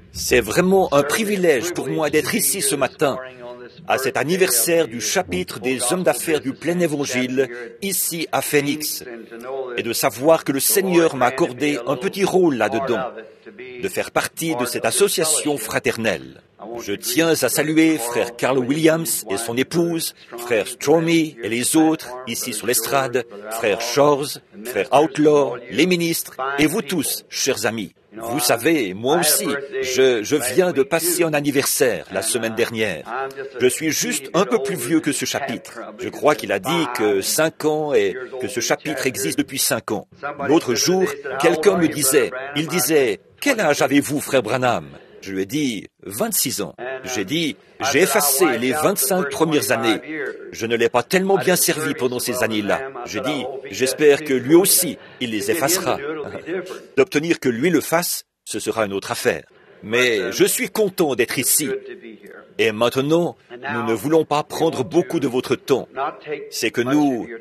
C'est vraiment un privilège pour moi d'être ici ce matin, à cet anniversaire du chapitre des hommes d'affaires du plein évangile, ici à Phoenix, et de savoir que le Seigneur m'a accordé un petit rôle là-dedans, de faire partie de cette association fraternelle. Je tiens à saluer frère Carl Williams et son épouse, frère Stormy et les autres, ici sur l'estrade, frère Shores, frère Outlaw, les ministres, et vous tous, chers amis. Vous savez, moi aussi, je viens de passer un anniversaire la semaine dernière. Je suis juste un peu plus vieux que ce chapitre. Je crois qu'il a dit que 5 ans et que ce chapitre existe depuis 5 ans. L'autre jour, quelqu'un me disait, quel âge avez-vous, frère Branham? Je lui ai dit, 26 ans. J'ai dit, j'ai effacé les 25 premières années. Je ne l'ai pas tellement bien servi pendant ces années-là. J'ai dit, j'espère que lui aussi, il les effacera. D'obtenir que lui le fasse, ce sera une autre affaire. Mais je suis content d'être ici. Et maintenant, nous ne voulons pas prendre beaucoup de votre temps. C'est que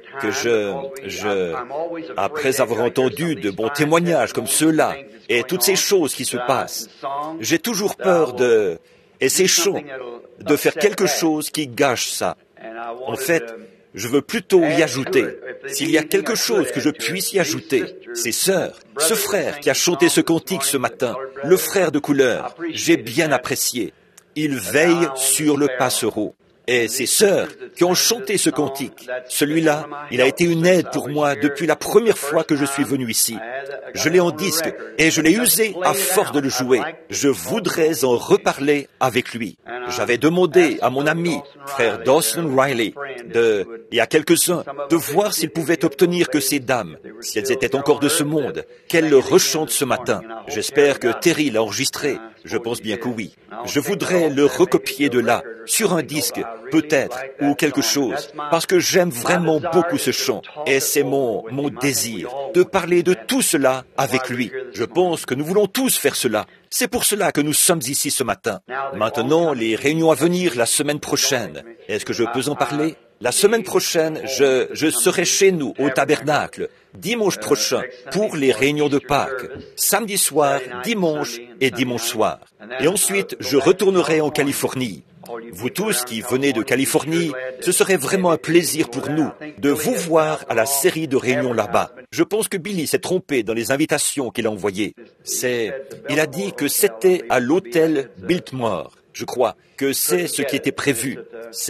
après avoir entendu de bons témoignages comme ceux-là, et toutes ces choses qui se passent, j'ai toujours peur et ces chants, de faire quelque chose qui gâche ça. En fait, je veux plutôt y ajouter. S'il y a quelque chose que je puisse y ajouter, ces sœurs, ce frère qui a chanté ce cantique ce matin, le frère de couleur, j'ai bien apprécié. Il veille sur le passereau. Et ces sœurs qui ont chanté ce cantique, celui-là, il a été une aide pour moi depuis la première fois que je suis venu ici. Je l'ai en disque et je l'ai usé à force de le jouer. Je voudrais en reparler avec lui. J'avais demandé à mon ami, frère Dawson Riley, et à quelques-uns, de voir s'ils pouvaient obtenir que ces dames, si elles étaient encore de ce monde, qu'elles le rechantent ce matin. J'espère que Terry l'a enregistré. Je pense bien que oui. Je voudrais le recopier de là, sur un disque, peut-être, ou quelque chose, parce que j'aime vraiment beaucoup ce chant, et c'est mon désir, de parler de tout cela avec lui. Je pense que nous voulons tous faire cela. C'est pour cela que nous sommes ici ce matin. Maintenant, les réunions à venir la semaine prochaine. Est-ce que je peux en parler? La semaine prochaine, je serai chez nous, au tabernacle, dimanche prochain, pour les réunions de Pâques, samedi soir, dimanche et dimanche soir. Et ensuite, je retournerai en Californie. Vous tous qui venez de Californie, ce serait vraiment un plaisir pour nous de vous voir à la série de réunions là-bas. Je pense que Billy s'est trompé dans les invitations qu'il a envoyées. Il a dit que c'était à l'hôtel Biltmore. Je crois que c'est ce qui était prévu.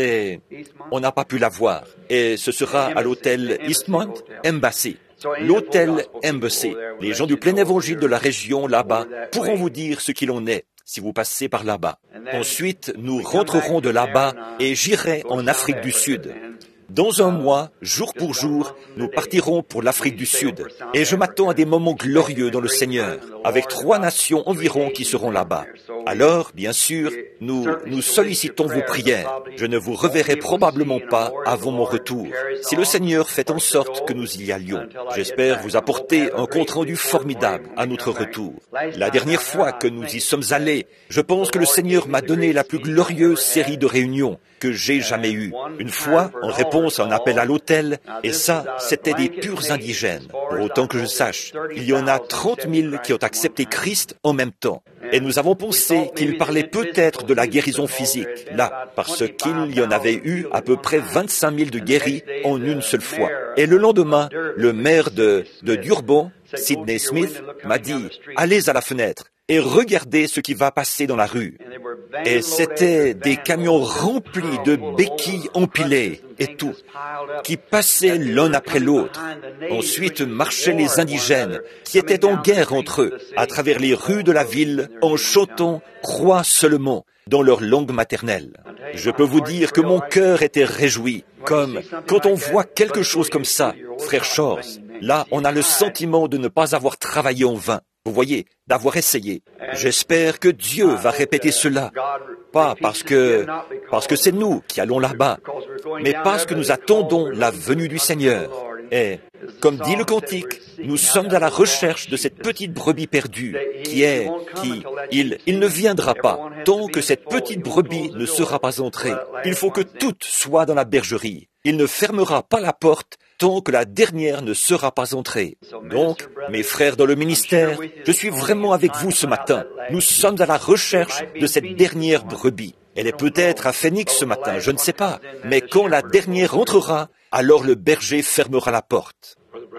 On n'a pas pu l'avoir. Et ce sera à l'hôtel Eastmont Embassy. L'hôtel Embassy. Les gens du plein évangile de la région là-bas pourront vous dire ce qu'il en est si vous passez par là-bas. Ensuite, nous rentrerons de là-bas et j'irai en Afrique du Sud. Dans un mois, jour pour jour, nous partirons pour l'Afrique du Sud. Et je m'attends à des moments glorieux dans le Seigneur, avec 3 nations environ qui seront là-bas. Alors, bien sûr, nous sollicitons vos prières. Je ne vous reverrai probablement pas avant mon retour, si le Seigneur fait en sorte que nous y allions. J'espère vous apporter un compte-rendu formidable à notre retour. La dernière fois que nous y sommes allés, je pense que le Seigneur m'a donné la plus glorieuse série de réunions que j'ai jamais eue. Une fois, en réponse à un appel à l'hôtel, et ça, c'était des purs indigènes. Pour autant que je sache, il y en a 30 000 qui ont accepté Christ en même temps. Et nous avons pensé qu'il parlait peut-être de la guérison physique, là, parce qu'il y en avait eu à peu près 25 000 de guéris en une seule fois. Et le lendemain, le maire de Durban, Sidney Smith, m'a dit « Allez à la fenêtre et regardez ce qui va passer dans la rue. » Et c'était des camions remplis de béquilles empilées et tout, qui passaient l'un après l'autre. Ensuite marchaient les indigènes, qui étaient en guerre entre eux, à travers les rues de la ville, en chantant « Crois seulement » dans leur langue maternelle. Je peux vous dire que mon cœur était réjoui, comme quand on voit quelque chose comme ça, frère Shores. Là, on a le sentiment de ne pas avoir travaillé en vain. Vous voyez, d'avoir essayé. J'espère que Dieu va répéter cela, pas parce que c'est nous qui allons là-bas, mais parce que nous attendons la venue du Seigneur. Et, comme dit le cantique, nous sommes à la recherche de cette petite brebis perdue il ne viendra pas tant que cette petite brebis ne sera pas entrée. Il faut que toutes soient dans la bergerie. Il ne fermera pas la porte tant que la dernière ne sera pas entrée. Donc, mes frères dans le ministère, je suis vraiment avec vous ce matin. Nous sommes à la recherche de cette dernière brebis. Elle est peut-être à Phoenix ce matin, je ne sais pas. Mais quand la dernière entrera, alors le berger fermera la porte.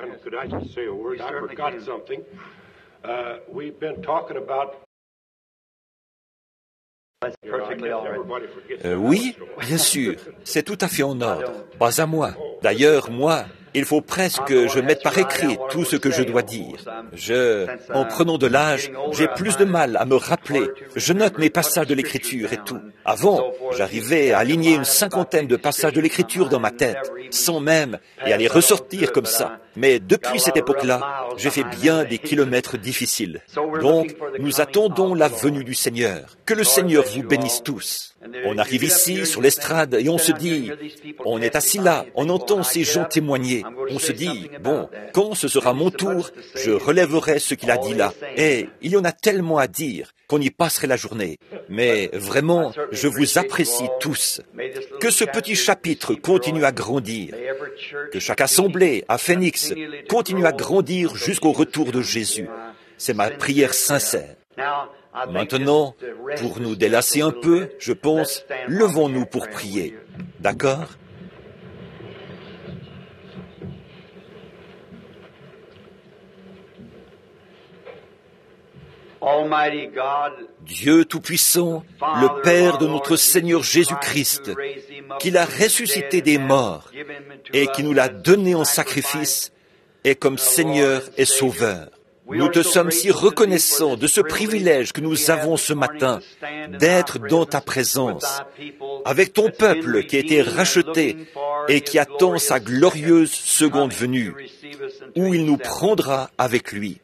Oui, bien sûr, c'est tout à fait en ordre. Pas à moi. D'ailleurs, moi, il faut presque que je mette par écrit tout ce que je dois dire. En prenant de l'âge, j'ai plus de mal à me rappeler. Je note mes passages de l'Écriture et tout. Avant, j'arrivais à aligner une 50aine de passages de l'Écriture dans ma tête, sans même, et à les ressortir comme ça. Mais depuis cette époque-là, j'ai fait bien des kilomètres difficiles. Donc, nous attendons la venue du Seigneur. Que le Seigneur vous bénisse tous. On arrive ici, sur l'estrade, et on se dit, on est assis là, on entend ces gens témoigner. On se dit, bon, quand ce sera mon tour, je relèverai ce qu'il a dit là. Et il y en a tellement à dire qu'on y passerait la journée. Mais vraiment, je vous apprécie tous. Que ce petit chapitre continue à grandir. Que chaque assemblée à Phoenix continue à grandir jusqu'au retour de Jésus. C'est ma prière sincère. Maintenant, pour nous délasser un peu, je pense, levons-nous pour prier. D'accord ? Dieu Tout-Puissant, le Père de notre Seigneur Jésus-Christ, qui l'a ressuscité des morts et qui nous l'a donné en sacrifice, est comme Seigneur et Sauveur. Nous te sommes si reconnaissants de ce privilège que nous avons ce matin d'être dans ta présence, avec ton peuple qui a été racheté et qui attend sa glorieuse seconde venue, où il nous prendra avec lui.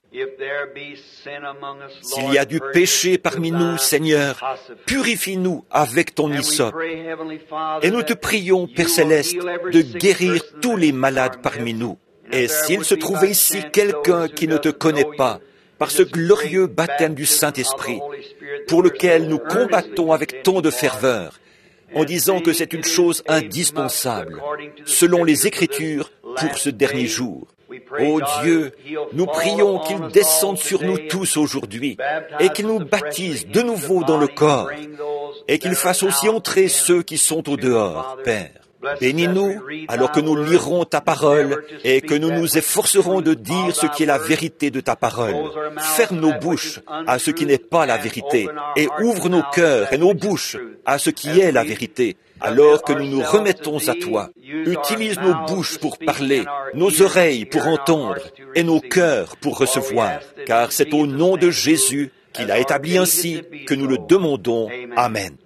S'il y a du péché parmi nous, Seigneur, purifie-nous avec ton hysope. Et nous te prions, Père Céleste, de guérir tous les malades parmi nous. Et s'il se trouvait ici quelqu'un qui ne te connaît pas, par ce glorieux baptême du Saint-Esprit, pour lequel nous combattons avec tant de ferveur, en disant que c'est une chose indispensable, selon les Écritures, pour ce dernier jour. Ô Dieu, nous prions qu'il descende sur nous tous aujourd'hui, et qu'il nous baptise de nouveau dans le corps, et qu'il fasse aussi entrer ceux qui sont au dehors, Père. Bénis-nous alors que nous lirons ta parole et que nous nous efforcerons de dire ce qui est la vérité de ta parole. Ferme nos bouches à ce qui n'est pas la vérité et ouvre nos cœurs et nos bouches à ce qui est la vérité, alors que nous nous remettons à toi. Utilise nos bouches pour parler, nos oreilles pour entendre et nos cœurs pour recevoir, car c'est au nom de Jésus qu'il a établi ainsi que nous le demandons. Amen.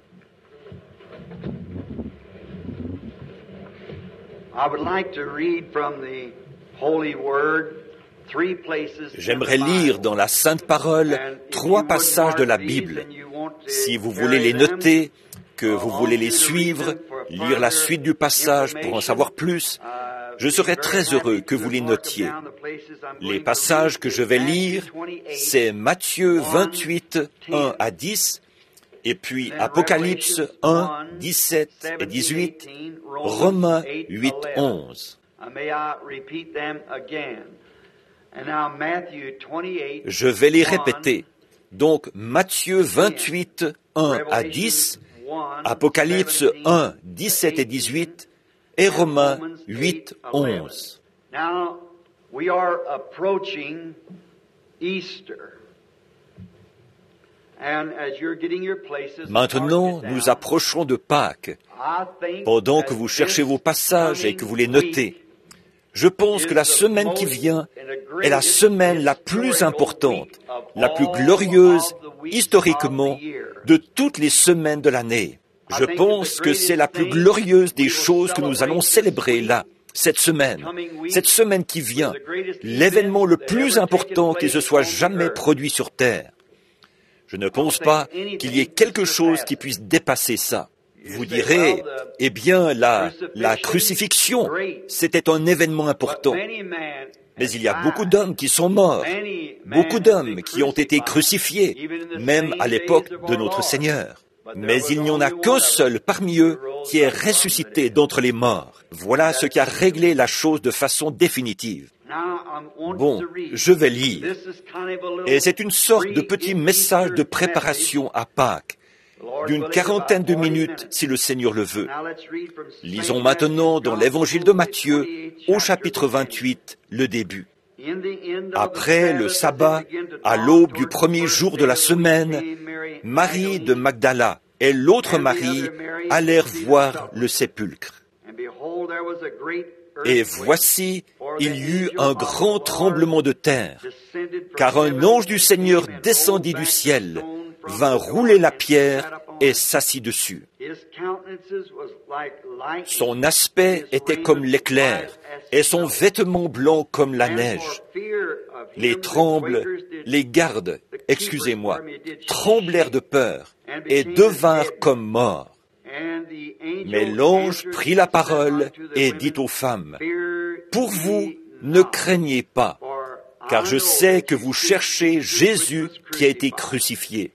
J'aimerais lire dans la Sainte Parole 3 passages de la Bible. Si vous voulez les noter, que vous voulez les suivre, lire la suite du passage pour en savoir plus, je serais très heureux que vous les notiez. Les passages que je vais lire, c'est Matthieu 28, 1 à 10, et puis Apocalypse 1, 17 et 18, Romains 8, 11. Je vais les répéter. Donc Matthieu 28, 1 à 10, Apocalypse 1, 17 et 18, et Romains 8, 11. Now, we are approaching Easter. Maintenant, nous approchons de Pâques. Pendant que vous cherchez vos passages et que vous les notez, je pense que la semaine qui vient est la semaine la plus importante, la plus glorieuse, historiquement, de toutes les semaines de l'année. Je pense que c'est la plus glorieuse des choses que nous allons célébrer là, cette semaine qui vient, l'événement le plus important qui se soit jamais produit sur Terre. Je ne pense pas qu'il y ait quelque chose qui puisse dépasser ça. Vous direz, eh bien, la crucifixion, c'était un événement important. Mais il y a beaucoup d'hommes qui sont morts, beaucoup d'hommes qui ont été crucifiés, même à l'époque de notre Seigneur. Mais il n'y en a qu'un seul parmi eux qui est ressuscité d'entre les morts. Voilà ce qui a réglé la chose de façon définitive. Bon, je vais lire. Et c'est une sorte de petit message de préparation à Pâques, d'une quarantaine de minutes si le Seigneur le veut. Lisons maintenant dans l'Évangile de Matthieu, au chapitre 28, le début. Après le sabbat, à l'aube du premier jour de la semaine, Marie de Magdala et l'autre Marie allèrent voir le sépulcre. Et voici, il y eut un grand tremblement de terre, car un ange du Seigneur descendit du ciel, vint rouler la pierre et s'assit dessus. Son aspect était comme l'éclair, et son vêtement blanc comme la neige. Les gardes, tremblèrent de peur, et devinrent comme morts. Mais l'ange prit la parole et dit aux femmes, « Pour vous, ne craignez pas, car je sais que vous cherchez Jésus qui a été crucifié.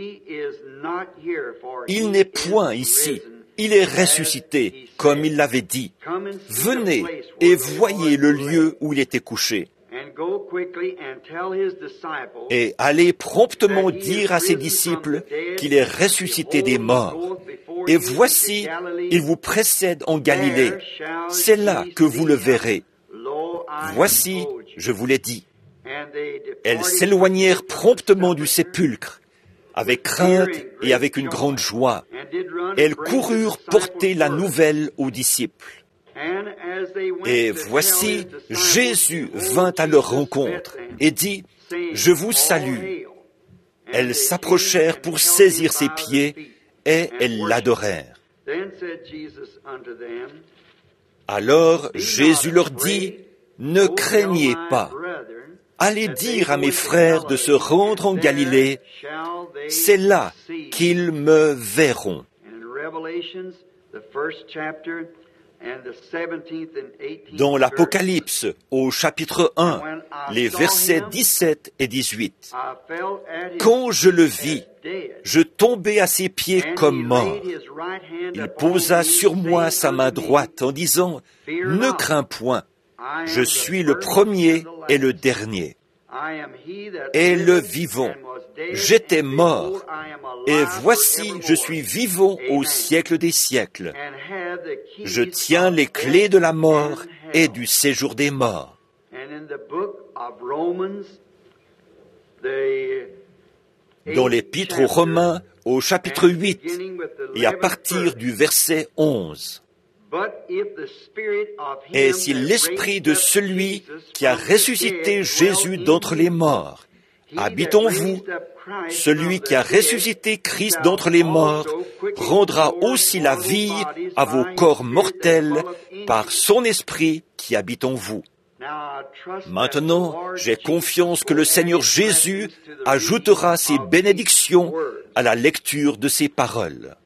Il n'est point ici, il est ressuscité, comme il l'avait dit. Venez et voyez le lieu où il était couché. Et allez promptement dire à ses disciples qu'il est ressuscité des morts. Et voici, il vous précède en Galilée. C'est là que vous le verrez. Voici, je vous l'ai dit. » Elles s'éloignèrent promptement du sépulcre, avec crainte et avec une grande joie. Elles coururent porter la nouvelle aux disciples. Et voici, Jésus vint à leur rencontre et dit, « Je vous salue. » Elles s'approchèrent pour saisir ses pieds et elles l'adorèrent. Alors Jésus leur dit, « Ne craignez pas. Allez dire à mes frères de se rendre en Galilée, c'est là qu'ils me verront. » Dans l'Apocalypse, au chapitre 1, les versets 17 et 18. Quand je le vis, je tombai à ses pieds comme mort. Il posa sur moi sa main droite en disant, « Ne crains point, je suis le premier et le dernier. Et le vivant. J'étais mort, et voici, je suis vivant au siècle des siècles. Je tiens les clés de la mort et du séjour des morts. » Dans l'Épître aux Romains, au chapitre 8, et à partir du verset 11. Et si l'esprit de celui qui a ressuscité Jésus d'entre les morts habite en vous, celui qui a ressuscité Christ d'entre les morts rendra aussi la vie à vos corps mortels par son esprit qui habite en vous. Maintenant, j'ai confiance que le Seigneur Jésus ajoutera ses bénédictions à la lecture de ses paroles.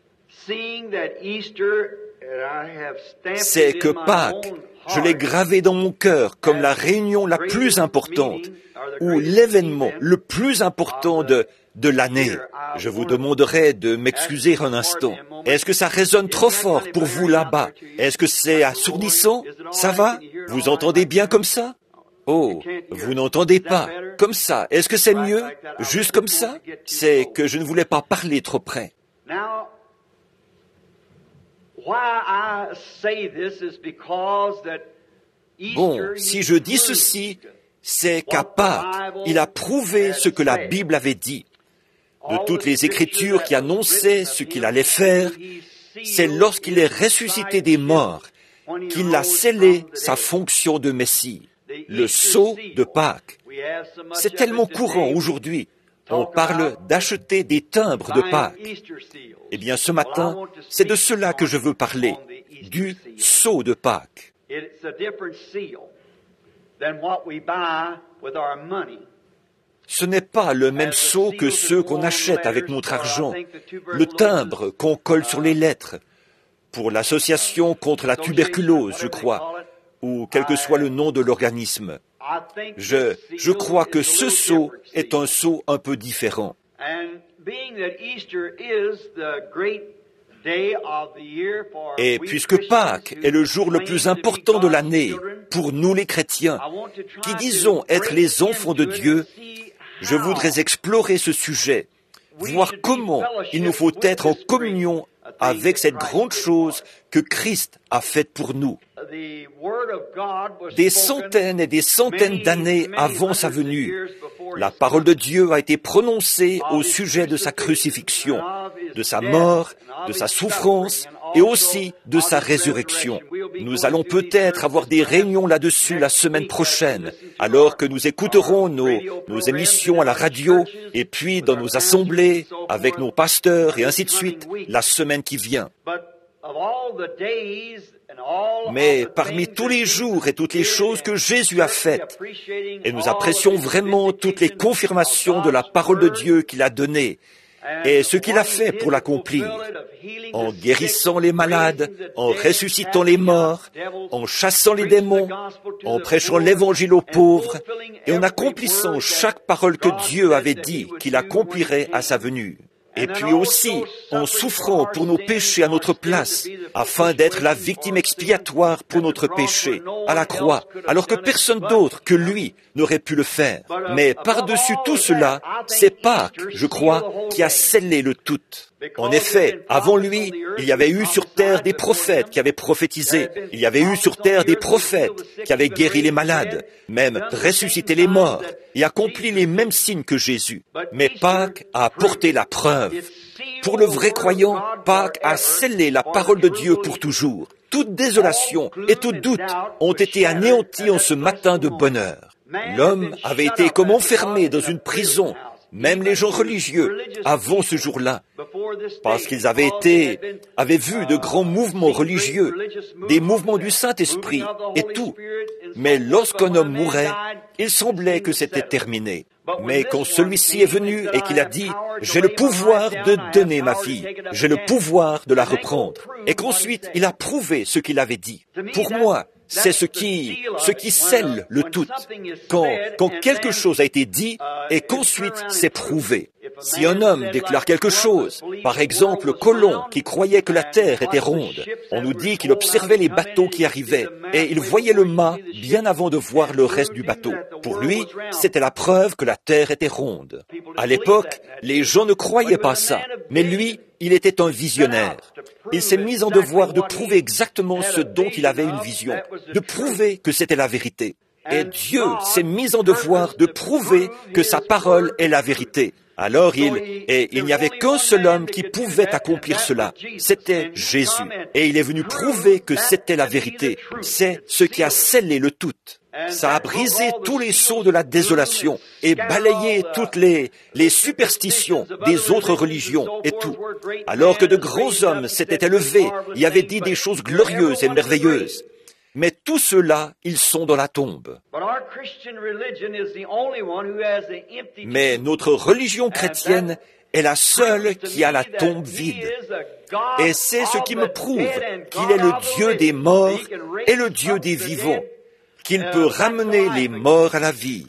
C'est que Pâques, je l'ai gravé dans mon cœur comme la réunion la plus importante, ou l'événement le plus important de l'année. Je vous demanderai de m'excuser un instant. Est-ce que ça résonne trop fort pour vous là-bas? Est-ce que c'est assourdissant? Ça va? Vous entendez bien comme ça? Oh, vous n'entendez pas. Comme ça. Est-ce que c'est mieux? Juste comme ça? C'est que je ne voulais pas parler trop près. Bon, si je dis ceci, c'est qu'à Pâques, il a prouvé ce que la Bible avait dit. De toutes les Écritures qui annonçaient ce qu'il allait faire, c'est lorsqu'il est ressuscité des morts qu'il a scellé sa fonction de Messie, le sceau de Pâques. C'est tellement courant aujourd'hui. On parle d'acheter des timbres de Pâques. Eh bien, ce matin, c'est de cela que je veux parler, du sceau de Pâques. Ce n'est pas le même sceau que ceux qu'on achète avec notre argent, le timbre qu'on colle sur les lettres, pour l'association contre la tuberculose, je crois, ou quel que soit le nom de l'organisme. Je crois que ce sceau est un sceau un peu différent. Et puisque Pâques est le jour le plus important de l'année pour nous les chrétiens, qui disons être les enfants de Dieu, je voudrais explorer ce sujet, voir comment il nous faut être en communion avec cette grande chose que Christ a faite pour nous. Des centaines et des centaines d'années avant sa venue, la parole de Dieu a été prononcée au sujet de sa crucifixion, de sa mort, de sa souffrance et aussi de sa résurrection. Nous allons peut-être avoir des réunions là-dessus la semaine prochaine, alors que nous écouterons nos émissions à la radio et puis dans nos assemblées, avec nos pasteurs et ainsi de suite, la semaine qui vient. Mais parmi tous les jours et toutes les choses que Jésus a faites, et nous apprécions vraiment toutes les confirmations de la parole de Dieu qu'il a données, et ce qu'il a fait pour l'accomplir, en guérissant les malades, en ressuscitant les morts, en chassant les démons, en prêchant l'évangile aux pauvres, et en accomplissant chaque parole que Dieu avait dit qu'il accomplirait à sa venue. Et puis aussi, en souffrant pour nos péchés à notre place, afin d'être la victime expiatoire pour notre péché, à la croix, alors que personne d'autre que lui n'aurait pu le faire. Mais par-dessus tout cela, c'est Pâques, je crois, qui a scellé le tout. En effet, avant lui, il y avait eu sur terre des prophètes qui avaient prophétisé. Il y avait eu sur terre des prophètes qui avaient guéri les malades, même ressuscité les morts, et accompli les mêmes signes que Jésus. Mais Pâques a apporté la preuve. Pour le vrai croyant, Pâques a scellé la parole de Dieu pour toujours. Toute désolation et tout doute ont été anéantis en ce matin de bonheur. L'homme avait été comme enfermé dans une prison, même les gens religieux, avant ce jour-là, parce qu'ils avaient vu de grands mouvements religieux, des mouvements du Saint-Esprit et tout. Mais lorsqu'un homme mourait, il semblait que c'était terminé. Mais quand celui-ci est venu et qu'il a dit « J'ai le pouvoir de donner ma fille, j'ai le pouvoir de la reprendre », et qu'ensuite il a prouvé ce qu'il avait dit. Pour moi, c'est ce qui scelle le tout. Quand quelque chose a été dit et qu'ensuite c'est prouvé. Si un homme déclare quelque chose, par exemple Colomb qui croyait que la terre était ronde, on nous dit qu'il observait les bateaux qui arrivaient et il voyait le mât bien avant de voir le reste du bateau. Pour lui, c'était la preuve que la terre était ronde. À l'époque, les gens ne croyaient pas ça, mais lui, il était un visionnaire. Il s'est mis en devoir de prouver exactement ce dont il avait une vision, de prouver que c'était la vérité. Et Dieu s'est mis en devoir de prouver que sa parole est la vérité. Alors il n'y avait qu'un seul homme qui pouvait accomplir cela. C'était Jésus. Et il est venu prouver que c'était la vérité. C'est ce qui a scellé le tout. Ça a brisé tous les sceaux de la désolation et balayé toutes les superstitions des autres religions et tout. Alors que de grands hommes s'étaient élevés et avaient dit des choses glorieuses et merveilleuses. Mais tous ceux-là, ils sont dans la tombe. Mais notre religion chrétienne est la seule qui a la tombe vide. Et c'est ce qui me prouve qu'il est le Dieu des morts et le Dieu des vivants, qu'il peut ramener les morts à la vie.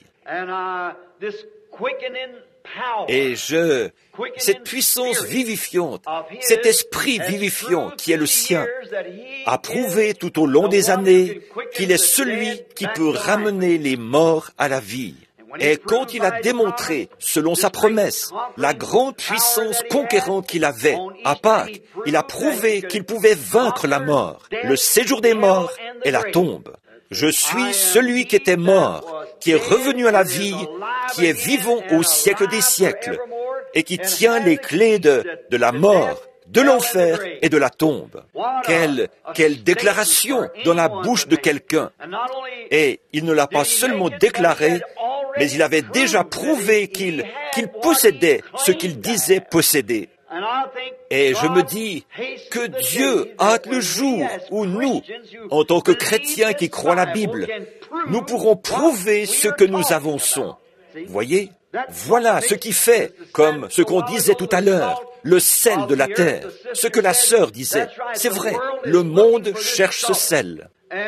Et cette puissance vivifiante, cet esprit vivifiant qui est le sien, a prouvé tout au long des années qu'il est celui qui peut ramener les morts à la vie. Et quand il a démontré, selon sa promesse, la grande puissance conquérante qu'il avait à Pâques, il a prouvé qu'il pouvait vaincre la mort, le séjour des morts et la tombe. Je suis celui qui était mort, qui est revenu à la vie, qui est vivant au siècle des siècles, et qui tient les clés de la mort, de l'enfer et de la tombe. Quelle déclaration dans la bouche de quelqu'un. Et il ne l'a pas seulement déclaré, mais il avait déjà prouvé qu'il possédait ce qu'il disait posséder. Et je me dis que Dieu hâte le jour où nous, en tant que chrétiens qui croient la Bible, nous pourrons prouver ce que nous avançons. Voyez, voilà ce qui fait, comme ce qu'on disait tout à l'heure, le sel de la terre. Ce que la sœur disait, c'est vrai, le monde cherche ce sel.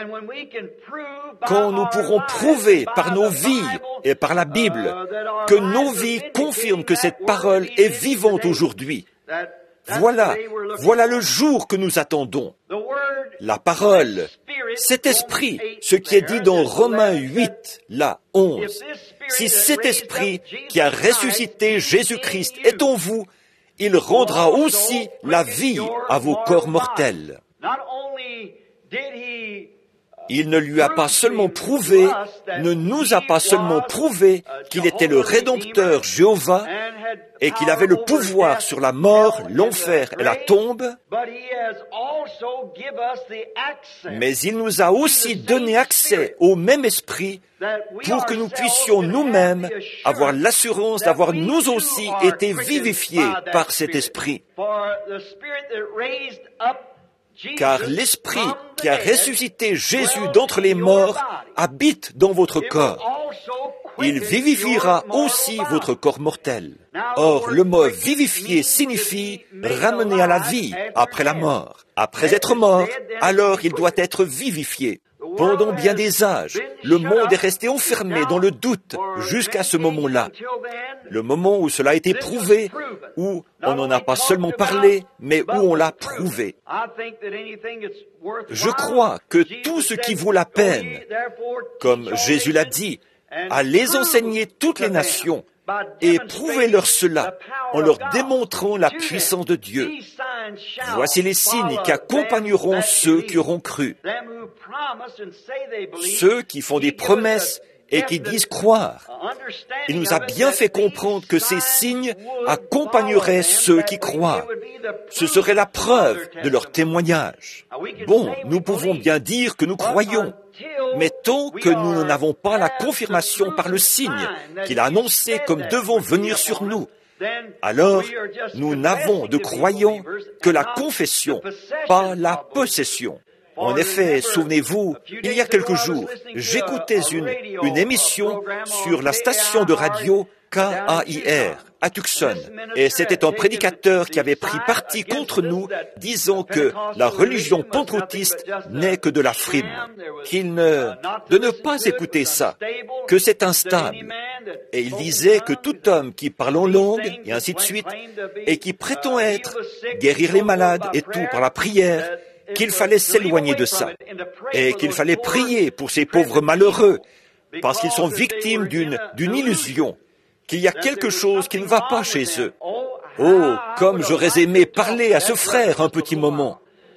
Quand nous pourrons prouver par nos vies et par la Bible que nos vies confirment que cette parole est vivante aujourd'hui, voilà le jour que nous attendons. La parole, cet esprit, ce qui est dit dans Romains 8, là, 11. Si cet esprit qui a ressuscité Jésus-Christ est en vous, il rendra aussi la vie à vos corps mortels. Il ne lui a pas seulement prouvé, ne nous a pas seulement prouvé qu'il était le Rédempteur Jéhovah et qu'il avait le pouvoir sur la mort, l'enfer et la tombe, mais il nous a aussi donné accès au même esprit pour que nous puissions nous-mêmes avoir l'assurance d'avoir nous aussi été vivifiés par cet esprit. Car l'Esprit qui a ressuscité Jésus d'entre les morts habite dans votre corps. Il vivifiera aussi votre corps mortel. Or, le mot vivifier signifie ramener à la vie après la mort. Après être mort, alors il doit être vivifié. Pendant bien des âges, le monde est resté enfermé dans le doute jusqu'à ce moment-là. Le moment où cela a été prouvé, où on n'en a pas seulement parlé, mais où on l'a prouvé. Je crois que tout ce qui vaut la peine, comme Jésus l'a dit, allez enseigner toutes les nations et prouvez-leur cela en leur démontrant la puissance de Dieu. Voici les signes qui accompagneront ceux qui auront cru. Ceux qui font des promesses et qui disent croire. Il nous a bien fait comprendre que ces signes accompagneraient ceux qui croient. Ce serait la preuve de leur témoignage. Bon, nous pouvons bien dire que nous croyons, mais tant que nous n'en avons pas la confirmation par le signe qu'il a annoncé comme devant venir sur nous, alors nous n'avons de croyants que la confession, pas la possession. En effet, souvenez-vous, il y a quelques jours, j'écoutais une émission sur la station de radio KAIR à Tucson, et c'était un prédicateur qui avait pris parti contre nous, disant que la religion pentecôtiste n'est que de la frime, de ne pas écouter ça, que c'est instable. Et il disait que tout homme qui parle en langue, et ainsi de suite, et qui prétend guérir les malades et tout par la prière, qu'il fallait s'éloigner de ça, et qu'il fallait prier pour ces pauvres malheureux, parce qu'ils sont victimes d'une illusion, qu'il y a quelque chose qui ne va pas chez eux. Oh, comme j'aurais aimé parler à ce frère un petit moment.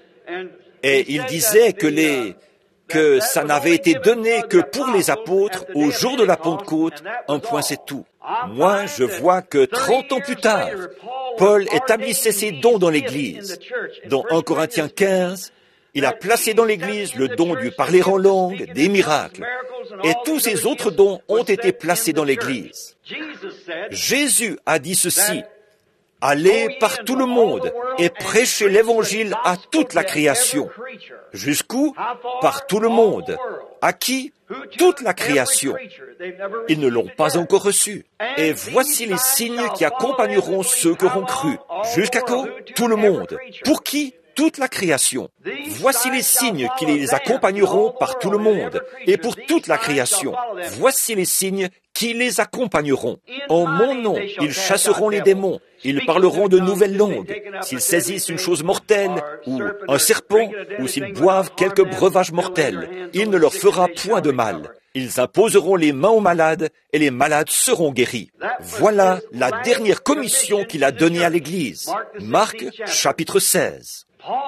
Et il disait que ça n'avait été donné que pour les apôtres au jour de la Pentecôte, un point c'est tout. Moi, je vois que 30 ans plus tard, Paul établissait ses dons dans l'Église. Dans 1 Corinthiens 15, il a placé dans l'Église le don du parler en langue, des miracles. Et tous ces autres dons ont été placés dans l'Église. Jésus a dit ceci: « Allez par tout le monde et prêchez l'Évangile à toute la création. » Jusqu'où? Par tout le monde. À qui? Toute la création. Ils ne l'ont pas encore reçu. Et voici les signes qui accompagneront ceux qui auront cru. Jusqu'à quand? Tout le monde. Pour qui? Toute la création. Voici les signes qui les accompagneront par tout le monde et pour toute la création. Voici les signes qui les accompagneront. En mon nom, ils chasseront les démons. Ils parleront de nouvelles langues. S'ils saisissent une chose mortelle, ou un serpent, ou s'ils boivent quelque breuvage mortel, il ne leur fera point de mal. Ils imposeront les mains aux malades, et les malades seront guéris. Voilà la dernière commission qu'il a donnée à l'Église. Marc, chapitre 16.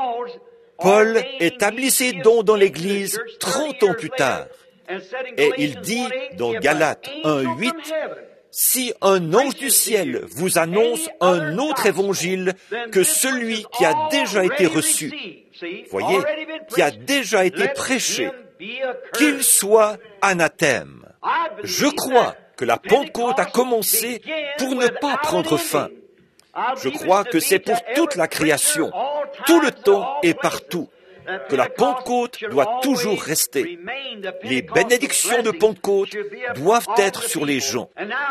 Paul établit ses dons dans l'Église 30 ans plus tard. Et il dit dans Galates 1:8, « Si un ange du ciel vous annonce un autre évangile que celui qui a déjà été reçu, voyez, qui a déjà été prêché, qu'il soit anathème. » Je crois que la Pentecôte a commencé pour ne pas prendre fin. Je crois que c'est pour toute la création, tout le temps et partout, que la Pentecôte doit toujours rester. Les bénédictions de Pentecôte doivent être sur les gens.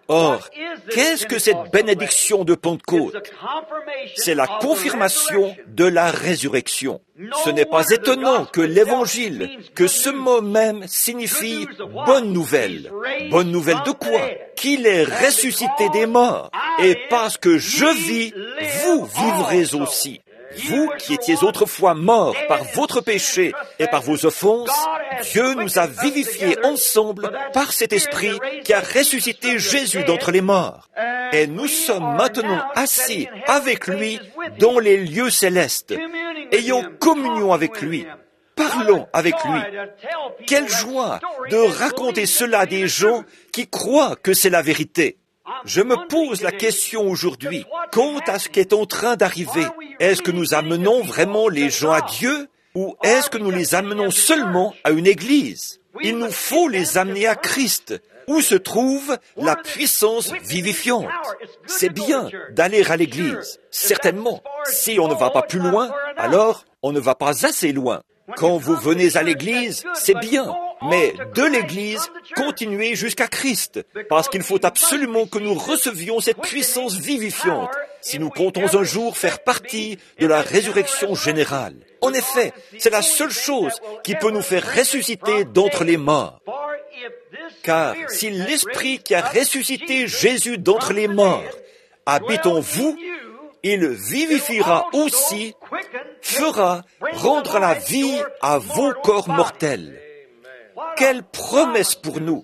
Or, qu'est-ce que cette bénédiction de Pentecôte? C'est la confirmation de la résurrection. Ce n'est pas étonnant que l'Évangile, que ce mot même signifie bonne nouvelle. Bonne nouvelle de quoi? Qu'il est ressuscité des morts. Et parce que je vis, vous vivrez aussi. Vous qui étiez autrefois morts par votre péché et par vos offenses, Dieu nous a vivifiés ensemble par cet Esprit qui a ressuscité Jésus d'entre les morts. Et nous sommes maintenant assis avec lui dans les lieux célestes, ayant communion avec lui. Parlons avec lui. Quelle joie de raconter cela à des gens qui croient que c'est la vérité. Je me pose la question aujourd'hui, quant à ce qui est en train d'arriver, est-ce que nous amenons vraiment les gens à Dieu ou est-ce que nous les amenons seulement à une église? Il nous faut les amener à Christ, où se trouve la puissance vivifiante. C'est bien d'aller à l'église, certainement. Si on ne va pas plus loin, alors on ne va pas assez loin. Quand vous venez à l'église, c'est bien, mais de l'église, continuez jusqu'à Christ, parce qu'il faut absolument que nous recevions cette puissance vivifiante, si nous comptons un jour faire partie de la résurrection générale. En effet, c'est la seule chose qui peut nous faire ressusciter d'entre les morts. Car si l'Esprit qui a ressuscité Jésus d'entre les morts habite en vous, il vivifiera aussi, rendra la vie à vos corps mortels. Quelle promesse pour nous!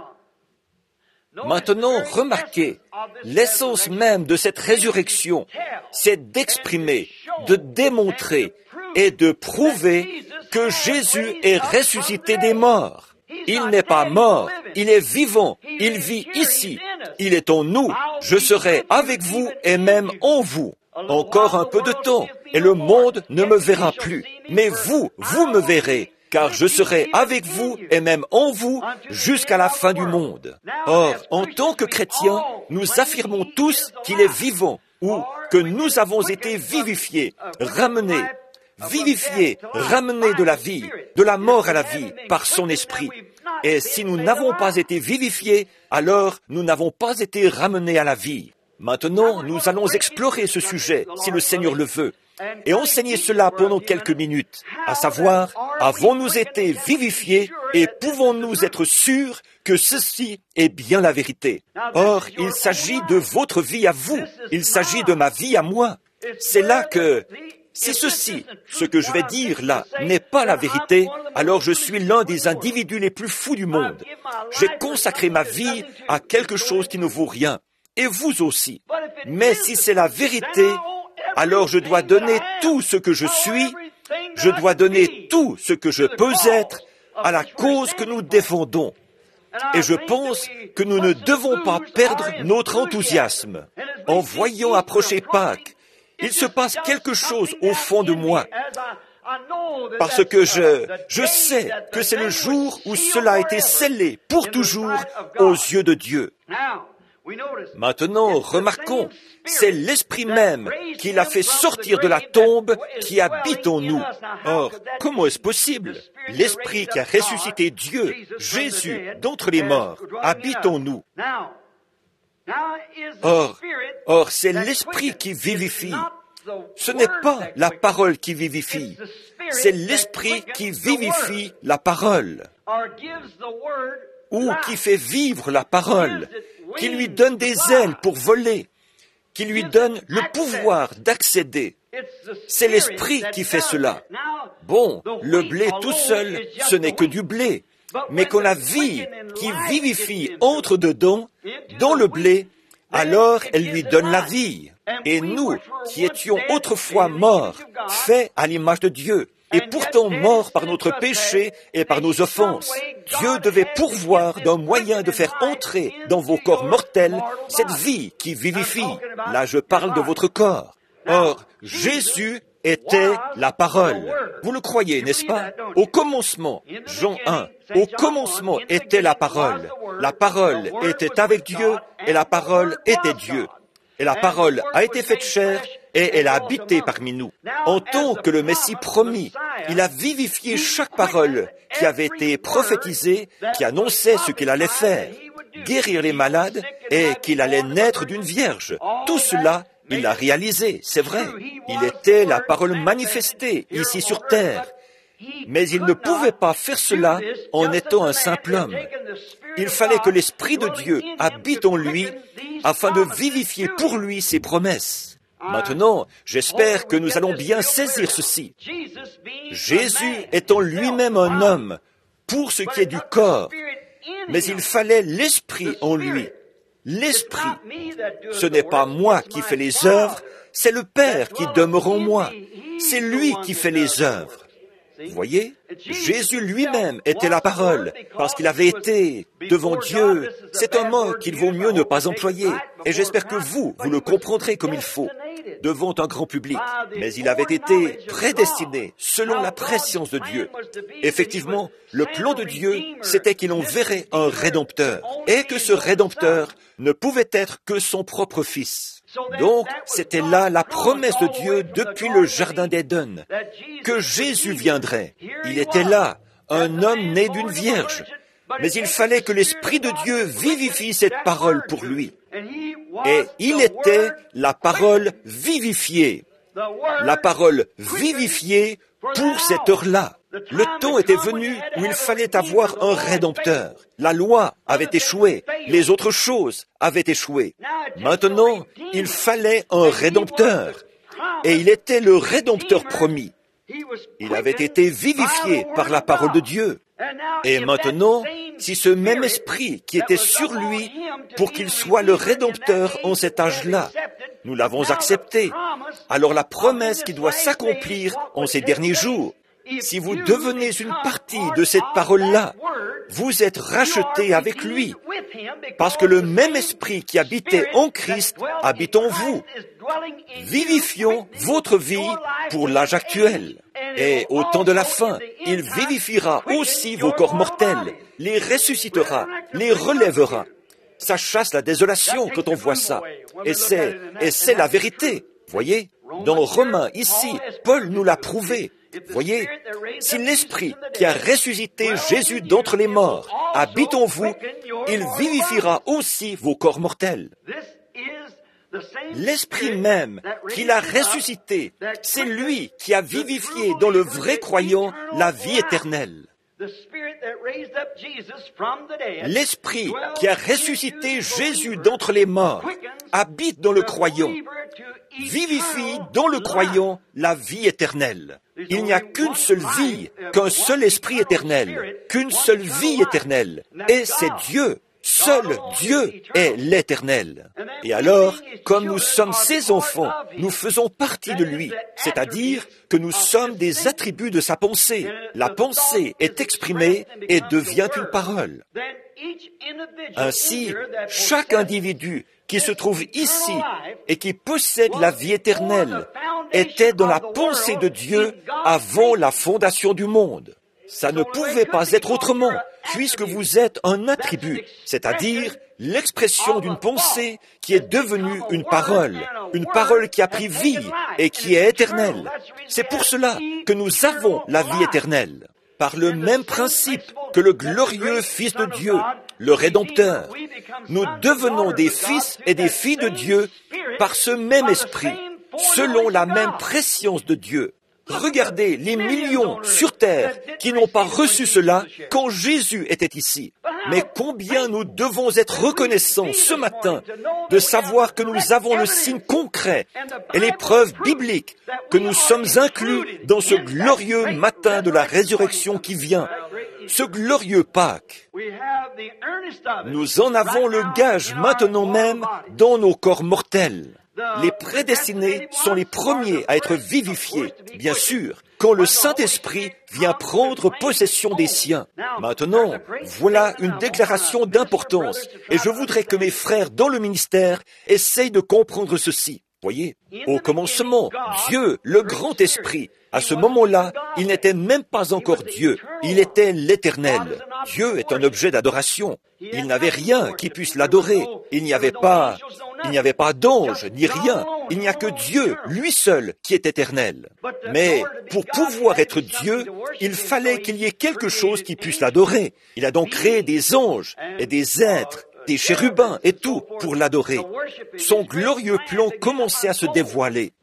Maintenant, remarquez, l'essence même de cette résurrection, c'est d'exprimer, de démontrer et de prouver que Jésus est ressuscité des morts. Il n'est pas mort, il est vivant, il vit ici, il est en nous, je serai avec vous et même en vous. Encore un peu de temps, et le monde ne me verra plus. Mais vous me verrez, car je serai avec vous et même en vous jusqu'à la fin du monde. Or, en tant que chrétiens, nous affirmons tous qu'il est vivant, ou que nous avons été vivifiés, ramenés de la vie, de la mort à la vie, par son esprit. Et si nous n'avons pas été vivifiés, alors nous n'avons pas été ramenés à la vie. Maintenant, nous allons explorer ce sujet, si le Seigneur le veut, et enseigner cela pendant quelques minutes, à savoir, avons-nous été vivifiés et pouvons-nous être sûrs que ceci est bien la vérité? Or, il s'agit de votre vie à vous, il s'agit de ma vie à moi. C'est là que... Si ceci, ce que je vais dire là, n'est pas la vérité, alors je suis l'un des individus les plus fous du monde. J'ai consacré ma vie à quelque chose qui ne vaut rien, et vous aussi. Mais si c'est la vérité, alors je dois donner tout ce que je suis, je dois donner tout ce que je peux être à la cause que nous défendons. Et je pense que nous ne devons pas perdre notre enthousiasme. En voyant approcher Pâques, il se passe quelque chose au fond de moi, parce que je sais que c'est le jour où cela a été scellé pour toujours aux yeux de Dieu. Maintenant, remarquons, c'est l'Esprit même qui l'a fait sortir de la tombe qui habite en nous. Or, comment est-ce possible? L'Esprit qui a ressuscité Dieu, Jésus, d'entre les morts, habite en nous. Or, c'est l'Esprit qui vivifie. Ce n'est pas la parole qui vivifie, c'est l'Esprit qui vivifie la parole, ou qui fait vivre la parole, qui lui donne des ailes pour voler, qui lui donne le pouvoir d'accéder. C'est l'Esprit qui fait cela. Bon, le blé tout seul, ce n'est que du blé, mais quand la vie qui vivifie entre dedans, dans le blé, alors elle lui donne la vie. Et nous, qui étions autrefois morts, faits à l'image de Dieu, et pourtant morts par notre péché et par nos offenses, Dieu devait pourvoir d'un moyen de faire entrer dans vos corps mortels cette vie qui vivifie. Là, je parle de votre corps. Or, Jésus était la parole. Vous le croyez, n'est-ce pas? Au commencement, Jean 1, au commencement était la parole. La parole était avec Dieu et la parole était Dieu. Et la parole a été faite chair et elle a habité parmi nous. En tant que le Messie promis, il a vivifié chaque parole qui avait été prophétisée, qui annonçait ce qu'il allait faire. guérir les malades et qu'il allait naître d'une vierge. Tout cela, il l'a réalisé, c'est vrai. Il était la parole manifestée ici sur terre. Mais il ne pouvait pas faire cela en étant un simple homme. Il fallait que l'Esprit de Dieu habite en lui afin de vivifier pour lui ses promesses. Maintenant, j'espère que nous allons bien saisir ceci. Jésus étant lui-même un homme, pour ce qui est du corps, mais il fallait l'Esprit en lui. L'Esprit, ce n'est pas moi qui fais les œuvres, c'est le Père qui demeure en moi. C'est lui qui fait les œuvres. Vous voyez, Jésus lui-même était la parole, parce qu'il avait été devant Dieu. C'est un mot qu'il vaut mieux ne pas employer, et j'espère que vous le comprendrez comme il faut, devant un grand public. Mais il avait été prédestiné selon la prescience de Dieu. Effectivement, le plan de Dieu, c'était qu'il en verrait un Rédempteur, et que ce Rédempteur ne pouvait être que son propre Fils. Donc, c'était là la promesse de Dieu depuis le Jardin d'Éden, que Jésus viendrait. Il était là, un homme né d'une vierge. Mais il fallait que l'Esprit de Dieu vivifie cette parole pour lui. Et il était la parole vivifiée. La parole vivifiée pour cette heure-là. Le temps était venu où il fallait avoir un Rédempteur. La loi avait échoué, les autres choses avaient échoué. Maintenant, il fallait un Rédempteur. Et il était le Rédempteur promis. Il avait été vivifié par la parole de Dieu. Et maintenant, si ce même esprit qui était sur lui pour qu'il soit le Rédempteur en cet âge-là, nous l'avons accepté, alors la promesse qui doit s'accomplir en ces derniers jours, si vous devenez une partie de cette parole-là, vous êtes rachetés avec lui, parce que le même esprit qui habitait en Christ habite en vous. Vivifions votre vie pour l'âge actuel. Et au temps de la fin, il vivifiera aussi vos corps mortels, les ressuscitera, les relèvera. Ça chasse la désolation quand on voit ça. Et c'est la vérité. Voyez, dans Romains, ici, Paul nous l'a prouvé. Voyez, si l'Esprit qui a ressuscité Jésus d'entre les morts habite en vous, il vivifiera aussi vos corps mortels. L'Esprit même qui l'a ressuscité, c'est lui qui a vivifié dans le vrai croyant la vie éternelle. L'Esprit qui a ressuscité Jésus d'entre les morts habite dans le croyant, vivifie dans le croyant la vie éternelle. Il n'y a qu'une seule vie, qu'un seul Esprit éternel, qu'une seule vie éternelle, et c'est Dieu. Seul Dieu est l'Éternel. Et alors, comme nous sommes ses enfants, nous faisons partie de lui, c'est-à-dire que nous sommes des attributs de sa pensée. La pensée est exprimée et devient une parole. Ainsi, chaque individu qui se trouve ici et qui possède la vie éternelle était dans la pensée de Dieu avant la fondation du monde. Ça ne pouvait pas être autrement, puisque vous êtes un attribut, c'est-à-dire l'expression d'une pensée qui est devenue une parole qui a pris vie et qui est éternelle. C'est pour cela que nous avons la vie éternelle. Par le même principe que le glorieux Fils de Dieu, le Rédempteur, nous devenons des fils et des filles de Dieu par ce même esprit, selon la même prescience de Dieu. Regardez les millions sur terre qui n'ont pas reçu cela quand Jésus était ici. Mais combien nous devons être reconnaissants ce matin de savoir que nous avons le signe concret et les preuves bibliques que nous sommes inclus dans ce glorieux matin de la résurrection qui vient, ce glorieux Pâques. Nous en avons le gage maintenant même dans nos corps mortels. Les prédestinés sont les premiers à être vivifiés, bien sûr, quand le Saint-Esprit vient prendre possession des siens. Maintenant, voilà une déclaration d'importance, et je voudrais que mes frères dans le ministère essayent de comprendre ceci. Voyez, au commencement, Dieu, le grand esprit, à ce moment-là, il n'était même pas encore Dieu, il était l'Éternel. Dieu est un objet d'adoration. Il n'avait rien qui puisse l'adorer. Il n'y avait pas d'ange, ni rien. Il n'y a que Dieu, lui seul, qui est éternel. Mais pour pouvoir être Dieu, il fallait qu'il y ait quelque chose qui puisse l'adorer. Il a donc créé des anges et des êtres des chérubins et tout pour l'adorer. Son glorieux plan commençait à se dévoiler.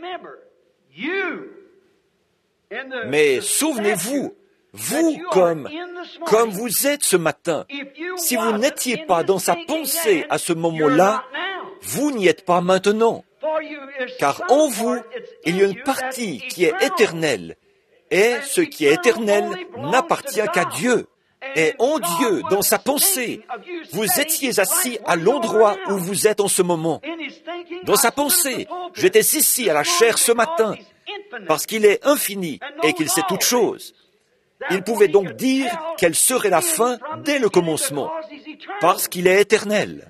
Mais souvenez-vous, vous comme vous êtes ce matin, si vous n'étiez pas dans sa pensée à ce moment-là, vous n'y êtes pas maintenant. Car en vous, il y a une partie qui est éternelle. Et ce qui est éternel n'appartient qu'à Dieu. Et en Dieu, dans sa pensée, vous étiez assis à l'endroit où vous êtes en ce moment. Dans sa pensée, j'étais ici à la chair ce matin, parce qu'il est infini et qu'il sait toutes choses. Il pouvait donc dire quelle serait la fin dès le commencement, parce qu'il est éternel.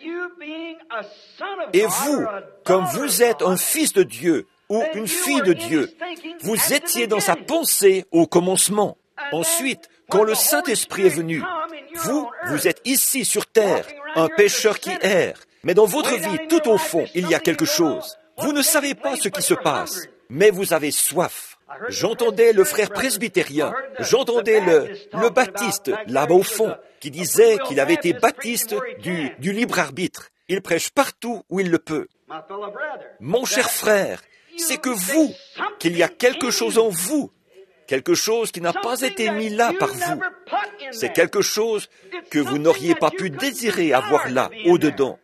Et vous, comme vous êtes un fils de Dieu ou une fille de Dieu, vous étiez dans sa pensée au commencement. Ensuite, quand le Saint-Esprit est venu, vous êtes ici sur terre, un pécheur qui erre. Mais dans votre vie, tout au fond, il y a quelque chose. Vous ne savez pas ce qui se passe, mais vous avez soif. J'entendais le frère presbytérien, j'entendais le baptiste, là-bas au fond, qui disait qu'il avait été baptiste du libre arbitre. Il prêche partout où il le peut. Mon cher frère, c'est que vous, qu'il y a quelque chose en vous, quelque chose qui n'a pas été mis là par vous. C'est quelque chose que vous n'auriez pas pu désirer avoir là, au-dedans.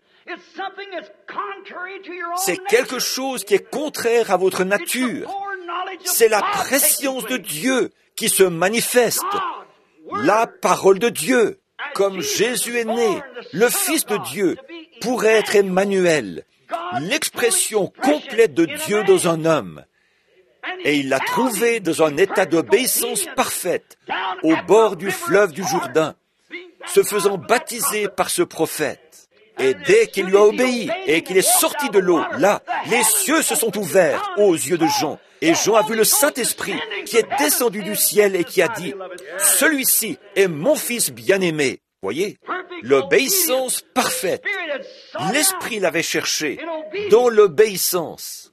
C'est quelque chose qui est contraire à votre nature. C'est la préscience de Dieu qui se manifeste. La parole de Dieu. Comme Jésus est né, le Fils de Dieu, pour être Emmanuel, l'expression complète de Dieu dans un homme. Et il l'a trouvé dans un état d'obéissance parfaite, au bord du fleuve du Jourdain, se faisant baptiser par ce prophète. Et dès qu'il lui a obéi et qu'il est sorti de l'eau, là, les cieux se sont ouverts aux yeux de Jean. Et Jean a vu le Saint-Esprit qui est descendu du ciel et qui a dit, « Celui-ci est mon Fils bien-aimé. » Voyez, l'obéissance parfaite. L'Esprit l'avait cherché dans l'obéissance.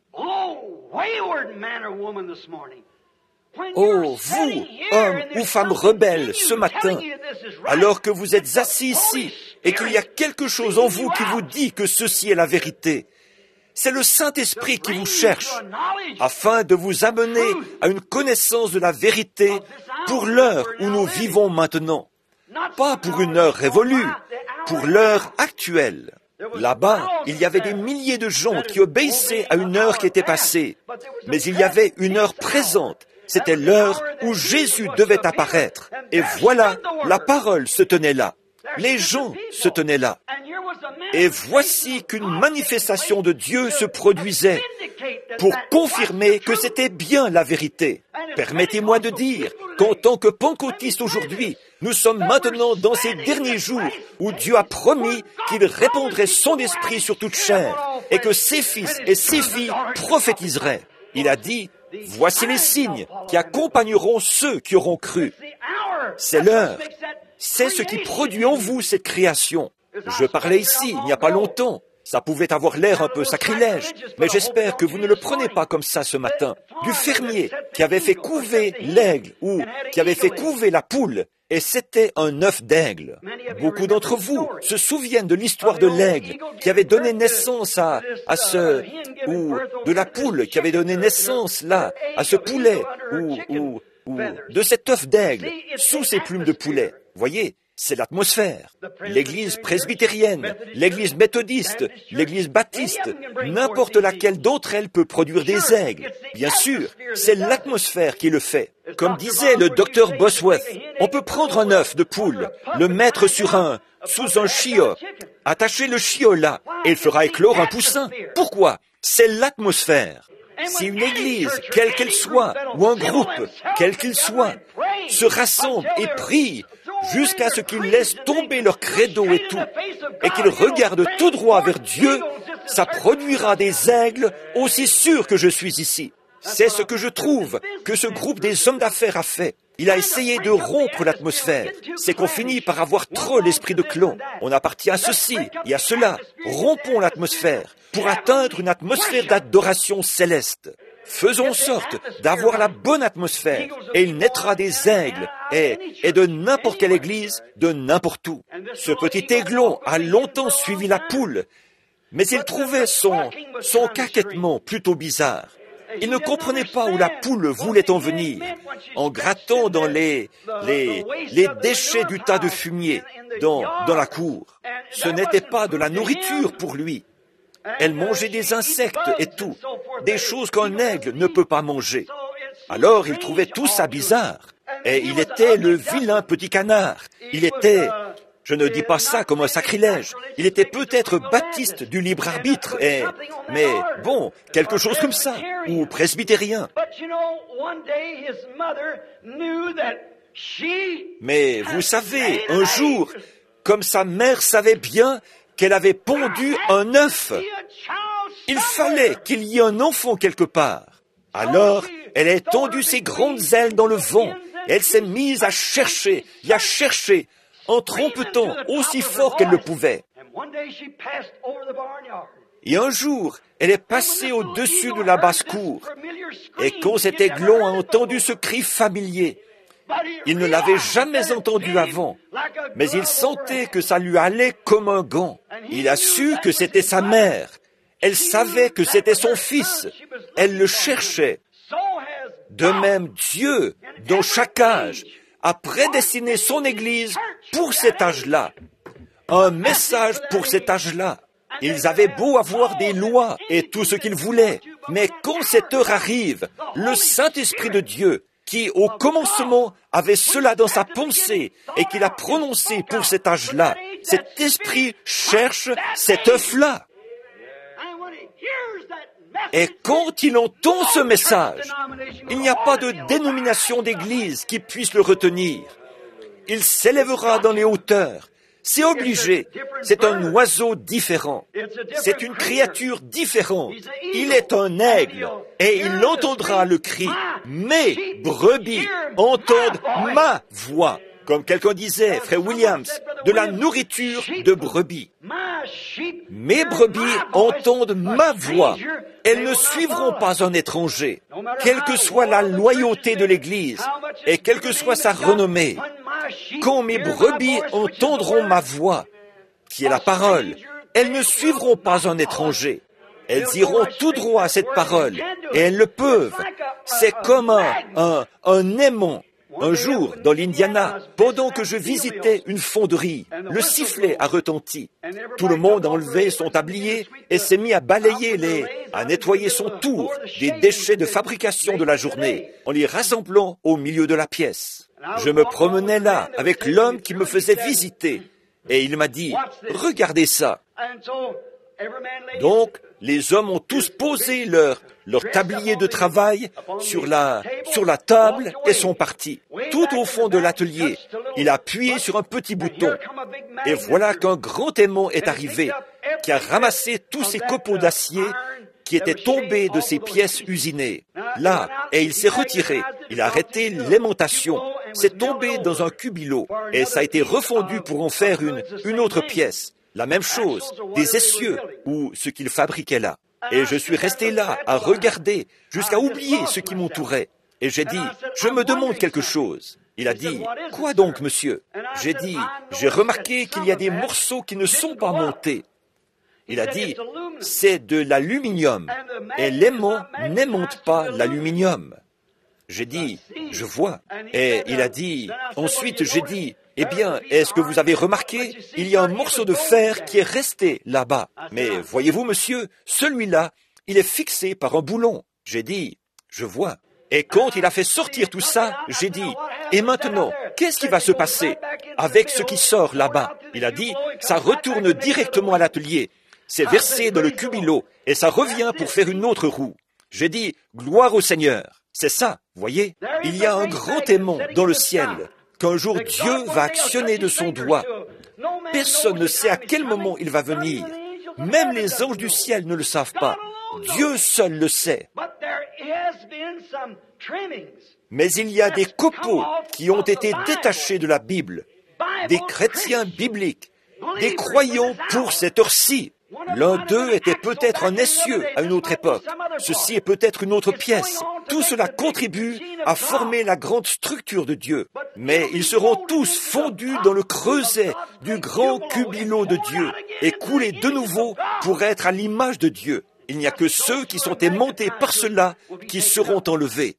Oh, vous, hommes ou femmes rebelles, ce matin, alors que vous êtes assis ici et qu'il y a quelque chose en vous qui vous dit que ceci est la vérité, c'est le Saint-Esprit qui vous cherche afin de vous amener à une connaissance de la vérité pour l'heure où nous vivons maintenant. Pas pour une heure révolue, pour l'heure actuelle. Là-bas, il y avait des milliers de gens qui obéissaient à une heure qui était passée. Mais il y avait une heure présente. C'était l'heure où Jésus devait apparaître. Et voilà, la parole se tenait là. Les gens se tenaient là. Et voici qu'une manifestation de Dieu se produisait pour confirmer que c'était bien la vérité. Permettez-moi de dire qu'en tant que pentecôtistes aujourd'hui, nous sommes maintenant dans ces derniers jours où Dieu a promis qu'il répandrait son esprit sur toute chair et que ses fils et ses filles prophétiseraient. Il a dit, « Voici les signes qui accompagneront ceux qui auront cru. » C'est l'heure. C'est ce qui produit en vous cette création. Je parlais ici il n'y a pas longtemps. Ça pouvait avoir l'air un peu sacrilège, mais j'espère que vous ne le prenez pas comme ça ce matin. Du fermier qui avait fait couver l'aigle ou qui avait fait couver la poule, et c'était un œuf d'aigle. Beaucoup d'entre vous se souviennent de l'histoire de l'aigle qui avait donné naissance ou de la poule qui avait donné naissance là, à ce poulet, ou de cet œuf d'aigle, sous ces plumes de poulet. Voyez, c'est l'atmosphère. L'Église presbytérienne, l'Église méthodiste, l'Église baptiste, n'importe laquelle d'entre elles peut produire des aigles. Bien sûr, c'est l'atmosphère qui le fait. Comme disait le docteur Bosworth, on peut prendre un œuf de poule, le mettre sous un chiot, attacher le chiot là, et il fera éclore un poussin. Pourquoi? C'est l'atmosphère. Si une église, quelle qu'elle soit, ou un groupe, quel qu'il soit, se rassemble et prie jusqu'à ce qu'ils laissent tomber leur credo et tout, et qu'ils regardent tout droit vers Dieu, ça produira des aigles aussi sûrs que je suis ici. C'est ce que je trouve que ce groupe des hommes d'affaires a fait. Il a essayé de rompre l'atmosphère. C'est qu'on finit par avoir trop l'esprit de clan. On appartient à ceci et à cela. Rompons l'atmosphère pour atteindre une atmosphère d'adoration céleste. Faisons en sorte d'avoir la bonne atmosphère, et il naîtra des aigles, et de n'importe quelle église, de n'importe où. Ce petit aiglon a longtemps suivi la poule, mais il trouvait son caquettement plutôt bizarre. Il ne comprenait pas où la poule voulait en venir, en grattant dans les déchets du tas de fumier dans la cour. Ce n'était pas de la nourriture pour lui. Elle mangeait des insectes et tout, des choses qu'un aigle ne peut pas manger. Alors il trouvait tout ça bizarre. Et il était le vilain petit canard. Il était, je ne dis pas ça comme un sacrilège, il était peut-être baptiste du libre arbitre, mais bon, quelque chose comme ça, ou presbytérien. Mais vous savez, un jour, comme sa mère savait bien qu'elle avait pondu un œuf, il fallait qu'il y ait un enfant quelque part. Alors, elle a tendu ses grandes ailes dans le vent, et elle s'est mise à chercher, en trompetant aussi fort qu'elle le pouvait. Et un jour, elle est passée au-dessus de la basse-cour, et quand cet aiglon a entendu ce cri familier, il ne l'avait jamais entendu avant, mais il sentait que ça lui allait comme un gant. Il a su que c'était sa mère. Elle savait que c'était son fils. Elle le cherchait. De même, Dieu, dans chaque âge, a prédestiné son Église pour cet âge-là. Un message pour cet âge-là. Ils avaient beau avoir des lois et tout ce qu'ils voulaient, mais quand cette heure arrive, le Saint-Esprit de Dieu, qui au commencement avait cela dans sa pensée et qu'il a prononcé pour cet âge-là, cet esprit cherche cet œuf-là. Et quand il entend ce message, il n'y a pas de dénomination d'église qui puisse le retenir. Il s'élèvera dans les hauteurs. C'est obligé. C'est un oiseau différent. C'est une créature différente. Il est un aigle. Et il entendra le cri. Mes brebis entendent ma voix. Comme quelqu'un disait, frère Williams, de la nourriture de brebis. Mes brebis entendent ma voix. Elles ne suivront pas un étranger, quelle que soit la loyauté de l'Église et quelle que soit sa renommée. Quand mes brebis entendront ma voix, qui est la parole, elles ne suivront pas un étranger. Elles iront tout droit à cette parole, et elles le peuvent. C'est comme un aimant. Un jour, dans l'Indiana, pendant que je visitais une fonderie, le sifflet a retenti. Tout le monde a enlevé son tablier et s'est mis à balayer à nettoyer son tour des déchets de fabrication de la journée, en les rassemblant au milieu de la pièce. Je me promenais là avec l'homme qui me faisait visiter, et il m'a dit, « Regardez ça !» Donc, les hommes ont tous posé leur tablier de travail sur la table et sont partis. Tout au fond de l'atelier, il a appuyé sur un petit bouton. Et voilà qu'un grand aimant est arrivé, qui a ramassé tous ces copeaux d'acier qui étaient tombés de ces pièces usinées. Là, et il s'est retiré. Il a arrêté l'aimantation. C'est tombé dans un cubilo et ça a été refondu pour en faire une autre pièce. La même chose, des essieux ou ce qu'il fabriquait là. Et je suis resté là à regarder jusqu'à oublier ce qui m'entourait. Et j'ai dit, je me demande quelque chose. Il a dit, quoi donc, monsieur? J'ai dit, j'ai remarqué qu'il y a des morceaux qui ne sont pas montés. Il a dit, c'est de l'aluminium. Et l'aimant n'aimonte pas l'aluminium. J'ai dit, je vois. Et il a dit, ensuite j'ai dit, eh bien, est-ce que vous avez remarqué, il y a un morceau de fer qui est resté là-bas. Mais voyez-vous, monsieur, celui-là, il est fixé par un boulon. J'ai dit, je vois. Et quand il a fait sortir tout ça, j'ai dit, et maintenant, qu'est-ce qui va se passer avec ce qui sort là-bas? Il a dit, ça retourne directement à l'atelier. C'est versé dans le cubilo et ça revient pour faire une autre roue. J'ai dit, gloire au Seigneur. C'est ça, voyez? Il y a un grand aimant dans le ciel qu'un jour Dieu va actionner de son doigt. Personne ne sait à quel moment il va venir. Même les anges du ciel ne le savent pas. Dieu seul le sait. Mais il y a des copeaux qui ont été détachés de la Bible, des chrétiens bibliques, des croyants pour cette heure-ci. L'un d'eux était peut-être un essieu à une autre époque, Ceci est peut-être une autre pièce. Tout cela contribue à former la grande structure de Dieu. Mais ils seront tous fondus dans le creuset du grand cubilot de Dieu et coulés de nouveau pour être à l'image de Dieu. Il n'y a que ceux qui sont aimantés par cela qui seront enlevés.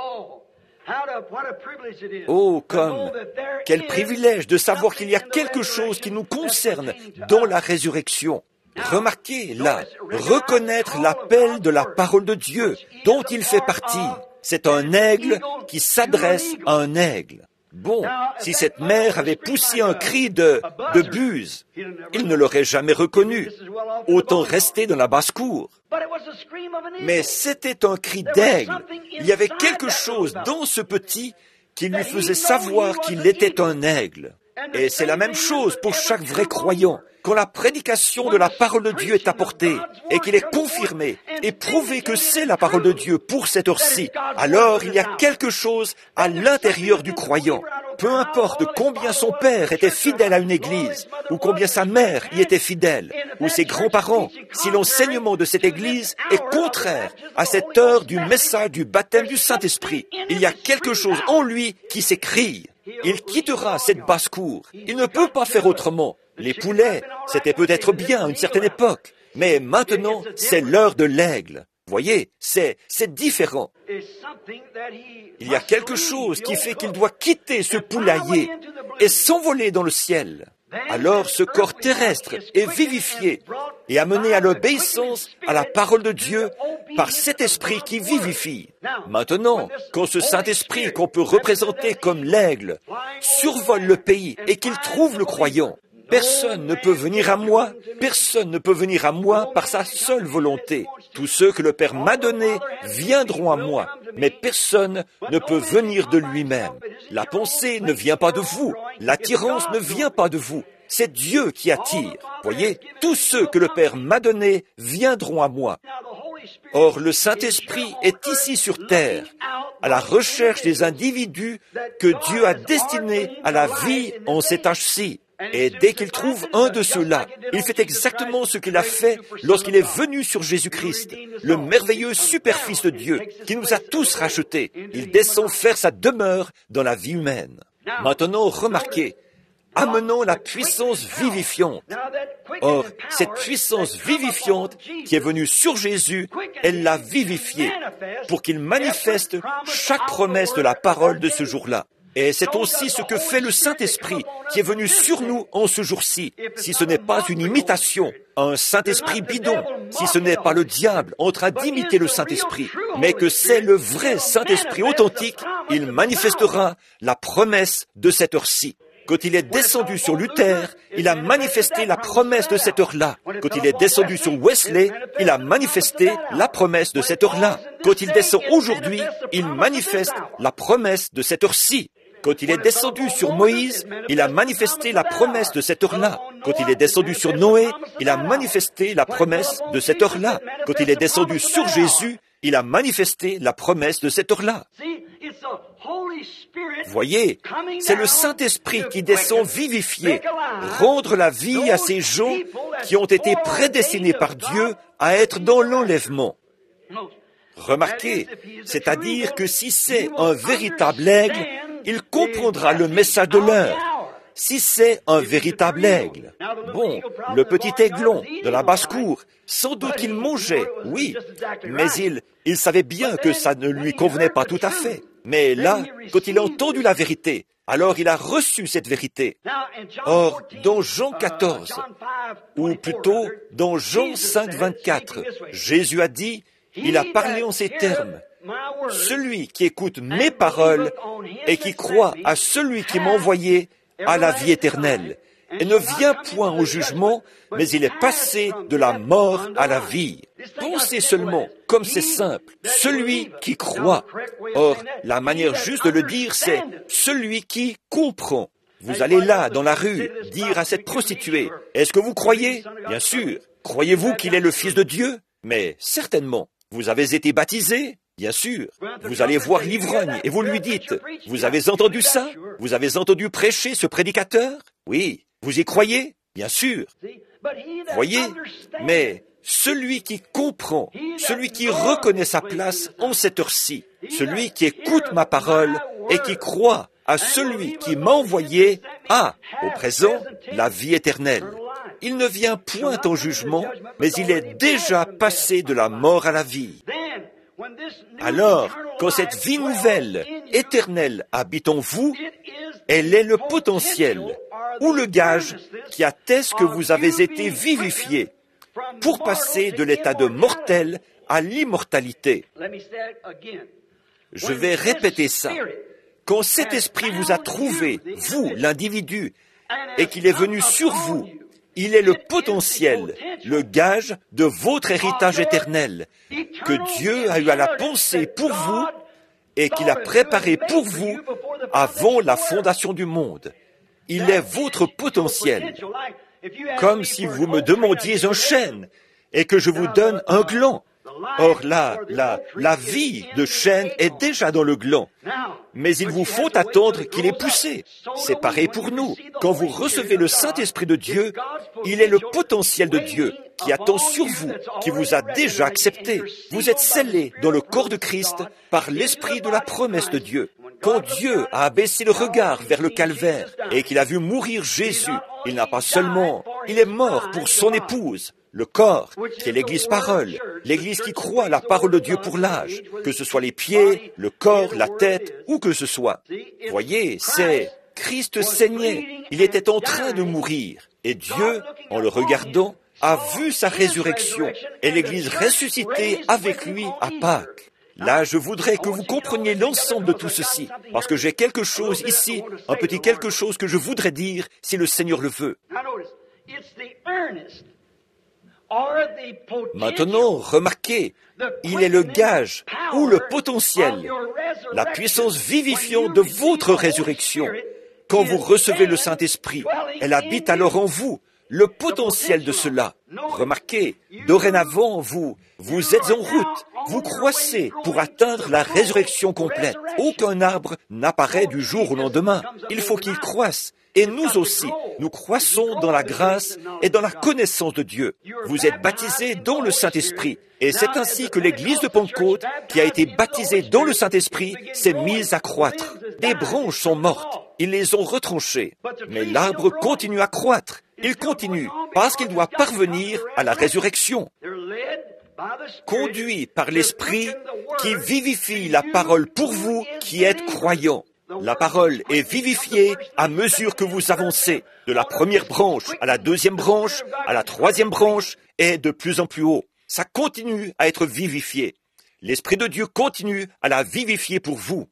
Oh, quel privilège de savoir qu'il y a quelque chose qui nous concerne dans la résurrection. Remarquez, là, reconnaître l'appel de la parole de Dieu dont il fait partie. C'est un aigle qui s'adresse à un aigle. Bon, si cette mère avait poussé un cri de buse, il ne l'aurait jamais reconnu. Autant rester dans la basse-cour. Mais c'était un cri d'aigle. Il y avait quelque chose dans ce petit qui lui faisait savoir qu'il était un aigle. Et c'est la même chose pour chaque vrai croyant. Quand la prédication de la parole de Dieu est apportée et qu'il est confirmé et prouvé que c'est la parole de Dieu pour cette heure-ci, alors il y a quelque chose à l'intérieur du croyant. Peu importe combien son père était fidèle à une église, ou combien sa mère y était fidèle, ou ses grands-parents, si l'enseignement de cette église est contraire à cette heure du message du baptême du Saint-Esprit, il y a quelque chose en lui qui s'écrie. Il quittera cette basse-cour. Il ne peut pas faire autrement. Les poulets, c'était peut-être bien à une certaine époque, mais maintenant, c'est l'heure de l'aigle. Voyez, c'est différent. Il y a quelque chose qui fait qu'il doit quitter ce poulailler et s'envoler dans le ciel. Alors ce corps terrestre est vivifié et amené à l'obéissance à la parole de Dieu par cet esprit qui vivifie. Maintenant, quand ce Saint-Esprit qu'on peut représenter comme l'aigle survole le pays et qu'il trouve le croyant, personne ne peut venir à moi par sa seule volonté. Tous ceux que le Père m'a donnés viendront à moi, mais personne ne peut venir de lui-même. La pensée ne vient pas de vous, l'attirance ne vient pas de vous. C'est Dieu qui attire. Voyez, tous ceux que le Père m'a donnés viendront à moi. Or, le Saint-Esprit est ici sur terre, à la recherche des individus que Dieu a destinés à la vie en cet âge-ci. Et dès qu'il trouve un de ceux-là, il fait exactement ce qu'il a fait lorsqu'il est venu sur Jésus-Christ, le merveilleux super-fils de Dieu, qui nous a tous rachetés. Il descend faire sa demeure dans la vie humaine. Maintenant, remarquez, amenons la puissance vivifiante. Or, cette puissance vivifiante qui est venue sur Jésus, elle l'a vivifié pour qu'il manifeste chaque promesse de la parole de ce jour-là. Et c'est aussi ce que fait le Saint-Esprit qui est venu sur nous en ce jour-ci. Si ce n'est pas une imitation, un Saint-Esprit bidon, si ce n'est pas le diable en train d'imiter le Saint-Esprit, mais que c'est le vrai Saint-Esprit authentique, il manifestera la promesse de cette heure-ci. Quand il est descendu sur Luther, il a manifesté la promesse de cette heure-là. Quand il est descendu sur Wesley, il a manifesté la promesse de cette heure-là. Quand il descend aujourd'hui, il manifeste la promesse de cette heure-ci. Quand il est descendu sur Moïse, il a manifesté la promesse de cette heure-là. Quand il est descendu sur Noé, il a manifesté la promesse de cette heure-là. Quand il est descendu sur Jésus, il a manifesté la promesse de cette heure-là. Voyez, c'est le Saint-Esprit qui descend vivifier, rendre la vie à ces gens qui ont été prédestinés par Dieu à être dans l'enlèvement. Remarquez, c'est-à-dire que si c'est un véritable aigle, il comprendra le message de l'heure. Si c'est un véritable aigle, bon, le petit aiglon de la basse-cour, sans doute qu'il mangeait, oui, mais il savait bien que ça ne lui convenait pas tout à fait. Mais là, quand il a entendu la vérité, alors il a reçu cette vérité. Or, dans Jean 14, ou plutôt dans Jean 5, 24, Jésus a dit, il a parlé en ces termes, « Celui qui écoute mes paroles et qui croit à celui qui m'a envoyé a la vie éternelle, et ne vient point au jugement, mais il est passé de la mort à la vie. » Pensez seulement, comme c'est simple, celui qui croit. Or, la manière juste de le dire, c'est celui qui comprend. Vous allez là, dans la rue, dire à cette prostituée, « Est-ce que vous croyez ?» Bien sûr. Croyez-vous qu'il est le Fils de Dieu? Mais certainement. Vous avez été baptisé? Bien sûr. Vous allez voir l'ivrogne et vous lui dites, « Vous avez entendu ça? Vous avez entendu prêcher ce prédicateur? » Oui. Vous y croyez? Bien sûr. Voyez? Mais celui qui comprend, celui qui reconnaît sa place en cette heure-ci, celui qui écoute ma parole et qui croit à celui qui m'a envoyé a, au présent, la vie éternelle. Il ne vient point en jugement, mais il est déjà passé de la mort à la vie. Alors, quand cette vie nouvelle, éternelle, habite en vous, elle est le potentiel ou le gage qui atteste que vous avez été vivifié pour passer de l'état de mortel à l'immortalité. Je vais répéter ça. Quand cet esprit vous a trouvé, vous, l'individu, et qu'il est venu sur vous, il est le potentiel, le gage de votre héritage éternel, que Dieu a eu à la pensée pour vous et qu'il a préparé pour vous avant la fondation du monde. Il est votre potentiel. Comme si vous me demandiez un chêne et que je vous donne un gland. Or là, la vie de chêne est déjà dans le gland. Mais il vous faut attendre qu'il ait poussé. C'est pareil pour nous. Quand vous recevez le Saint-Esprit de Dieu, il est le potentiel de Dieu qui attend sur vous, qui vous a déjà accepté. Vous êtes scellés dans le corps de Christ par l'Esprit de la promesse de Dieu. Quand Dieu a abaissé le regard vers le calvaire et qu'il a vu mourir Jésus, il n'a pas seulement, il est mort pour son épouse, le corps, qui est l'Église parole, l'Église qui croit la parole de Dieu pour l'âge, que ce soit les pieds, le corps, la tête, où que ce soit. Voyez, c'est Christ saignait, il était en train de mourir, et Dieu, en le regardant, a vu sa résurrection, et l'Église ressuscitée avec lui à Pâques. Là, je voudrais que vous compreniez l'ensemble de tout ceci, parce que j'ai quelque chose ici, un petit quelque chose que je voudrais dire, si le Seigneur le veut. Maintenant, remarquez, il est le gage ou le potentiel, la puissance vivifiante de votre résurrection. Quand vous recevez le Saint-Esprit, elle habite alors en vous, le potentiel de cela. Remarquez, dorénavant, vous êtes en route, vous croissez pour atteindre la résurrection complète. Aucun arbre n'apparaît du jour au lendemain. Il faut qu'il croisse. Et nous aussi, nous croissons dans la grâce et dans la connaissance de Dieu. Vous êtes baptisés dans le Saint-Esprit. Et c'est ainsi que l'Église de Pentecôte, qui a été baptisée dans le Saint-Esprit, s'est mise à croître. Des branches sont mortes. Ils les ont retranchées. Mais l'arbre continue à croître. Il continue parce qu'il doit parvenir à la résurrection. Conduit par l'Esprit qui vivifie la parole pour vous qui êtes croyants. La parole est vivifiée à mesure que vous avancez, de la première branche à la deuxième branche, à la troisième branche, et de plus en plus haut. Ça continue à être vivifié. L'Esprit de Dieu continue à la vivifier pour vous.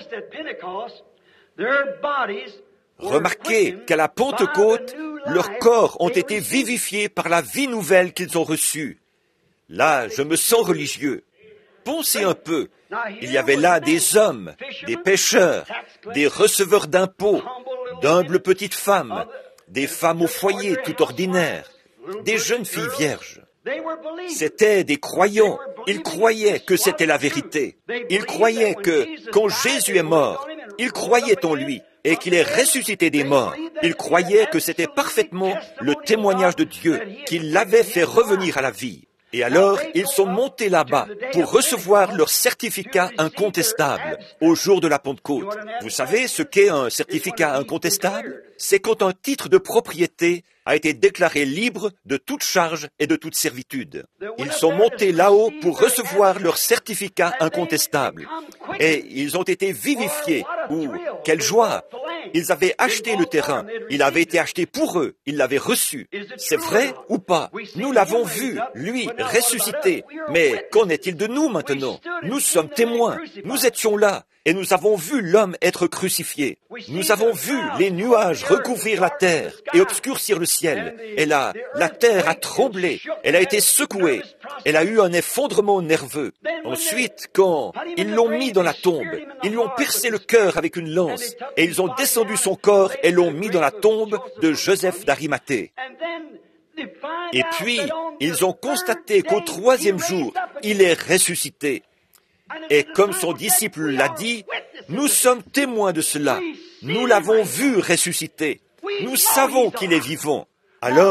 Remarquez qu'à la Pentecôte, leurs corps ont été vivifiés par la vie nouvelle qu'ils ont reçue. Là, je me sens religieux. Pensez un peu. Il y avait là des hommes, des pêcheurs, des receveurs d'impôts, d'humbles petites femmes, des femmes au foyer tout ordinaires, des jeunes filles vierges. C'étaient des croyants. Ils croyaient que c'était la vérité. Ils croyaient que, quand Jésus est mort, ils croyaient en lui et qu'il est ressuscité des morts. Ils croyaient que c'était parfaitement le témoignage de Dieu, qu'il l'avait fait revenir à la vie. Et alors, ils sont montés là-bas pour recevoir leur certificat incontestable au jour de la Pentecôte. Vous savez ce qu'est un certificat incontestable? C'est quand un titre de propriété a été déclaré libre de toute charge et de toute servitude. Ils sont montés là-haut pour recevoir leur certificat incontestable. Et ils ont été vivifiés. Quelle joie! Ils avaient acheté le terrain. Il avait été acheté pour eux. Ils l'avaient reçu. C'est vrai ou pas? Nous l'avons vu, lui, ressuscité. Mais qu'en est-il de nous maintenant? Nous sommes témoins. Nous étions là. Et nous avons vu l'homme être crucifié. Nous avons vu les nuages recouvrir la terre et obscurcir le ciel. Et là, la terre a tremblé. Elle a été secouée. Elle a eu un effondrement nerveux. Ensuite, quand ils l'ont mis dans la tombe, ils lui ont percé le cœur avec une lance. Et ils ont descendu son corps et l'ont mis dans la tombe de Joseph d'Arimathée. Et puis, ils ont constaté qu'au troisième jour, il est ressuscité. Et comme son disciple l'a dit, nous sommes témoins de cela. Nous l'avons vu ressusciter. Nous savons qu'il est vivant. Alors,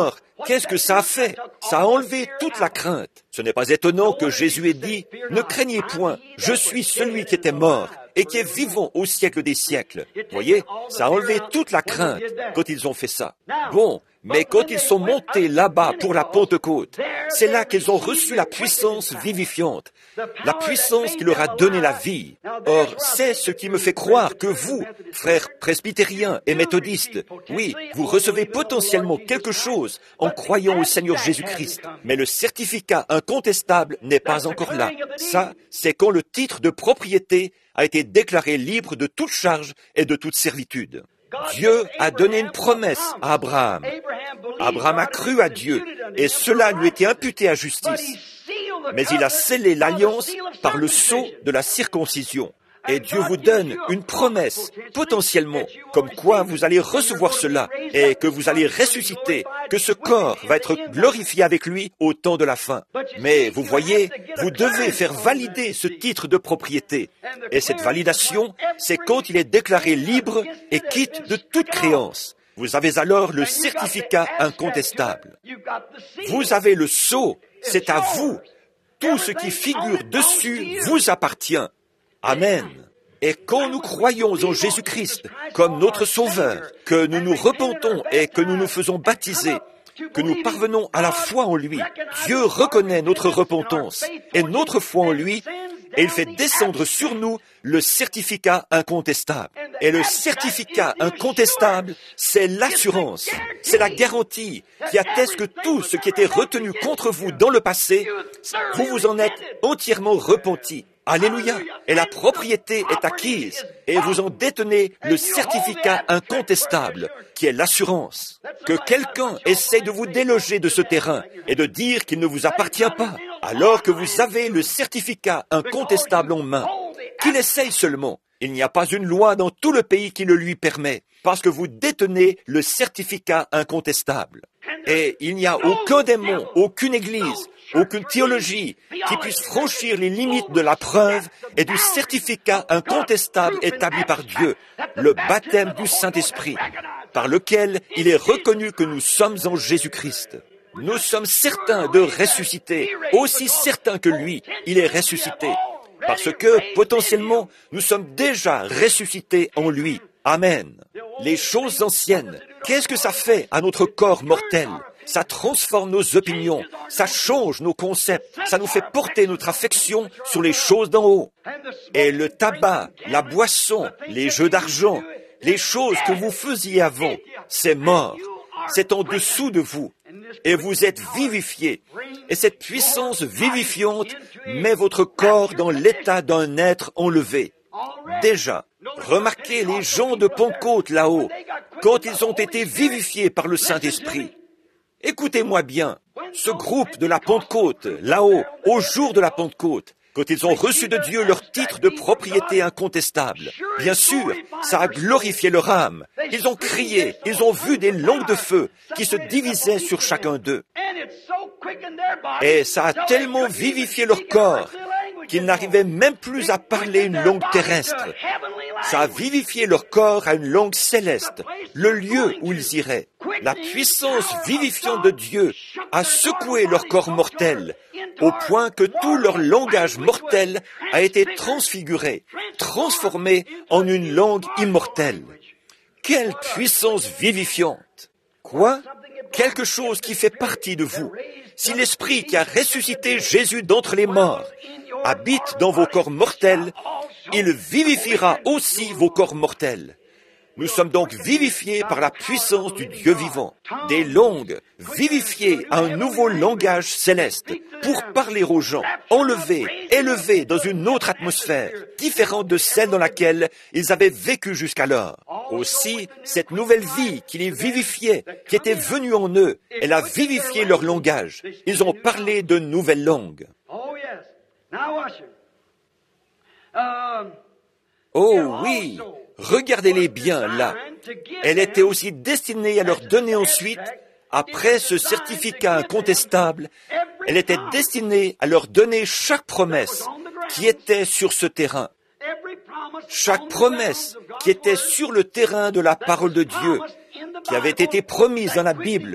Qu'est-ce que ça a fait? Ça a enlevé toute la crainte. Ce n'est pas étonnant que Jésus ait dit, « Ne craignez point, je suis celui qui était mort et qui est vivant au siècle des siècles. » Voyez, ça a enlevé toute la crainte quand ils ont fait ça. Bon, mais quand ils sont montés là-bas pour la Pentecôte, c'est là qu'ils ont reçu la puissance vivifiante, la puissance qui leur a donné la vie. Or, c'est ce qui me fait croire que vous, frères presbytériens et méthodistes, oui, vous recevez potentiellement quelque chose en croyant au Seigneur Jésus-Christ, mais le certificat incontestable n'est pas encore là. Ça, c'est quand le titre de propriété a été déclaré libre de toute charge et de toute servitude. Dieu a donné une promesse à Abraham. Abraham a cru à Dieu et cela lui était imputé à justice. Mais il a scellé l'alliance par le sceau de la circoncision. Et Dieu vous donne une promesse, potentiellement, comme quoi vous allez recevoir cela et que vous allez ressusciter, que ce corps va être glorifié avec lui au temps de la fin. Mais vous voyez, vous devez faire valider ce titre de propriété. Et cette validation, c'est quand il est déclaré libre et quitte de toute créance. Vous avez alors le certificat incontestable. Vous avez le sceau, c'est à vous. Tout ce qui figure dessus vous appartient. Amen. Et quand nous croyons en Jésus-Christ comme notre Sauveur, que nous nous repentons et que nous nous faisons baptiser, que nous parvenons à la foi en lui, Dieu reconnaît notre repentance et notre foi en lui, et il fait descendre sur nous le certificat incontestable. Et le certificat incontestable, c'est l'assurance, c'est la garantie qui atteste que tout ce qui était retenu contre vous dans le passé, vous vous en êtes entièrement repenti. Alléluia! Et la propriété est acquise et vous en détenez le certificat incontestable qui est l'assurance. Que quelqu'un essaie de vous déloger de ce terrain et de dire qu'il ne vous appartient pas, alors que vous avez le certificat incontestable en main. Qu'il essaye seulement. Il n'y a pas une loi dans tout le pays qui le lui permet, parce que vous détenez le certificat incontestable. Et il n'y a aucun démon, aucune église, aucune théologie qui puisse franchir les limites de la preuve et du certificat incontestable établi par Dieu, le baptême du Saint-Esprit, par lequel il est reconnu que nous sommes en Jésus-Christ. Nous sommes certains de ressusciter, aussi certains que lui, il est ressuscité, parce que, potentiellement, nous sommes déjà ressuscités en lui. Amen. Les choses anciennes, qu'est-ce que ça fait à notre corps mortel? Ça transforme nos opinions, ça change nos concepts, ça nous fait porter notre affection sur les choses d'en haut. Et le tabac, la boisson, les jeux d'argent, les choses que vous faisiez avant, c'est mort. C'est en dessous de vous. Et vous êtes vivifiés. Et cette puissance vivifiante met votre corps dans l'état d'un être enlevé. Déjà, remarquez les gens de Pentecôte là-haut, quand ils ont été vivifiés par le Saint-Esprit. Écoutez-moi bien, ce groupe de la Pentecôte, là-haut, au jour de la Pentecôte, quand ils ont reçu de Dieu leur titre de propriété incontestable, bien sûr, ça a glorifié leur âme. Ils ont crié, ils ont vu des langues de feu qui se divisaient sur chacun d'eux. Et ça a tellement vivifié leur corps qu'ils n'arrivaient même plus à parler une langue terrestre. Ça a vivifié leur corps à une langue céleste, le lieu où ils iraient. La puissance vivifiante de Dieu a secoué leur corps mortel, au point que tout leur langage mortel a été transfiguré, transformé en une langue immortelle. Quelle puissance vivifiante! Quoi? Quelque chose qui fait partie de vous. Si l'Esprit qui a ressuscité Jésus d'entre les morts habite dans vos corps mortels, il vivifiera aussi vos corps mortels. Nous sommes donc vivifiés par la puissance du Dieu vivant. Des langues vivifiées à un nouveau langage céleste pour parler aux gens, enlevés, élevés dans une autre atmosphère, différente de celle dans laquelle ils avaient vécu jusqu'alors. Aussi, cette nouvelle vie qui les vivifiait, qui était venue en eux, elle a vivifié leur langage. Ils ont parlé de nouvelles langues. Oh oui! Regardez-les bien là. Elle était aussi destinée à leur donner ensuite, après ce certificat incontestable, elle était destinée à leur donner chaque promesse qui était sur ce terrain. Chaque promesse qui était sur le terrain de la parole de Dieu, qui avait été promise dans la Bible,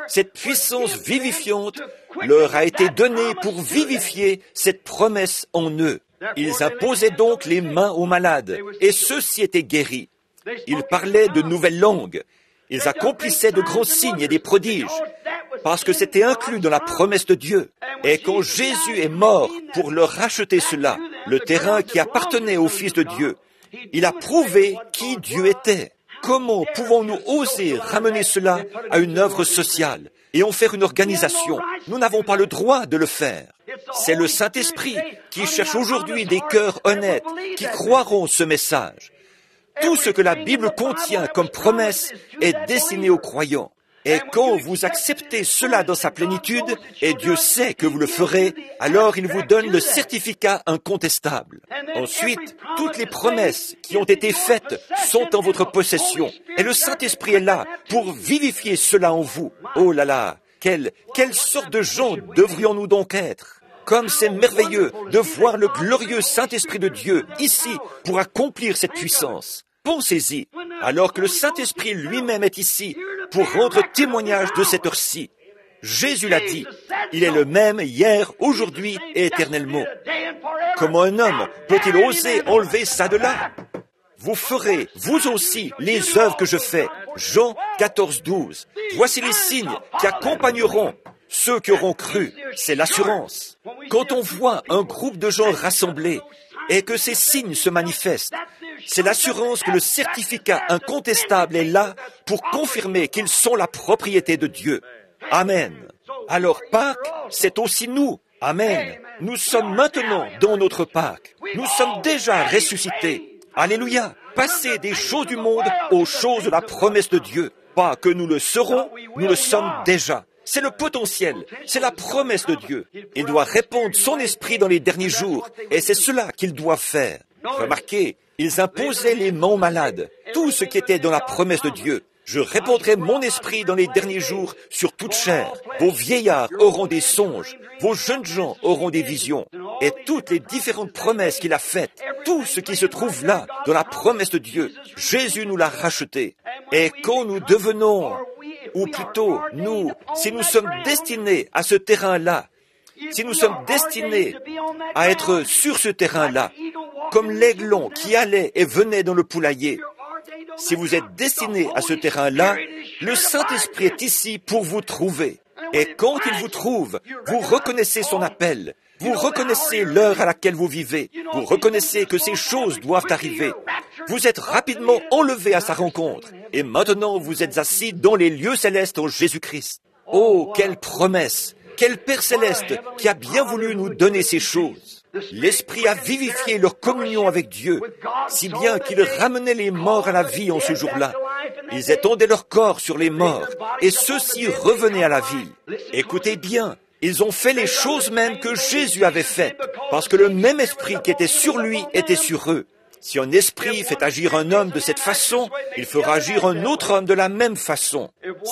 Cette puissance vivifiante leur a été donnée pour vivifier cette promesse en eux. Ils imposaient donc les mains aux malades, et ceux-ci étaient guéris. Ils parlaient de nouvelles langues. Ils accomplissaient de grands signes et des prodiges, parce que c'était inclus dans la promesse de Dieu. Et quand Jésus est mort pour leur racheter cela, le terrain qui appartenait au Fils de Dieu, il a prouvé qui Dieu était. Comment pouvons-nous oser ramener cela à une œuvre sociale et en faire une organisation? Nous n'avons pas le droit de le faire. C'est le Saint-Esprit qui cherche aujourd'hui des cœurs honnêtes qui croiront ce message. Tout ce que la Bible contient comme promesse est destiné aux croyants. Et quand vous acceptez cela dans sa plénitude, et Dieu sait que vous le ferez, alors il vous donne le certificat incontestable. Ensuite, toutes les promesses qui ont été faites sont en votre possession. Et le Saint-Esprit est là pour vivifier cela en vous. Oh là là, quelle sorte de gens devrions-nous donc être? Comme c'est merveilleux de voir le glorieux Saint-Esprit de Dieu ici pour accomplir cette puissance. Pensez-y, alors que le Saint-Esprit lui-même est ici pour rendre témoignage de cette heure-ci. Jésus l'a dit, il est le même hier, aujourd'hui et éternellement. Comment un homme peut-il oser enlever ça de là? Vous ferez, vous aussi, les œuvres que je fais. Jean 14, 12. Voici les signes qui accompagneront ceux qui auront cru. C'est l'assurance. Quand on voit un groupe de gens rassemblés et que ces signes se manifestent, c'est l'assurance que le certificat incontestable est là pour confirmer qu'ils sont la propriété de Dieu. Amen. Alors Pâques, c'est aussi nous. Amen. Nous sommes maintenant dans notre Pâques. Nous sommes déjà ressuscités. Alléluia. Passer des choses du monde aux choses de la promesse de Dieu. Pas que nous le serons, nous le sommes déjà. C'est le potentiel, c'est la promesse de Dieu. Il doit répandre son esprit dans les derniers jours, et c'est cela qu'il doit faire. Remarquez, ils imposaient les mains aux malades, tout ce qui était dans la promesse de Dieu. Je répandrai mon esprit dans les derniers jours sur toute chair. Vos vieillards auront des songes, vos jeunes gens auront des visions. Et toutes les différentes promesses qu'il a faites, tout ce qui se trouve là, dans la promesse de Dieu, Jésus nous l'a racheté. Et quand nous devenons, ou plutôt nous, si nous sommes destinés à ce terrain-là, si nous sommes destinés à être sur ce terrain-là, comme l'aiglon qui allait et venait dans le poulailler, si vous êtes destinés à ce terrain-là, le Saint-Esprit est ici pour vous trouver. Et quand il vous trouve, vous reconnaissez son appel, vous reconnaissez l'heure à laquelle vous vivez, vous reconnaissez que ces choses doivent arriver. Vous êtes rapidement enlevés à sa rencontre, et maintenant vous êtes assis dans les lieux célestes en Jésus-Christ. Oh, quelle promesse! Quel Père céleste qui a bien voulu nous donner ces choses. L'Esprit a vivifié leur communion avec Dieu, si bien qu'il ramenait les morts à la vie en ce jour-là. Ils étendaient leur corps sur les morts, et ceux-ci revenaient à la vie. Écoutez bien, ils ont fait les choses mêmes que Jésus avait faites, parce que le même Esprit qui était sur lui était sur eux. Si un esprit fait agir un homme de cette façon, il fera agir un autre homme de la même façon.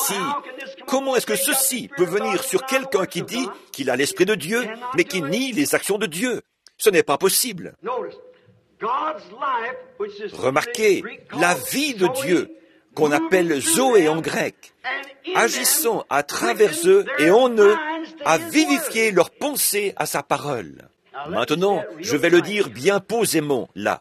Comment est-ce que ceci peut venir sur quelqu'un qui dit qu'il a l'Esprit de Dieu, mais qui nie les actions de Dieu? Ce n'est pas possible. Remarquez, la vie de Dieu, qu'on appelle Zoé en grec, agissant à travers eux et en eux, a vivifié leurs pensées à sa parole. Maintenant, je vais le dire bien posément, là.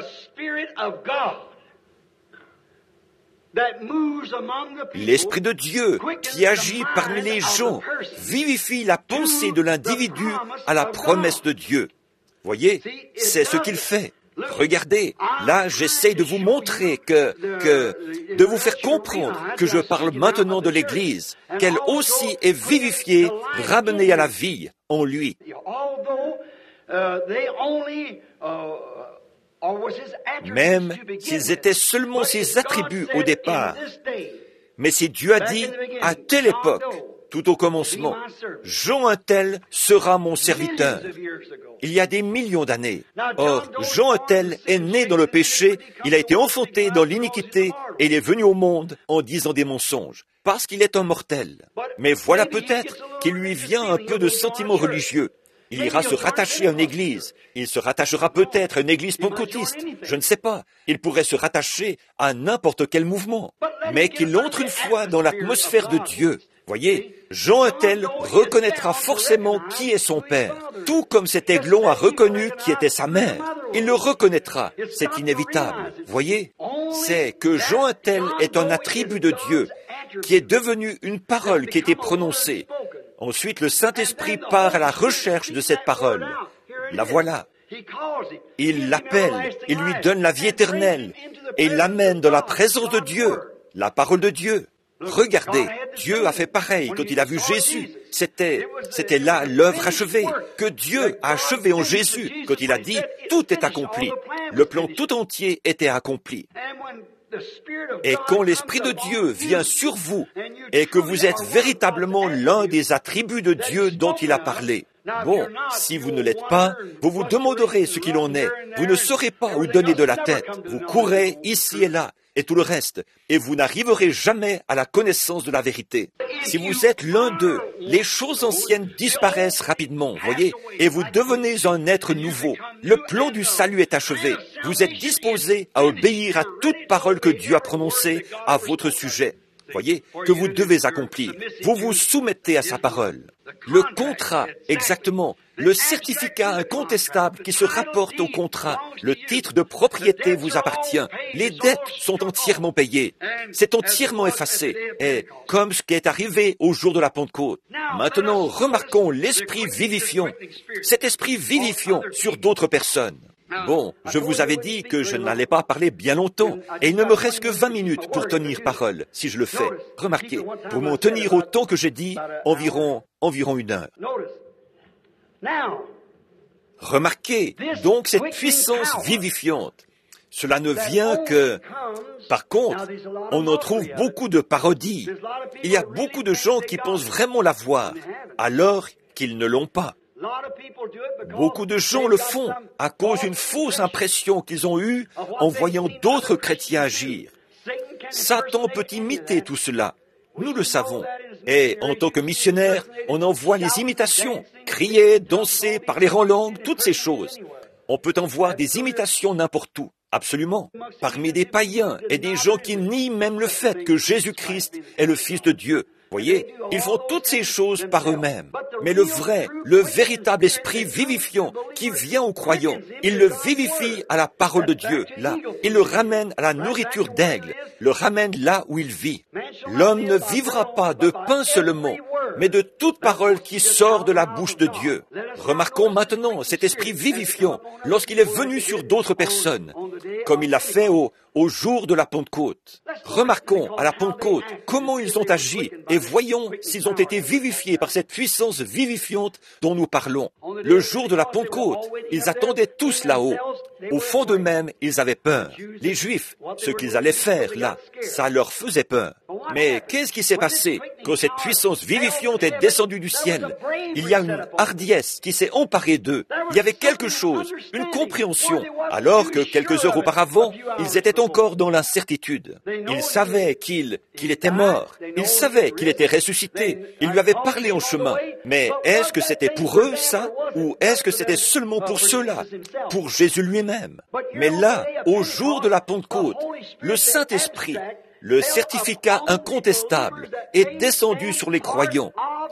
L'Esprit de Dieu qui agit parmi les gens vivifie la pensée de l'individu à la promesse de Dieu. Voyez, c'est ce qu'il fait. Regardez, là j'essaie de vous montrer de vous faire comprendre que je parle maintenant de l'Église, qu'elle aussi est vivifiée, ramenée à la vie en lui. Même s'ils étaient seulement ses attributs au départ. Mais si Dieu a dit, à telle époque, tout au commencement, Jean un tel sera mon serviteur. Il y a des millions d'années. Or, Jean un tel est né dans le péché, il a été enfanté dans l'iniquité et il est venu au monde en disant des mensonges, parce qu'il est un mortel. Mais voilà peut-être qu'il lui vient un peu de sentiment religieux. Il ira se rattacher à une église. Il se rattachera peut-être à une église pentecôtiste. Je ne sais pas. Il pourrait se rattacher à n'importe quel mouvement. Mais qu'il entre une fois dans l'atmosphère de Dieu, Voyez, Jean un tel reconnaîtra forcément qui est son père, tout comme cet aiglon a reconnu qui était sa mère. Il le reconnaîtra, c'est inévitable. Voyez, c'est que Jean un tel est un attribut de Dieu, qui est devenu une parole qui était prononcée. Ensuite, le Saint-Esprit part à la recherche de cette parole. La voilà. Il l'appelle, il lui donne la vie éternelle, et il l'amène dans la présence de Dieu, la parole de Dieu. Regardez, Dieu a fait pareil quand il a vu Jésus. C'était là l'œuvre achevée, que Dieu a achevé en Jésus, quand il a dit « tout est accompli ». Le plan tout entier était accompli. Et quand l'Esprit de Dieu vient sur vous, et que vous êtes véritablement l'un des attributs de Dieu dont il a parlé, bon, si vous ne l'êtes pas, vous vous demanderez ce qu'il en est. Vous ne saurez pas où donner de la tête. Vous courez ici et là, et tout le reste, et vous n'arriverez jamais à la connaissance de la vérité. Si vous êtes l'un d'eux, les choses anciennes disparaissent rapidement, voyez, et vous devenez un être nouveau. Le plan du salut est achevé. Vous êtes disposé à obéir à toute parole que Dieu a prononcée à votre sujet. Voyez, que vous devez accomplir. Vous vous soumettez à sa parole. Le contrat, exactement, le certificat incontestable qui se rapporte au contrat, le titre de propriété vous appartient. Les dettes sont entièrement payées. C'est entièrement effacé. Et comme ce qui est arrivé au jour de la Pentecôte. Maintenant, remarquons l'esprit vivifiant. Cet esprit vivifiant sur d'autres personnes. Bon, je vous avais dit que je n'allais pas parler bien longtemps, et il ne me reste que 20 minutes pour tenir parole, si je le fais. Remarquez, pour m'en tenir au temps que j'ai dit, environ 1 heure. Remarquez, donc, cette puissance vivifiante. Cela ne vient que... Par contre, on en trouve beaucoup de parodies. Il y a beaucoup de gens qui pensent vraiment l'avoir, alors qu'ils ne l'ont pas. Beaucoup de gens le font à cause d'une fausse impression qu'ils ont eue en voyant d'autres chrétiens agir. Satan peut imiter tout cela. Nous le savons. Et en tant que missionnaire, on en voit les imitations. Crier, danser, parler en langue, toutes ces choses. On peut en voir des imitations n'importe où. Absolument. Parmi des païens et des gens qui nient même le fait que Jésus-Christ est le Fils de Dieu. Voyez, ils font toutes ces choses par eux-mêmes. Mais le véritable esprit vivifiant qui vient aux croyants, il le vivifie à la parole de Dieu, là. Il le ramène à la nourriture d'aigle, le ramène là où il vit. L'homme ne vivra pas de pain seulement, mais de toute parole qui sort de la bouche de Dieu. Remarquons maintenant cet esprit vivifiant lorsqu'il est venu sur d'autres personnes, comme il l'a fait au jour de la Pentecôte. Remarquons à la Pentecôte comment ils ont agi et voyons s'ils ont été vivifiés par cette puissance vivifiante dont nous parlons. Le jour de la Pentecôte, ils attendaient tous là-haut. Au fond d'eux-mêmes, ils avaient peur. Les Juifs, ce qu'ils allaient faire là, ça leur faisait peur. Mais qu'est-ce qui s'est passé quand cette puissance vivifiante est descendue du ciel? Il y a une hardiesse qui s'est emparée d'eux. Il y avait quelque chose, une compréhension, alors que quelques heures auparavant, ils étaient encore dans l'incertitude. Ils savaient qu'il était mort. Ils savaient qu'il était ressuscité. Ils lui avaient parlé en chemin. Mais est-ce que c'était pour eux, ça? Ou est-ce que c'était seulement pour ceux-là? Pour Jésus lui-même? Mais là, au jour de la Pentecôte, le Saint-Esprit, le certificat incontestable, est descendu sur les croyants.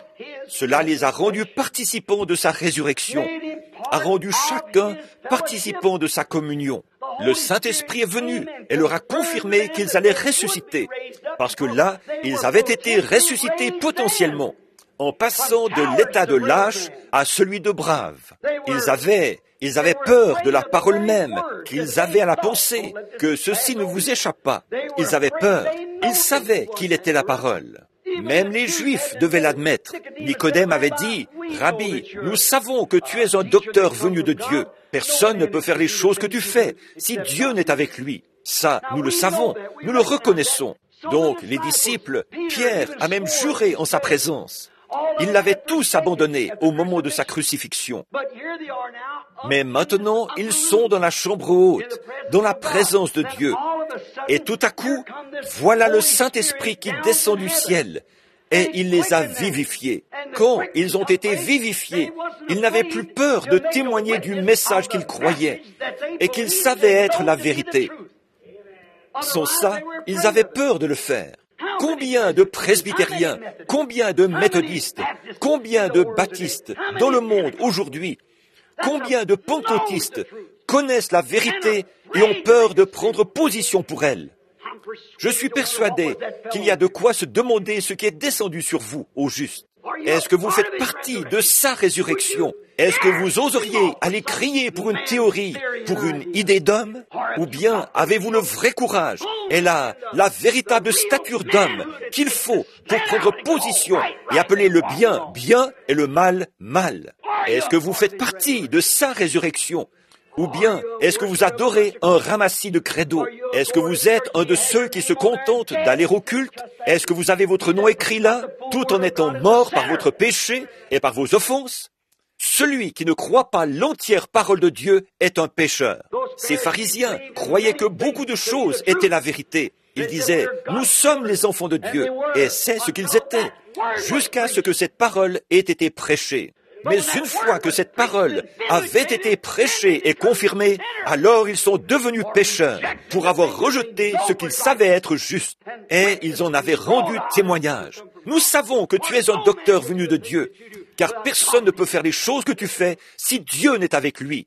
Cela les a rendus participants de sa résurrection, a rendu chacun participant de sa communion. Le Saint-Esprit est venu et leur a confirmé qu'ils allaient ressusciter, parce que là, ils avaient été ressuscités potentiellement, en passant de l'état de lâche à celui de brave. Ils avaient peur de la parole même qu'ils avaient à la pensée, que ceci ne vous échappe pas. Ils avaient peur. Ils savaient qu'il était la parole. Même les Juifs devaient l'admettre. Nicodème avait dit, « Rabbi, nous savons que tu es un docteur venu de Dieu. Personne ne peut faire les choses que tu fais si Dieu n'est avec lui. » Ça, nous le savons, nous le reconnaissons. Donc, les disciples, Pierre a même juré en sa présence. Ils l'avaient tous abandonné au moment de sa crucifixion. Mais maintenant, ils sont dans la chambre haute, dans la présence de Dieu. Et tout à coup, voilà le Saint-Esprit qui descend du ciel, et il les a vivifiés. Quand ils ont été vivifiés, ils n'avaient plus peur de témoigner du message qu'ils croyaient, et qu'ils savaient être la vérité. Sans ça, ils avaient peur de le faire. Combien de presbytériens, combien de méthodistes, combien de baptistes dans le monde aujourd'hui, combien de pentecôtistes connaissent la vérité et ont peur de prendre position pour elle? Je suis persuadé qu'il y a de quoi se demander ce qui est descendu sur vous, au juste. Est-ce que vous faites partie de sa résurrection? Est-ce que vous oseriez aller crier pour une théorie, pour une idée d'homme? Ou bien avez-vous le vrai courage et la véritable stature d'homme qu'il faut pour prendre position et appeler le bien, bien et le mal, mal? Est-ce que vous faites partie de sa résurrection? Ou bien, est-ce que vous adorez un ramassis de credo? Est-ce que vous êtes un de ceux qui se contentent d'aller au culte? Est-ce que vous avez votre nom écrit là, tout en étant mort par votre péché et par vos offenses? Celui qui ne croit pas l'entière parole de Dieu est un pécheur. Ces pharisiens croyaient que beaucoup de choses étaient la vérité. Ils disaient, nous sommes les enfants de Dieu, et c'est ce qu'ils étaient, jusqu'à ce que cette parole ait été prêchée. Mais une fois que cette parole avait été prêchée et confirmée, alors ils sont devenus pécheurs pour avoir rejeté ce qu'ils savaient être juste. Et ils en avaient rendu témoignage. Nous savons que tu es un docteur venu de Dieu, car personne ne peut faire les choses que tu fais si Dieu n'est avec lui.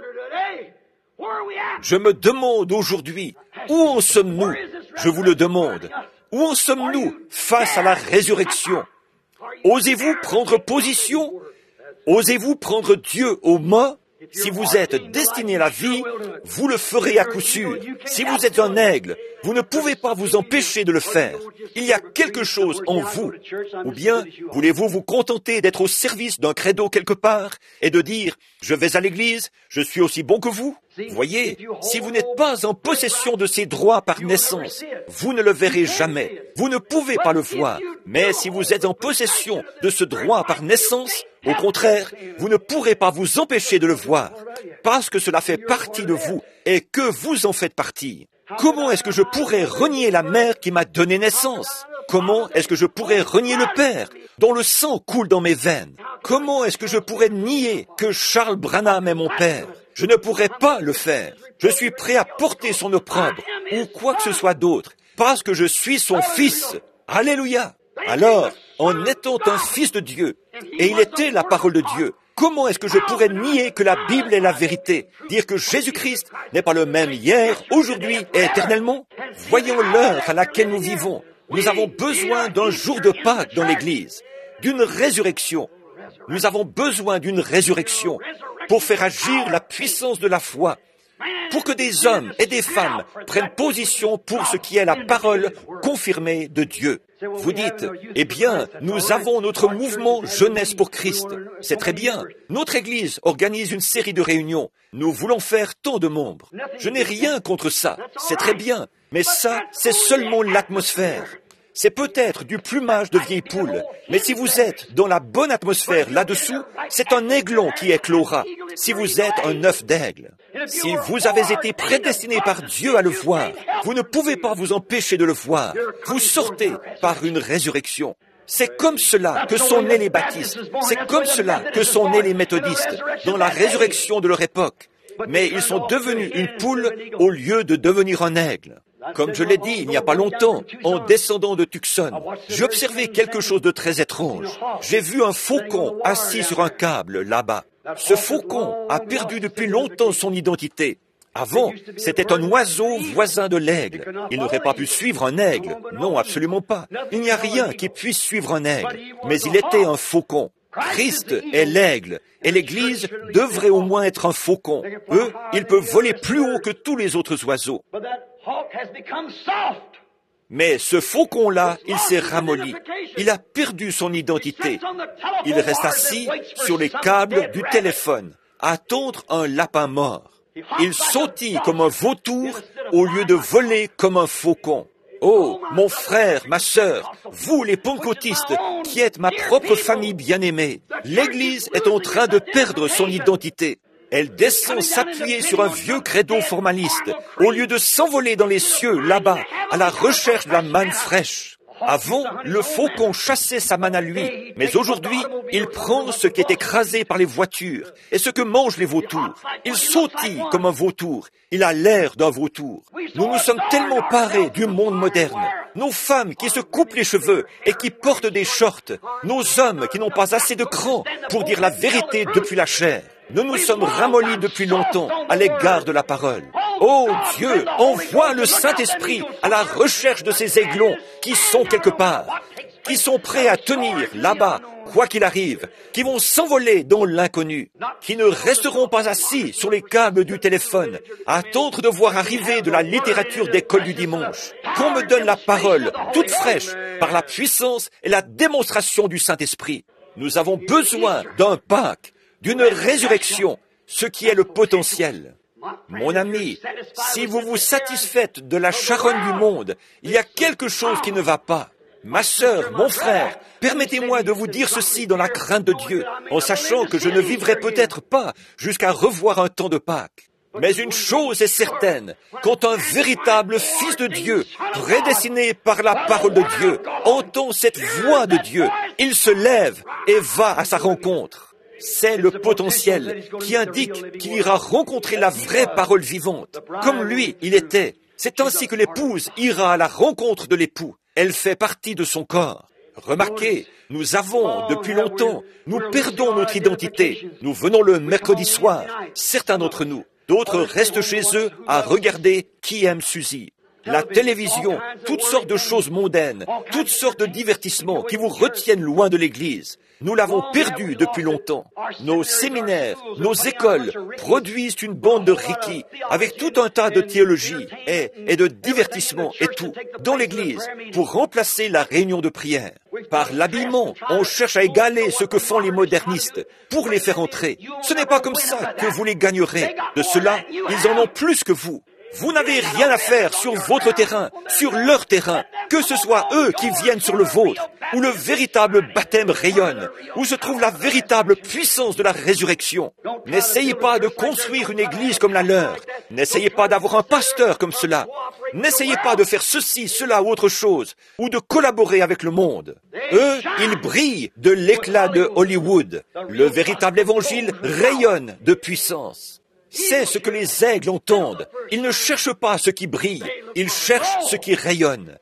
Je me demande aujourd'hui, où en sommes-nous? Je vous le demande. Où en sommes-nous face à la résurrection? Osez-vous prendre position? Osez-vous prendre Dieu au mot? Si vous êtes destiné à la vie, vous le ferez à coup sûr. Si vous êtes un aigle, vous ne pouvez pas vous empêcher de le faire. Il y a quelque chose en vous. Ou bien, voulez-vous vous contenter d'être au service d'un credo quelque part et de dire « Je vais à l'église, je suis aussi bon que vous ». Voyez, si vous n'êtes pas en possession de ces droits par naissance, vous ne le verrez jamais. Vous ne pouvez pas le voir. Mais si vous êtes en possession de ce droit par naissance, au contraire, vous ne pourrez pas vous empêcher de le voir, parce que cela fait partie de vous et que vous en faites partie. Comment est-ce que je pourrais renier la mère qui m'a donné naissance? Comment est-ce que je pourrais renier le père dont le sang coule dans mes veines? Comment est-ce que je pourrais nier que Charles Branham est mon père? Je ne pourrais pas le faire. Je suis prêt à porter son opprobre ou quoi que ce soit d'autre, parce que je suis son fils. Alléluia! Alors, en étant un fils de Dieu, et il était la parole de Dieu, comment est-ce que je pourrais nier que la Bible est la vérité? Dire que Jésus-Christ n'est pas le même hier, aujourd'hui et éternellement? Voyons l'heure à laquelle nous vivons. Nous avons besoin d'un jour de Pâques dans l'Église, d'une résurrection. Nous avons besoin d'une résurrection pour faire agir la puissance de la foi, pour que des hommes et des femmes prennent position pour ce qui est la parole confirmée de Dieu. Vous dites, eh bien, nous avons notre mouvement Jeunesse pour Christ. C'est très bien. Notre Église organise une série de réunions. Nous voulons faire tant de membres. Je n'ai rien contre ça. C'est très bien. Mais ça, c'est seulement l'atmosphère. C'est peut-être du plumage de vieilles poules, mais si vous êtes dans la bonne atmosphère là-dessous, c'est un aiglon qui éclora, si vous êtes un œuf d'aigle. Si vous avez été prédestiné par Dieu à le voir, vous ne pouvez pas vous empêcher de le voir. Vous sortez par une résurrection. C'est comme cela que sont nés les baptistes. C'est comme cela que sont nés les méthodistes, dans la résurrection de leur époque. Mais ils sont devenus une poule au lieu de devenir un aigle. Comme je l'ai dit il n'y a pas longtemps, en descendant de Tucson, j'ai observé quelque chose de très étrange. J'ai vu un faucon assis sur un câble là-bas. Ce faucon a perdu depuis longtemps son identité. Avant, c'était un oiseau voisin de l'aigle. Il n'aurait pas pu suivre un aigle. Non, absolument pas. Il n'y a rien qui puisse suivre un aigle. Mais il était un faucon. Christ est l'aigle, et l'Église devrait au moins être un faucon. Eux, ils peuvent voler plus haut que tous les autres oiseaux. Mais ce faucon-là, il s'est ramolli. Il a perdu son identité. Il reste assis sur les câbles du téléphone, à attendre un lapin mort. Il sautille comme un vautour au lieu de voler comme un faucon. Oh, mon frère, ma sœur, vous les pentecôtistes, qui êtes ma propre famille bien-aimée, l'Église est en train de perdre son identité. Elle descend s'appuyer sur un vieux credo formaliste, au lieu de s'envoler dans les cieux, là-bas, à la recherche de la manne fraîche. Avant, le faucon chassait sa manne à lui, mais aujourd'hui, il prend ce qui est écrasé par les voitures et ce que mangent les vautours. Il sautille comme un vautour. Il a l'air d'un vautour. Nous nous sommes tellement parés du monde moderne. Nos femmes qui se coupent les cheveux et qui portent des shorts. Nos hommes qui n'ont pas assez de cran pour dire la vérité depuis la chair. Nous nous sommes ramollis depuis longtemps à l'égard de la parole. Oh Dieu, envoie le Saint-Esprit à la recherche de ces aiglons qui sont quelque part, qui sont prêts à tenir là-bas, quoi qu'il arrive, qui vont s'envoler dans l'inconnu, qui ne resteront pas assis sur les câbles du téléphone, à attendre de voir arriver de la littérature d'école du dimanche. Qu'on me donne la parole, toute fraîche, par la puissance et la démonstration du Saint-Esprit. Nous avons besoin d'un Pâques, d'une résurrection, ce qui est le potentiel. Mon ami, si vous vous satisfaites de la charogne du monde, il y a quelque chose qui ne va pas. Ma sœur, mon frère, permettez-moi de vous dire ceci dans la crainte de Dieu, en sachant que je ne vivrai peut-être pas jusqu'à revoir un temps de Pâques. Mais une chose est certaine, quand un véritable Fils de Dieu, prédestiné par la parole de Dieu, entend cette voix de Dieu, il se lève et va à sa rencontre. C'est le potentiel qui indique qu'il ira rencontrer la vraie parole vivante. Comme lui, il était. C'est ainsi que l'épouse ira à la rencontre de l'époux. Elle fait partie de son corps. Remarquez, nous avons, depuis longtemps, nous perdons notre identité. Nous venons le mercredi soir, certains d'entre nous. D'autres restent chez eux à regarder Qui aime Suzy. La télévision, toutes sortes de choses mondaines, toutes sortes de divertissements qui vous retiennent loin de l'Église. Nous l'avons perdu depuis longtemps. Nos séminaires, nos écoles produisent une bande de rickies avec tout un tas de théologie et de divertissement et tout dans l'Église pour remplacer la réunion de prière. Par l'habillement, on cherche à égaler ce que font les modernistes pour les faire entrer. Ce n'est pas comme ça que vous les gagnerez. De cela, ils en ont plus que vous. Vous n'avez rien à faire sur votre terrain, sur leur terrain, que ce soit eux qui viennent sur le vôtre, où le véritable baptême rayonne, où se trouve la véritable puissance de la résurrection. N'essayez pas de construire une église comme la leur. N'essayez pas d'avoir un pasteur comme cela. N'essayez pas de faire ceci, cela ou autre chose, ou de collaborer avec le monde. Eux, ils brillent de l'éclat de Hollywood. Le véritable évangile rayonne de puissance. C'est ce que les aigles entendent. Ils ne cherchent pas ce qui brille, ils cherchent ce qui rayonne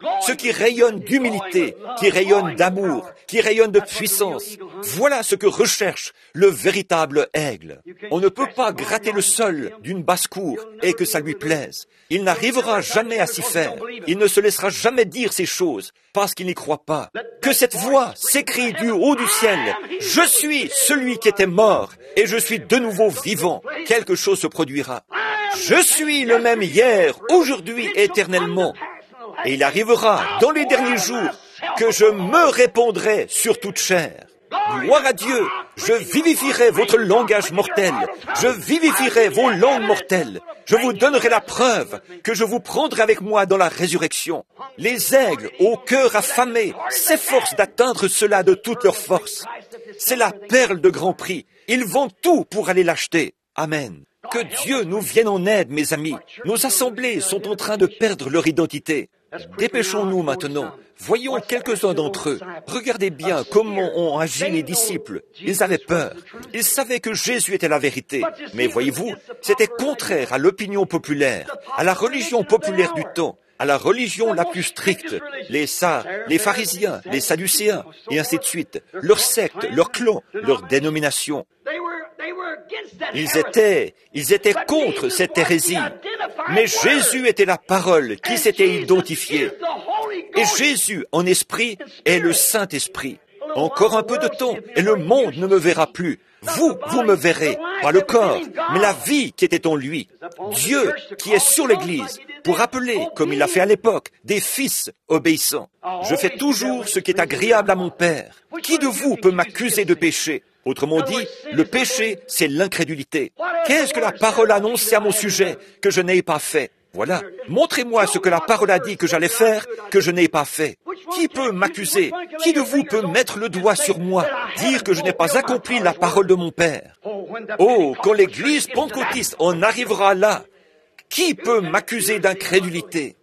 d'humilité, qui rayonne d'amour, qui rayonne de puissance. Voilà ce que recherche le véritable aigle. On ne peut pas gratter le sol d'une basse-cour et que ça lui plaise. Il n'arrivera jamais à s'y faire. Il ne se laissera jamais dire ces choses parce qu'il n'y croit pas. Que cette voix s'écrie du haut du ciel. Je suis celui qui était mort et je suis de nouveau vivant. Quelque chose se produira. Je suis le même hier, aujourd'hui, éternellement. Et il arrivera dans les derniers jours que je me répandrai sur toute chair. Gloire à Dieu, je vivifierai votre langage mortel, je vivifierai vos langues mortelles, je vous donnerai la preuve que je vous prendrai avec moi dans la résurrection. Les aigles, au cœur affamé, s'efforcent d'atteindre cela de toute leur force. C'est la perle de grand prix, ils vendent tout pour aller l'acheter. Amen. Que Dieu nous vienne en aide, mes amis. Nos assemblées sont en train de perdre leur identité. Dépêchons-nous maintenant. Voyons quelques-uns d'entre eux. Regardez bien comment ont agi les disciples. Ils avaient peur. Ils savaient que Jésus était la vérité. Mais voyez-vous, c'était contraire à l'opinion populaire, à la religion populaire du temps, à la religion la plus stricte. Les pharisiens, les sadducéens, et ainsi de suite. Leur secte, leur clan, leur dénomination. Ils étaient contre cette hérésie. Mais Jésus était la parole qui s'était identifiée. Et Jésus, en esprit, est le Saint-Esprit. Encore un peu de temps, et le monde ne me verra plus. Vous me verrez, pas le corps, mais la vie qui était en lui. Dieu qui est sur l'Église, pour appeler, comme il l'a fait à l'époque, des fils obéissants. Je fais toujours ce qui est agréable à mon Père. Qui de vous peut m'accuser de péché? Autrement dit, le péché, c'est l'incrédulité. Qu'est-ce que la parole a annoncé à mon sujet que je n'ai pas fait? Voilà. Montrez-moi ce que la parole a dit que j'allais faire, que je n'ai pas fait. Qui peut m'accuser? Qui de vous peut mettre le doigt sur moi, dire que je n'ai pas accompli la parole de mon Père? Oh, quand l'Église pentecôtiste en arrivera là, qui peut m'accuser d'incrédulité?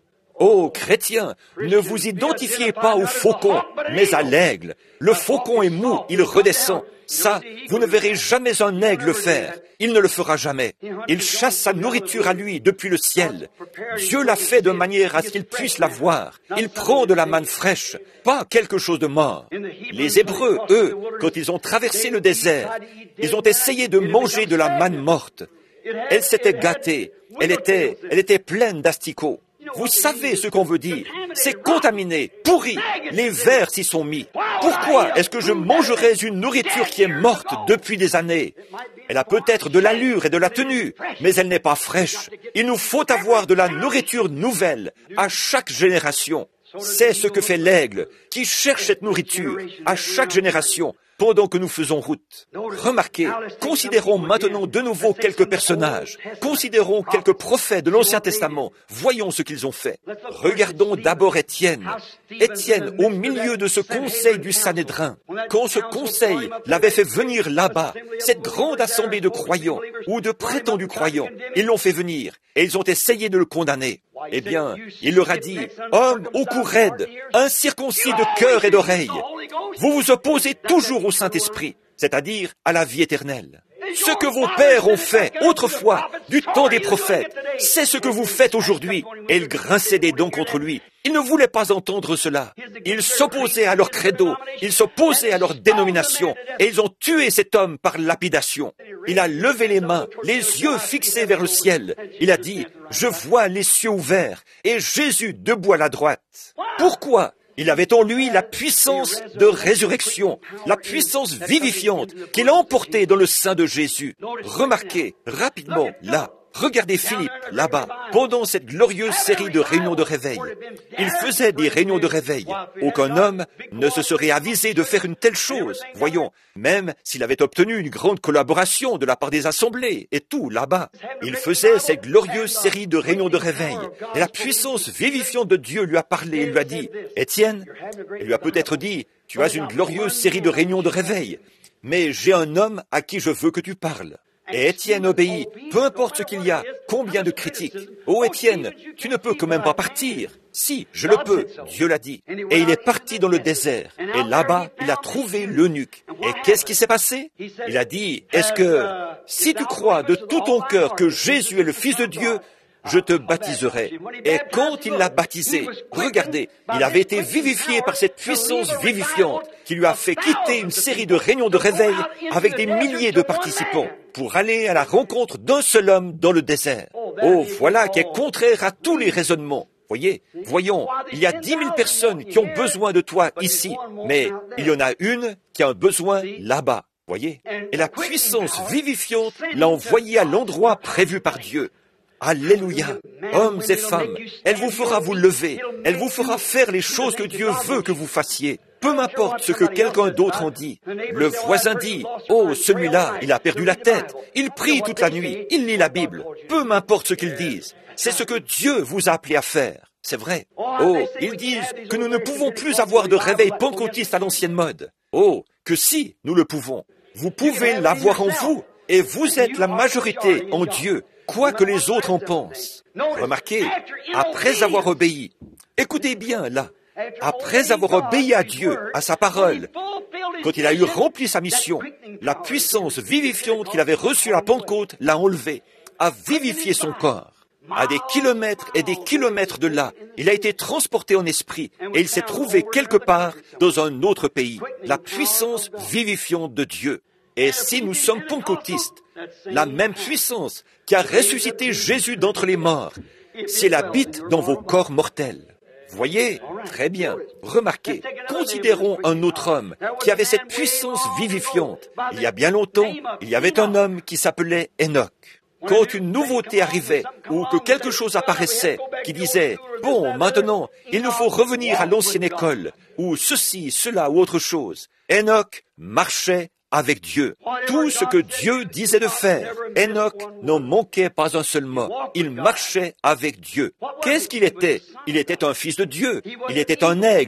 Oh, chrétiens, ne vous identifiez pas au faucon, mais à l'aigle. Le faucon est mou, il redescend. Ça, vous ne verrez jamais un aigle le faire. Il ne le fera jamais. Il chasse sa nourriture à lui depuis le ciel. Dieu l'a fait de manière à ce qu'il puisse la voir. Il prend de la manne fraîche, pas quelque chose de mort. Les Hébreux, eux, quand ils ont traversé le désert, ils ont essayé de manger de la manne morte. Elle s'était gâtée. Elle était pleine d'asticots. Vous savez ce qu'on veut dire. C'est contaminé, pourri. Les vers s'y sont mis. Pourquoi est-ce que je mangerais une nourriture qui est morte depuis des années? Elle a peut-être de l'allure et de la tenue, mais elle n'est pas fraîche. Il nous faut avoir de la nourriture nouvelle à chaque génération. C'est ce que fait l'aigle, qui cherche cette nourriture à chaque génération pendant que nous faisons route. Remarquez, considérons maintenant de nouveau quelques personnages. Considérons quelques prophètes de l'Ancien Testament. Voyons ce qu'ils ont fait. Regardons d'abord Étienne. Étienne, au milieu de ce conseil du Sanhédrin, quand ce conseil l'avait fait venir là-bas, cette grande assemblée de croyants, ou de prétendus croyants, ils l'ont fait venir, et ils ont essayé de le condamner. Eh bien, il leur a dit, « Homme au cou raide, incirconcis de cœur et d'oreille, vous vous opposez toujours au Saint-Esprit, c'est-à-dire à la vie éternelle. Ce que vos pères ont fait autrefois, du temps des prophètes, c'est ce que vous faites aujourd'hui. » Et ils grinçaient des dents contre lui. Ils ne voulaient pas entendre cela. Ils s'opposaient à leur credo, ils s'opposaient à leur dénomination, et ils ont tué cet homme par lapidation. Il a levé les mains, les yeux fixés vers le ciel. Il a dit, « Je vois les cieux ouverts, et Jésus debout à la droite. » Pourquoi? Il avait en lui la puissance de résurrection, la puissance vivifiante qu'il a emportée dans le sein de Jésus. Remarquez rapidement là. Regardez Philippe, là-bas, pendant cette glorieuse série de réunions de réveil. Il faisait des réunions de réveil. Aucun homme ne se serait avisé de faire une telle chose. Voyons, même s'il avait obtenu une grande collaboration de la part des assemblées et tout là-bas. Il faisait cette glorieuse série de réunions de réveil. Et la puissance vivifiante de Dieu lui a parlé et lui a dit, « Étienne, il lui a peut-être dit, tu as une glorieuse série de réunions de réveil, mais j'ai un homme à qui je veux que tu parles. » Et Étienne obéit, peu importe ce qu'il y a, combien de critiques. « Oh Étienne, tu ne peux quand même pas partir. » « Si, je le peux, Dieu l'a dit. » Et il est parti dans le désert. Et là-bas, il a trouvé l'eunuque. Et qu'est-ce qui s'est passé? Il a dit, « Est-ce que, si tu crois de tout ton cœur que Jésus est le Fils de Dieu, je te baptiserai. » Et quand il l'a baptisé, regardez, il avait été vivifié par cette puissance vivifiante qui lui a fait quitter une série de réunions de réveil avec des milliers de participants pour aller à la rencontre d'un seul homme dans le désert. Oh, voilà qui est contraire à tous les raisonnements. Voyons, il y a 10 000 personnes qui ont besoin de toi ici, mais il y en a une qui a un besoin là-bas. Voyez? Et la puissance vivifiante l'a envoyé à l'endroit prévu par Dieu. Alléluia! Hommes et femmes, elle vous fera vous lever, elle vous fera faire les choses que Dieu veut que vous fassiez. Peu m'importe ce que quelqu'un d'autre en dit. Le voisin dit, « Oh, celui-là, il a perdu la tête, il prie toute la nuit, il lit la Bible. » Peu m'importe ce qu'ils disent. C'est ce que Dieu vous a appelé à faire. C'est vrai. Oh, ils disent que nous ne pouvons plus avoir de réveil pentecôtiste à l'ancienne mode. Oh, que si, nous le pouvons. Vous pouvez l'avoir en vous, et vous êtes la majorité en Dieu, quoi que les autres en pensent. Remarquez, après avoir obéi, écoutez bien là, après avoir obéi à Dieu, à sa parole, quand il a eu rempli sa mission, la puissance vivifiante qu'il avait reçue à Pentecôte l'a enlevé, a vivifié son corps. À des kilomètres et des kilomètres de là, il a été transporté en esprit et il s'est trouvé quelque part dans un autre pays. La puissance vivifiante de Dieu. Et si nous sommes pentecôtistes, la même puissance qui a ressuscité Jésus d'entre les morts, si elle habite dans vos corps mortels. Voyez, très bien, remarquez, considérons un autre homme qui avait cette puissance vivifiante. Il y a bien longtemps, il y avait un homme qui s'appelait Enoch. Quand une nouveauté arrivait, ou que quelque chose apparaissait, qui disait, « Bon, maintenant, il nous faut revenir à l'ancienne école, ou ceci, cela, ou autre chose. » Enoch marchait avec Dieu. Tout ce que Dieu disait de faire, Enoch n'en manquait pas un seul mot. Il marchait avec Dieu. Qu'est-ce qu'il était? Il était un fils de Dieu. Il était un aigle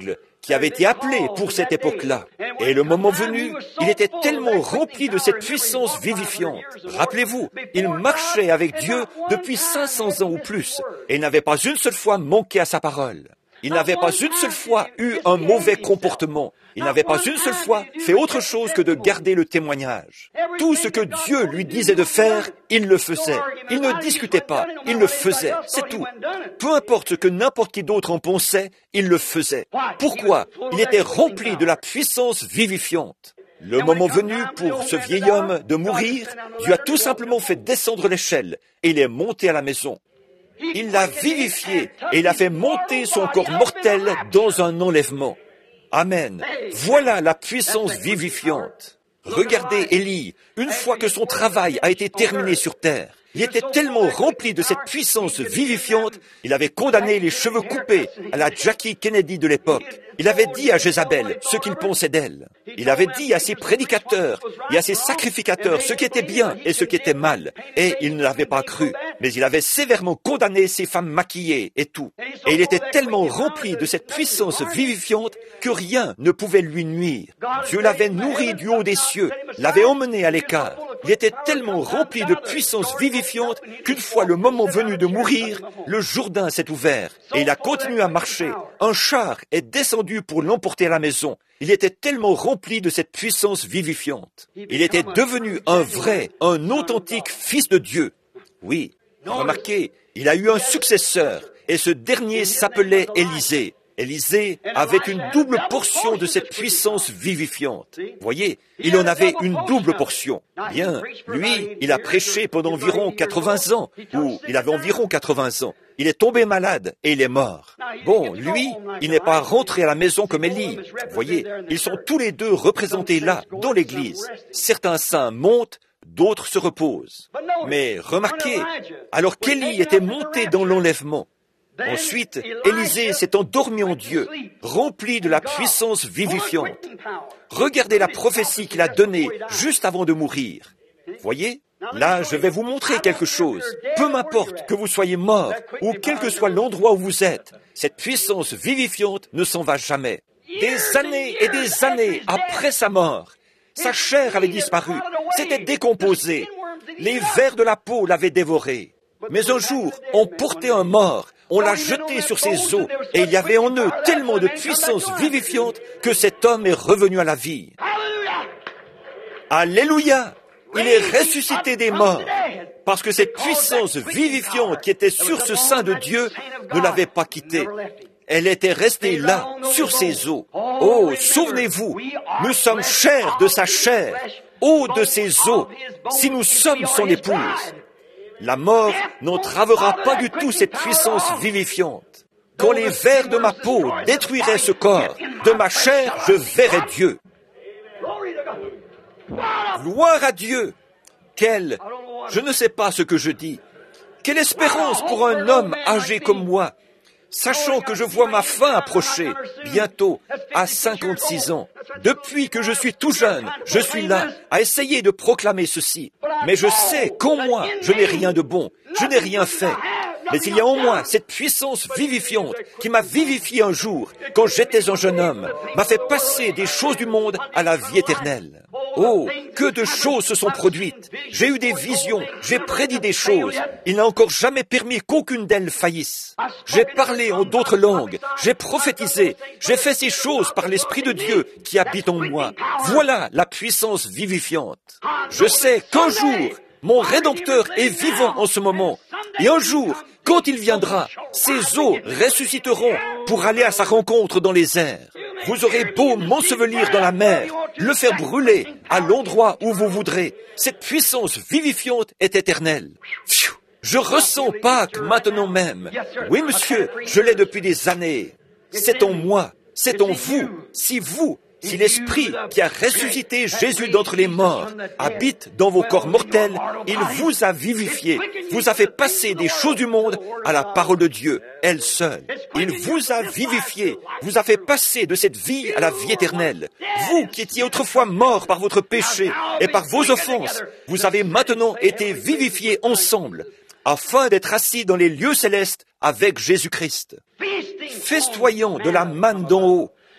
qui avait été appelé pour cette époque-là. Et le moment venu, il était tellement rempli de cette puissance vivifiante. Rappelez-vous, il marchait avec Dieu depuis 500 ans ou plus, et il n'avait pas une seule fois manqué à sa parole. Il n'avait pas une seule fois eu un mauvais comportement. Il n'avait pas une seule fois fait autre chose que de garder le témoignage. Tout ce que Dieu lui disait de faire, il le faisait. Il ne discutait pas, il le faisait, c'est tout. Peu importe ce que n'importe qui d'autre en pensait, il le faisait. Pourquoi? Il était rempli de la puissance vivifiante. Le moment venu pour ce vieil homme de mourir, Dieu a tout simplement fait descendre l'échelle et il est monté à la maison. Il l'a vivifié et il a fait monter son corps mortel dans un enlèvement. Amen. Voilà la puissance vivifiante. Regardez Élie, une fois que son travail a été terminé sur terre, il était tellement rempli de cette puissance vivifiante, il avait condamné les cheveux coupés à la Jackie Kennedy de l'époque. Il avait dit à Jézabel ce qu'il pensait d'elle. Il avait dit à ses prédicateurs et à ses sacrificateurs ce qui était bien et ce qui était mal. Et il ne l'avait pas cru. Mais il avait sévèrement condamné ces femmes maquillées et tout. Et il était tellement rempli de cette puissance vivifiante que rien ne pouvait lui nuire. Dieu l'avait nourri du haut des cieux, l'avait emmené à l'écart. Il était tellement rempli de puissance vivifiante qu'une fois le moment venu de mourir, le Jourdain s'est ouvert et il a continué à marcher. Un char est descendu pour l'emporter à la maison. Il était tellement rempli de cette puissance vivifiante. Il était devenu un vrai, un authentique fils de Dieu. Oui, remarquez, il a eu un successeur et ce dernier s'appelait Élisée. Élisée avait une double portion de cette puissance vivifiante. Voyez, il en avait une double portion. Bien, lui, il a prêché pendant environ 80 ans, ou il avait environ 80 ans. Il est tombé malade et il est mort. Bon, lui, il n'est pas rentré à la maison comme Élie. Voyez, ils sont tous les deux représentés là, dans l'église. Certains saints montent, d'autres se reposent. Mais remarquez, alors qu'Élie était monté dans l'enlèvement, ensuite, Élisée s'est endormi en Dieu, rempli de la puissance vivifiante. Regardez la prophétie qu'il a donnée juste avant de mourir. Voyez, là, je vais vous montrer quelque chose. Peu m'importe que vous soyez mort ou quel que soit l'endroit où vous êtes, cette puissance vivifiante ne s'en va jamais. Des années et des années après sa mort, sa chair avait disparu, s'était décomposée. Les vers de la peau l'avaient dévoré. Mais un jour, on portait un mort, on l'a jeté sur ses os, et il y avait en eux tellement de puissance vivifiante que cet homme est revenu à la vie. Alléluia! Il est ressuscité des morts, parce que cette puissance vivifiante qui était sur ce sein de Dieu ne l'avait pas quitté. Elle était restée là, sur ses os. Oh, souvenez-vous, nous sommes chairs de sa chair, os de ses os, si nous sommes son épouse. La mort n'entravera pas du tout cette puissance vivifiante. Quand les vers de ma peau détruiraient ce corps, de ma chair, je verrai Dieu. Gloire à Dieu! Je ne sais pas ce que je dis. Quelle espérance pour un homme âgé comme moi, sachant que je vois ma fin approcher, bientôt, à 56 ans. Depuis que je suis tout jeune, je suis là, à essayer de proclamer ceci. Mais je sais qu'en moi, je n'ai rien de bon, je n'ai rien fait. Mais il y a en moi cette puissance vivifiante qui m'a vivifié un jour, quand j'étais un jeune homme, m'a fait passer des choses du monde à la vie éternelle. Oh, que de choses se sont produites. J'ai eu des visions, j'ai prédit des choses. Il n'a encore jamais permis qu'aucune d'elles faillisse. J'ai parlé en d'autres langues, j'ai prophétisé, j'ai fait ces choses par l'Esprit de Dieu qui habite en moi. Voilà la puissance vivifiante. Je sais qu'un jour, mon Rédempteur est vivant en ce moment. Et un jour, quand il viendra, ses os ressusciteront pour aller à sa rencontre dans les airs. Vous aurez beau m'ensevelir dans la mer, le faire brûler à l'endroit où vous voudrez. Cette puissance vivifiante est éternelle. Pfiou, je ressens Pâques maintenant même. Oui, monsieur, je l'ai depuis des années. C'est en moi, c'est en vous. Si l'Esprit qui a ressuscité Jésus d'entre les morts habite dans vos corps mortels, il vous a vivifié, vous a fait passer des choses du monde à la parole de Dieu, elle seule. Il vous a vivifié, vous a fait passer de cette vie à la vie éternelle. Vous qui étiez autrefois morts par votre péché et par vos offenses, vous avez maintenant été vivifiés ensemble, afin d'être assis dans les lieux célestes avec Jésus-Christ. Festoyons de la manne d'en haut,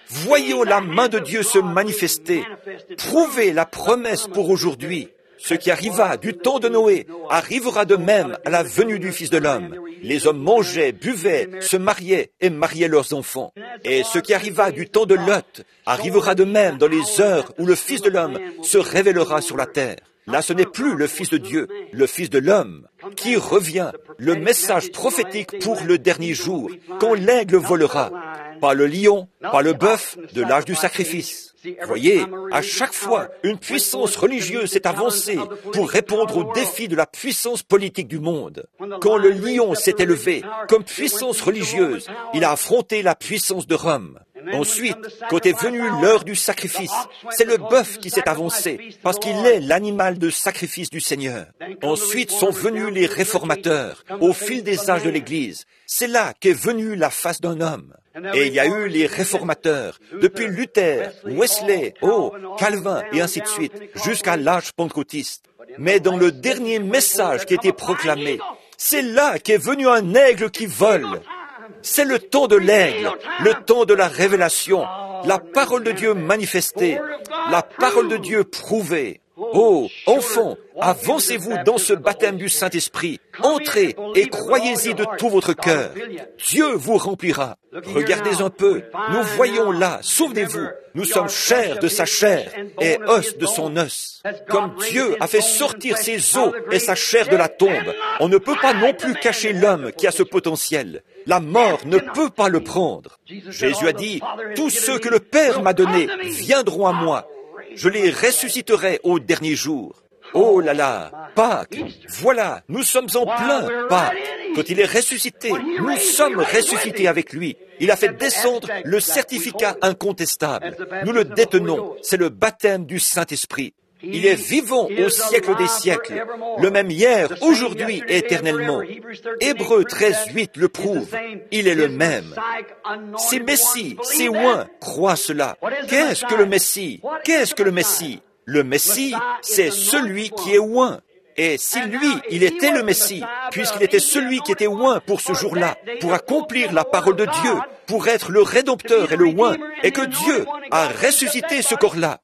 Voyons la main de Dieu se manifester. Prouvez la promesse pour aujourd'hui. Ce qui arriva du temps de Noé arrivera de même à la venue du Fils de l'homme. Les hommes mangeaient, buvaient, se mariaient et mariaient leurs enfants. Et ce qui arriva du temps de Lot arrivera de même dans les heures où le Fils de l'homme se révélera sur la terre. Là, ce n'est plus le Fils de Dieu, le Fils de l'homme, qui revient, le message prophétique pour le dernier jour, quand l'aigle volera. Pas le lion, pas le bœuf, de l'âge du sacrifice. Voyez, à chaque fois, une puissance religieuse s'est avancée pour répondre au défi de la puissance politique du monde. Quand le lion s'est élevé comme puissance religieuse, il a affronté la puissance de Rome. Ensuite, quand est venue l'heure du sacrifice, c'est le bœuf qui s'est avancé, parce qu'il est l'animal de sacrifice du Seigneur. Ensuite sont venus les réformateurs, au fil des âges de l'Église. C'est là qu'est venue la face d'un homme. Et il y a eu les réformateurs, depuis Luther, Wesley, Calvin, et ainsi de suite, jusqu'à l'âge pentecôtiste. Mais dans le dernier message qui a été proclamé, c'est là qu'est venu un aigle qui vole. C'est le temps de l'aigle, le temps de la révélation, la parole de Dieu manifestée, la parole de Dieu prouvée. Oh, enfants, avancez-vous dans ce baptême du Saint-Esprit. Entrez et croyez-y de tout votre cœur. Dieu vous remplira. Regardez un peu, nous voyons là, souvenez-vous, nous sommes chair de sa chair et os de son os. Comme Dieu a fait sortir ses os et sa chair de la tombe, on ne peut pas non plus cacher l'homme qui a ce potentiel. La mort ne peut pas le prendre. Jésus a dit, « Tous ceux que le Père m'a donnés viendront à moi. Je les ressusciterai au dernier jour. » Oh là là, Pâques, voilà, nous sommes en plein Pâques. Quand il est ressuscité, nous sommes ressuscités avec lui. Il a fait descendre le certificat incontestable. Nous le détenons, c'est le baptême du Saint-Esprit. Il est vivant au siècle des siècles, le même hier, aujourd'hui et éternellement. Hébreux 13:8 le prouve, il est le même. C'est Messie, c'est oint, crois cela. Qu'est-ce que le Messie? Qu'est-ce que le Messie? Le Messie, c'est celui qui est oint. Et si lui, il était le Messie, puisqu'il était celui qui était oint pour ce jour-là, pour accomplir la parole de Dieu, pour être le Rédempteur et le oint, et que Dieu a ressuscité ce corps-là,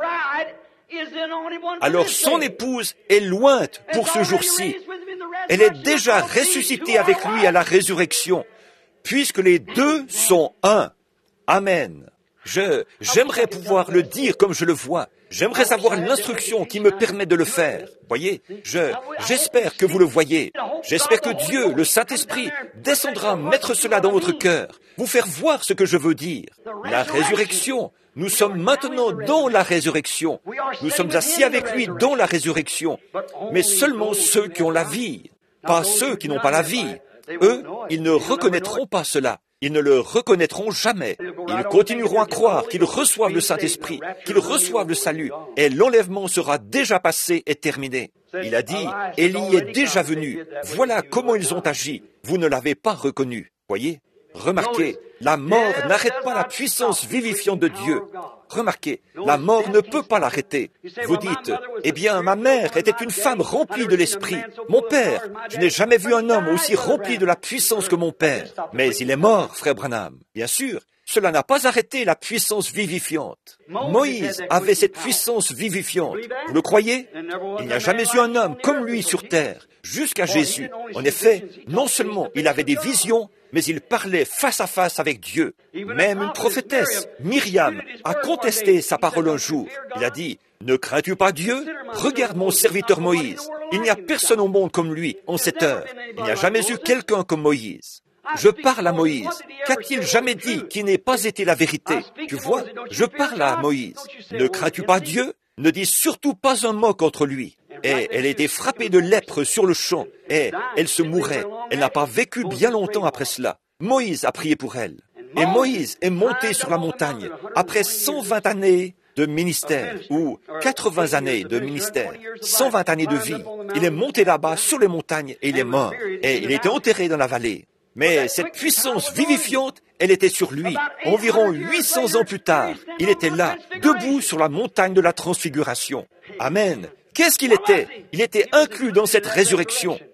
alors son épouse est lointe pour ce jour-ci. Elle est déjà ressuscitée avec lui à la résurrection, puisque les deux sont un. Amen. J'aimerais pouvoir le dire comme je le vois. J'aimerais avoir l'instruction qui me permet de le faire. Voyez, j'espère que vous le voyez. J'espère que Dieu, le Saint-Esprit, descendra mettre cela dans votre cœur, vous faire voir ce que je veux dire. La résurrection. Nous sommes maintenant dans la résurrection. Nous sommes assis avec lui dans la résurrection. Mais seulement ceux qui ont la vie, pas ceux qui n'ont pas la vie. Eux, ils ne reconnaîtront pas cela. Ils ne le reconnaîtront jamais. Ils continueront à croire qu'ils reçoivent le Saint-Esprit, qu'ils reçoivent le salut, et l'enlèvement sera déjà passé et terminé. Il a dit, Élie est déjà venu. Voilà comment ils ont agi. Vous ne l'avez pas reconnu. Voyez? Remarquez, la mort n'arrête pas la puissance vivifiante de Dieu. Remarquez, la mort ne peut pas l'arrêter. Vous dites, eh bien, ma mère était une femme remplie de l'esprit. Mon père, je n'ai jamais vu un homme aussi rempli de la puissance que mon père. Mais il est mort, frère Branham. Bien sûr, cela n'a pas arrêté la puissance vivifiante. Moïse avait cette puissance vivifiante. Vous le croyez? Il n'y a jamais eu un homme comme lui sur terre, jusqu'à Jésus. En effet, non seulement il avait des visions, mais il parlait face à face avec Dieu. Même une prophétesse, Myriam, a contesté sa parole un jour. Il a dit, « Ne crains-tu pas Dieu? Regarde mon serviteur Moïse. Il n'y a personne au monde comme lui en cette heure. Il n'y a jamais eu quelqu'un comme Moïse. Je parle à Moïse. Qu'a-t-il jamais dit qui n'ait pas été la vérité? Tu vois, je parle à Moïse. Ne crains-tu pas Dieu? Ne dis surtout pas un mot contre lui. » Et elle était frappée de lèpre sur le champ, et elle se mourait. Elle n'a pas vécu bien longtemps après cela. Moïse a prié pour elle. Et Moïse est monté sur la montagne, après 120 années de ministère, ou 80 années de ministère, 120 années de vie. Il est monté là-bas, sur les montagnes, et il est mort. Et il était enterré dans la vallée. Mais cette puissance vivifiante, elle était sur lui. Environ 800 ans plus tard, il était là, debout sur la montagne de la transfiguration. Amen. Qu'est-ce qu'il était? Il était inclus dans cette résurrection.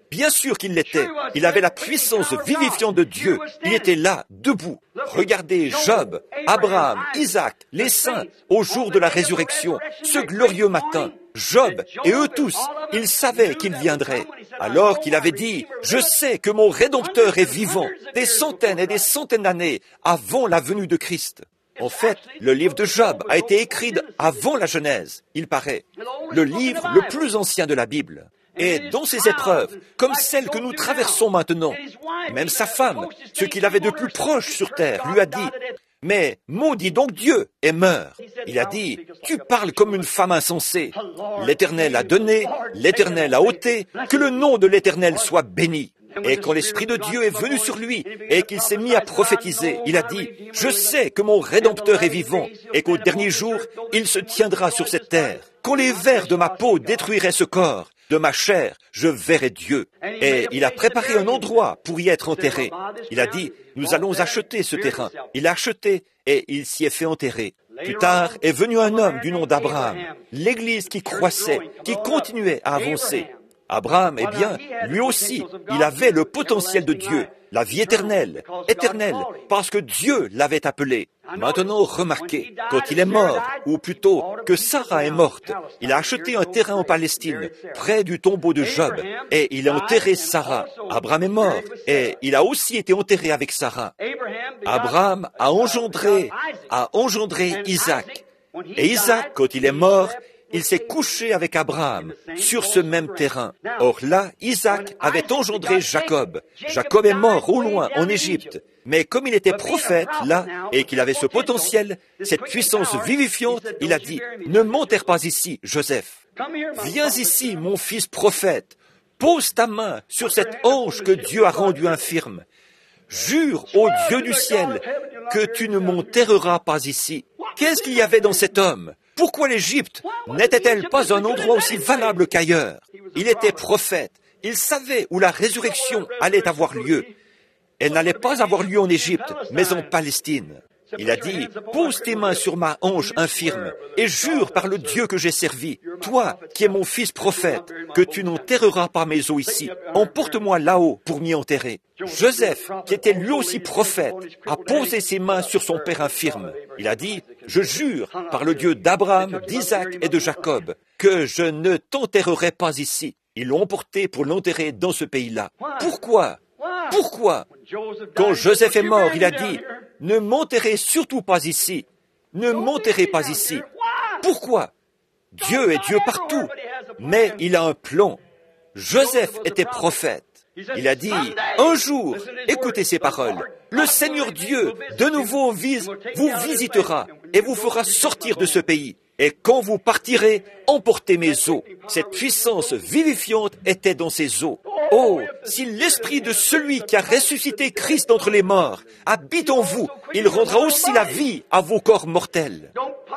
Bien sûr qu'il l'était. Il avait la puissance vivifiante de Dieu. Il était là, debout. Regardez Job, Abraham, Isaac, les saints, au jour de la résurrection, ce glorieux matin. Job et eux tous, ils savaient qu'il viendrait. Alors qu'il avait dit, « Je sais que mon Rédempteur est vivant, des centaines et des centaines d'années avant la venue de Christ. » En fait, le livre de Job a été écrit avant la Genèse, il paraît, le livre le plus ancien de la Bible. Et dans ces épreuves, comme celles que nous traversons maintenant, même sa femme, ce qu'il avait de plus proche sur terre, lui a dit, « Mais maudis donc Dieu et meurs. » Il a dit, « Tu parles comme une femme insensée. L'Éternel a donné, l'Éternel a ôté, que le nom de l'Éternel soit béni. » Et quand l'Esprit de Dieu est venu sur lui et qu'il s'est mis à prophétiser, il a dit, « Je sais que mon Rédempteur est vivant et qu'au dernier jour, il se tiendra sur cette terre. Quand les vers de ma peau détruiraient ce corps, de ma chair, je verrai Dieu. » Et il a préparé un endroit pour y être enterré. Il a dit, « Nous allons acheter ce terrain. » Il a acheté et il s'y est fait enterrer. Plus tard est venu un homme du nom d'Abraham, l'Église qui croissait, qui continuait à avancer. Abraham, eh bien, lui aussi, il avait le potentiel de Dieu, la vie éternelle, parce que Dieu l'avait appelé. Maintenant, remarquez, quand il est mort, ou plutôt que Sarah est morte, il a acheté un terrain en Palestine, près du tombeau de Job, et il a enterré Sarah. Abraham est mort, et il a aussi été enterré avec Sarah. Abraham a engendré Isaac. Et Isaac, quand il est mort, il s'est couché avec Abraham sur ce même terrain. Or là, Isaac avait engendré Jacob. Jacob est mort au loin, en Égypte. Mais comme il était prophète, là, et qu'il avait ce potentiel, cette puissance vivifiante, il a dit, « Ne m'enterre pas ici, Joseph. Viens ici, mon fils prophète. Pose ta main sur cette hanche que Dieu a rendue infirme. Jure au Dieu du ciel que tu ne m'enterreras pas ici. » Qu'est-ce qu'il y avait dans cet homme? Pourquoi l'Égypte n'était-elle pas un endroit aussi valable qu'ailleurs? Il était prophète. Il savait où la résurrection allait avoir lieu. Elle n'allait pas avoir lieu en Égypte, mais en Palestine. Il a dit, « Pose tes mains sur ma hanche infirme et jure par le Dieu que j'ai servi, toi qui es mon fils prophète, que tu n'enterreras pas mes os ici. Emporte-moi là-haut pour m'y enterrer. » Joseph, qui était lui aussi prophète, a posé ses mains sur son père infirme. Il a dit, « Je jure par le Dieu d'Abraham, d'Isaac et de Jacob, que je ne t'enterrerai pas ici. » Ils l'ont emporté pour l'enterrer dans ce pays-là. Pourquoi? Pourquoi? Quand Joseph est mort, il a dit, « Ne m'enterrez surtout pas ici. Ne m'enterrez pas ici. » Pourquoi? Dieu est Dieu partout, mais il a un plan. Joseph était prophète. Il a dit, « Un jour, écoutez ces paroles, le Seigneur Dieu de nouveau vous visitera et vous fera sortir de ce pays. Et quand vous partirez, emportez mes os. » Cette puissance vivifiante était dans ses os. Oh, si l'esprit de celui qui a ressuscité Christ d'entre les morts habite en vous, il rendra aussi la vie à vos corps mortels.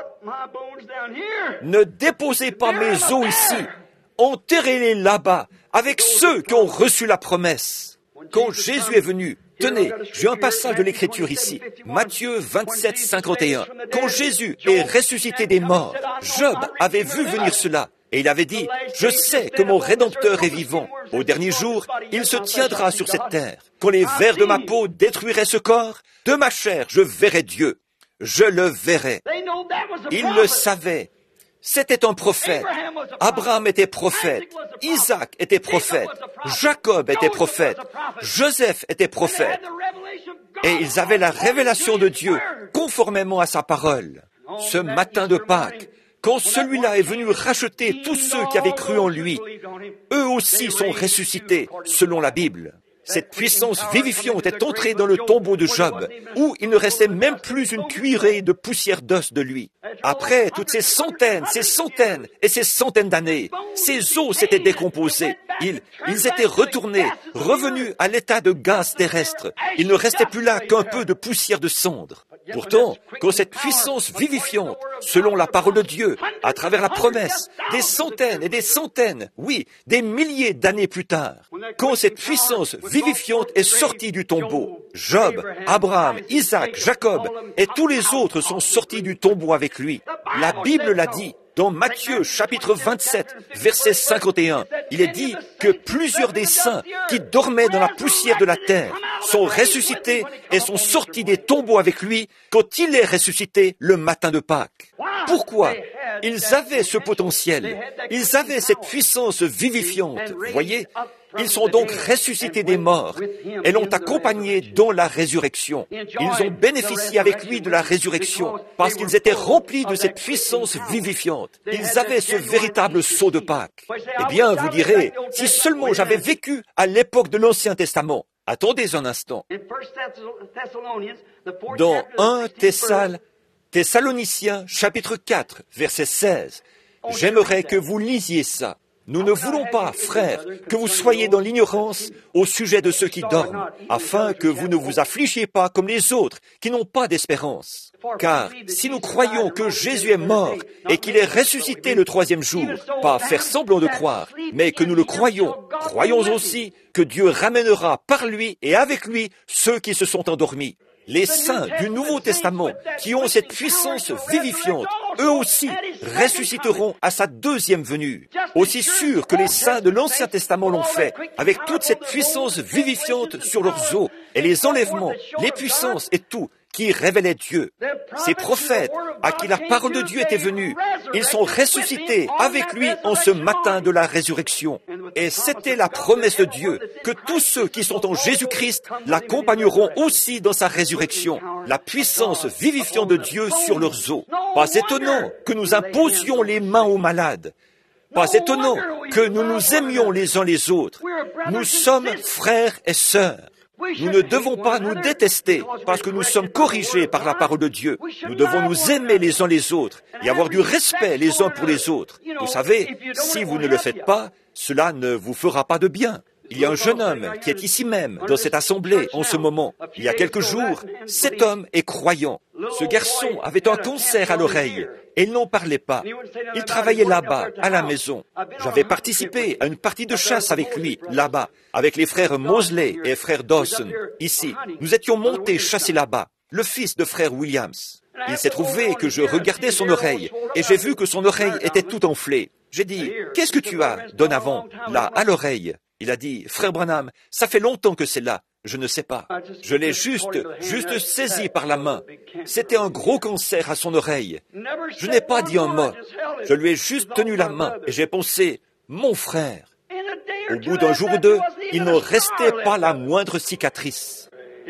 Ne déposez pas mes os ici. Enterrez-les là-bas avec ceux qui ont reçu la promesse. Quand Jésus est venu, tenez, j'ai un passage de l'Écriture ici, Matthieu 27, 51. Quand Jésus est ressuscité des morts, Job avait vu venir cela. Et il avait dit, « Je sais que mon Rédempteur est vivant. Au dernier jour, il se tiendra sur cette terre. Quand les vers de ma peau détruiraient ce corps, de ma chair, je verrai Dieu. Je le verrai. » Il le savait. C'était un prophète. Abraham était prophète. Isaac était prophète. Jacob était prophète. Joseph était prophète. Et ils avaient la révélation de Dieu conformément à sa parole. Ce matin de Pâques, quand celui-là est venu racheter tous ceux qui avaient cru en lui, eux aussi sont ressuscités, selon la Bible. Cette puissance vivifiante est entrée dans le tombeau de Job, où il ne restait même plus une cuillerée de poussière d'os de lui. Après toutes ces centaines et ces centaines d'années, ces os s'étaient décomposés. Ils étaient retournés, revenus à l'état de gaz terrestre. Il ne restait plus là qu'un peu de poussière de cendre. Pourtant, quand cette puissance vivifiante, selon la parole de Dieu, à travers la promesse, des centaines et des centaines, oui, des milliers d'années plus tard, quand cette puissance vivifiante est sortie du tombeau, Job, Abraham, Isaac, Jacob et tous les autres sont sortis du tombeau avec lui. La Bible l'a dit. Dans Matthieu chapitre 27, verset 51, il est dit que plusieurs des saints qui dormaient dans la poussière de la terre sont ressuscités et sont sortis des tombeaux avec lui quand il est ressuscité le matin de Pâques. Pourquoi? Ils avaient ce potentiel, ils avaient cette puissance vivifiante, voyez? Ils sont donc ressuscités des morts et l'ont accompagné dans la résurrection. Ils ont bénéficié avec lui de la résurrection parce qu'ils étaient remplis de cette puissance vivifiante. Ils avaient ce véritable sceau de Pâques. Eh bien, vous direz, si seulement j'avais vécu à l'époque de l'Ancien Testament. Attendez un instant. Dans 1 Thessaloniciens chapitre 4, verset 16, j'aimerais que vous lisiez ça. Nous ne voulons pas, frères, que vous soyez dans l'ignorance au sujet de ceux qui dorment, afin que vous ne vous affligiez pas comme les autres qui n'ont pas d'espérance. Car si nous croyons que Jésus est mort et qu'il est ressuscité le troisième jour, pas faire semblant de croire, mais que nous le croyons, croyons aussi que Dieu ramènera par lui et avec lui ceux qui se sont endormis. Les saints du Nouveau Testament qui ont cette puissance vivifiante, eux aussi ressusciteront à sa deuxième venue. Aussi sûr que les saints de l'Ancien Testament l'ont fait, avec toute cette puissance vivifiante sur leurs os, et les enlèvements, les puissances et tout, qui révélaient Dieu. Ces prophètes à qui la parole de Dieu était venue, ils sont ressuscités avec lui en ce matin de la résurrection. Et c'était la promesse de Dieu, que tous ceux qui sont en Jésus-Christ l'accompagneront aussi dans sa résurrection. La puissance vivifiante de Dieu sur leurs os. Pas étonnant que nous imposions les mains aux malades. Pas étonnant que nous nous aimions les uns les autres. Nous sommes frères et sœurs. Nous ne devons pas nous détester parce que nous sommes corrigés par la parole de Dieu. Nous devons nous aimer les uns les autres et avoir du respect les uns pour les autres. Vous savez, si vous ne le faites pas, cela ne vous fera pas de bien. Il y a un jeune homme qui est ici même, dans cette assemblée, en ce moment. Il y a quelques jours, cet homme est croyant. Ce garçon avait un cancer à l'oreille et il n'en parlait pas. Il travaillait là-bas, à la maison. J'avais participé à une partie de chasse avec lui, là-bas, avec les frères Mosley et frère Dawson, ici. Nous étions montés chasser là-bas, le fils de frère Williams. Il s'est trouvé que je regardais son oreille et j'ai vu que son oreille était toute enflée. J'ai dit, « Qu'est-ce que tu as, Donovan, là, à l'oreille ?» Il a dit, « Frère Branham, ça fait longtemps que c'est là. Je ne sais pas. Je l'ai juste saisi par la main. C'était un gros cancer à son oreille. Je n'ai pas dit un mot. Je lui ai juste tenu la main et j'ai pensé, mon frère. Au bout d'un jour ou deux, il ne restait pas la moindre cicatrice.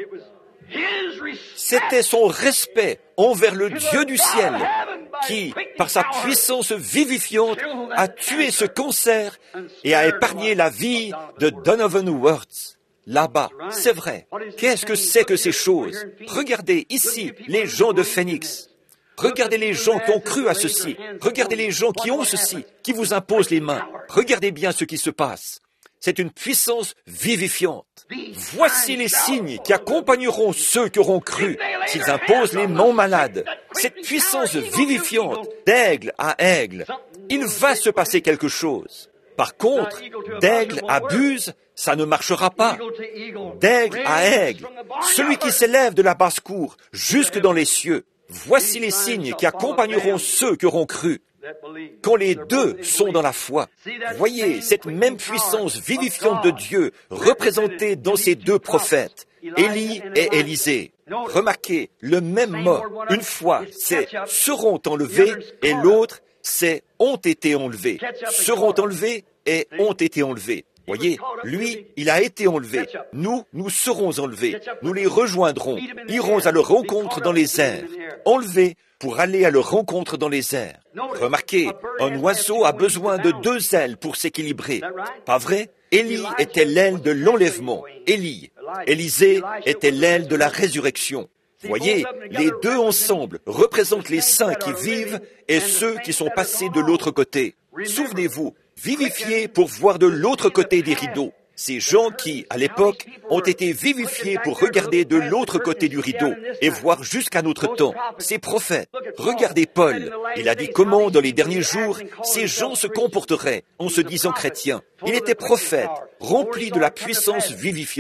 C'était son respect envers le Dieu du ciel qui, par sa puissance vivifiante, a tué ce cancer et a épargné la vie de Donovan Wirtz. Là-bas, c'est vrai. Qu'est-ce que c'est que ces choses? Regardez ici les gens de Phoenix. Regardez les gens qui ont cru à ceci. Regardez les gens qui ont ceci, qui vous imposent les mains. Regardez bien ce qui se passe. C'est une puissance vivifiante. Voici les signes qui accompagneront ceux qui auront cru s'ils imposent les mains aux malades. Cette puissance vivifiante, d'aigle à aigle, il va se passer quelque chose. Par contre, d'aigle à buse, ça ne marchera pas. D'aigle à aigle, celui qui s'élève de la basse-cour jusque dans les cieux, voici les signes qui accompagneront ceux qui auront cru. Quand les deux sont dans la foi, voyez cette même puissance vivifiante de Dieu représentée dans ces deux prophètes, Élie et Élisée. Remarquez, le même mot, une fois, c'est « seront enlevés » et l'autre, c'est « ont été enlevés ». Seront enlevés et ont été enlevés. Voyez, lui, il a été enlevé. Nous serons enlevés. Nous les rejoindrons, irons à leur rencontre dans les airs. Enlevés pour aller à leur rencontre dans les airs. Remarquez, un oiseau a besoin de 2 ailes pour s'équilibrer. Pas vrai? Élie était l'aile de l'enlèvement. Élisée était l'aile de la résurrection. Voyez, les deux ensemble représentent les saints qui vivent et ceux qui sont passés de l'autre côté. Souvenez-vous, vivifiés pour voir de l'autre côté des rideaux. Ces gens qui, à l'époque, ont été vivifiés pour regarder de l'autre côté du rideau et voir jusqu'à notre temps. Ces prophètes, regardez Paul. Il a dit comment, dans les derniers jours, ces gens se comporteraient en se disant chrétiens. Il était prophète, rempli de la puissance vivifiante.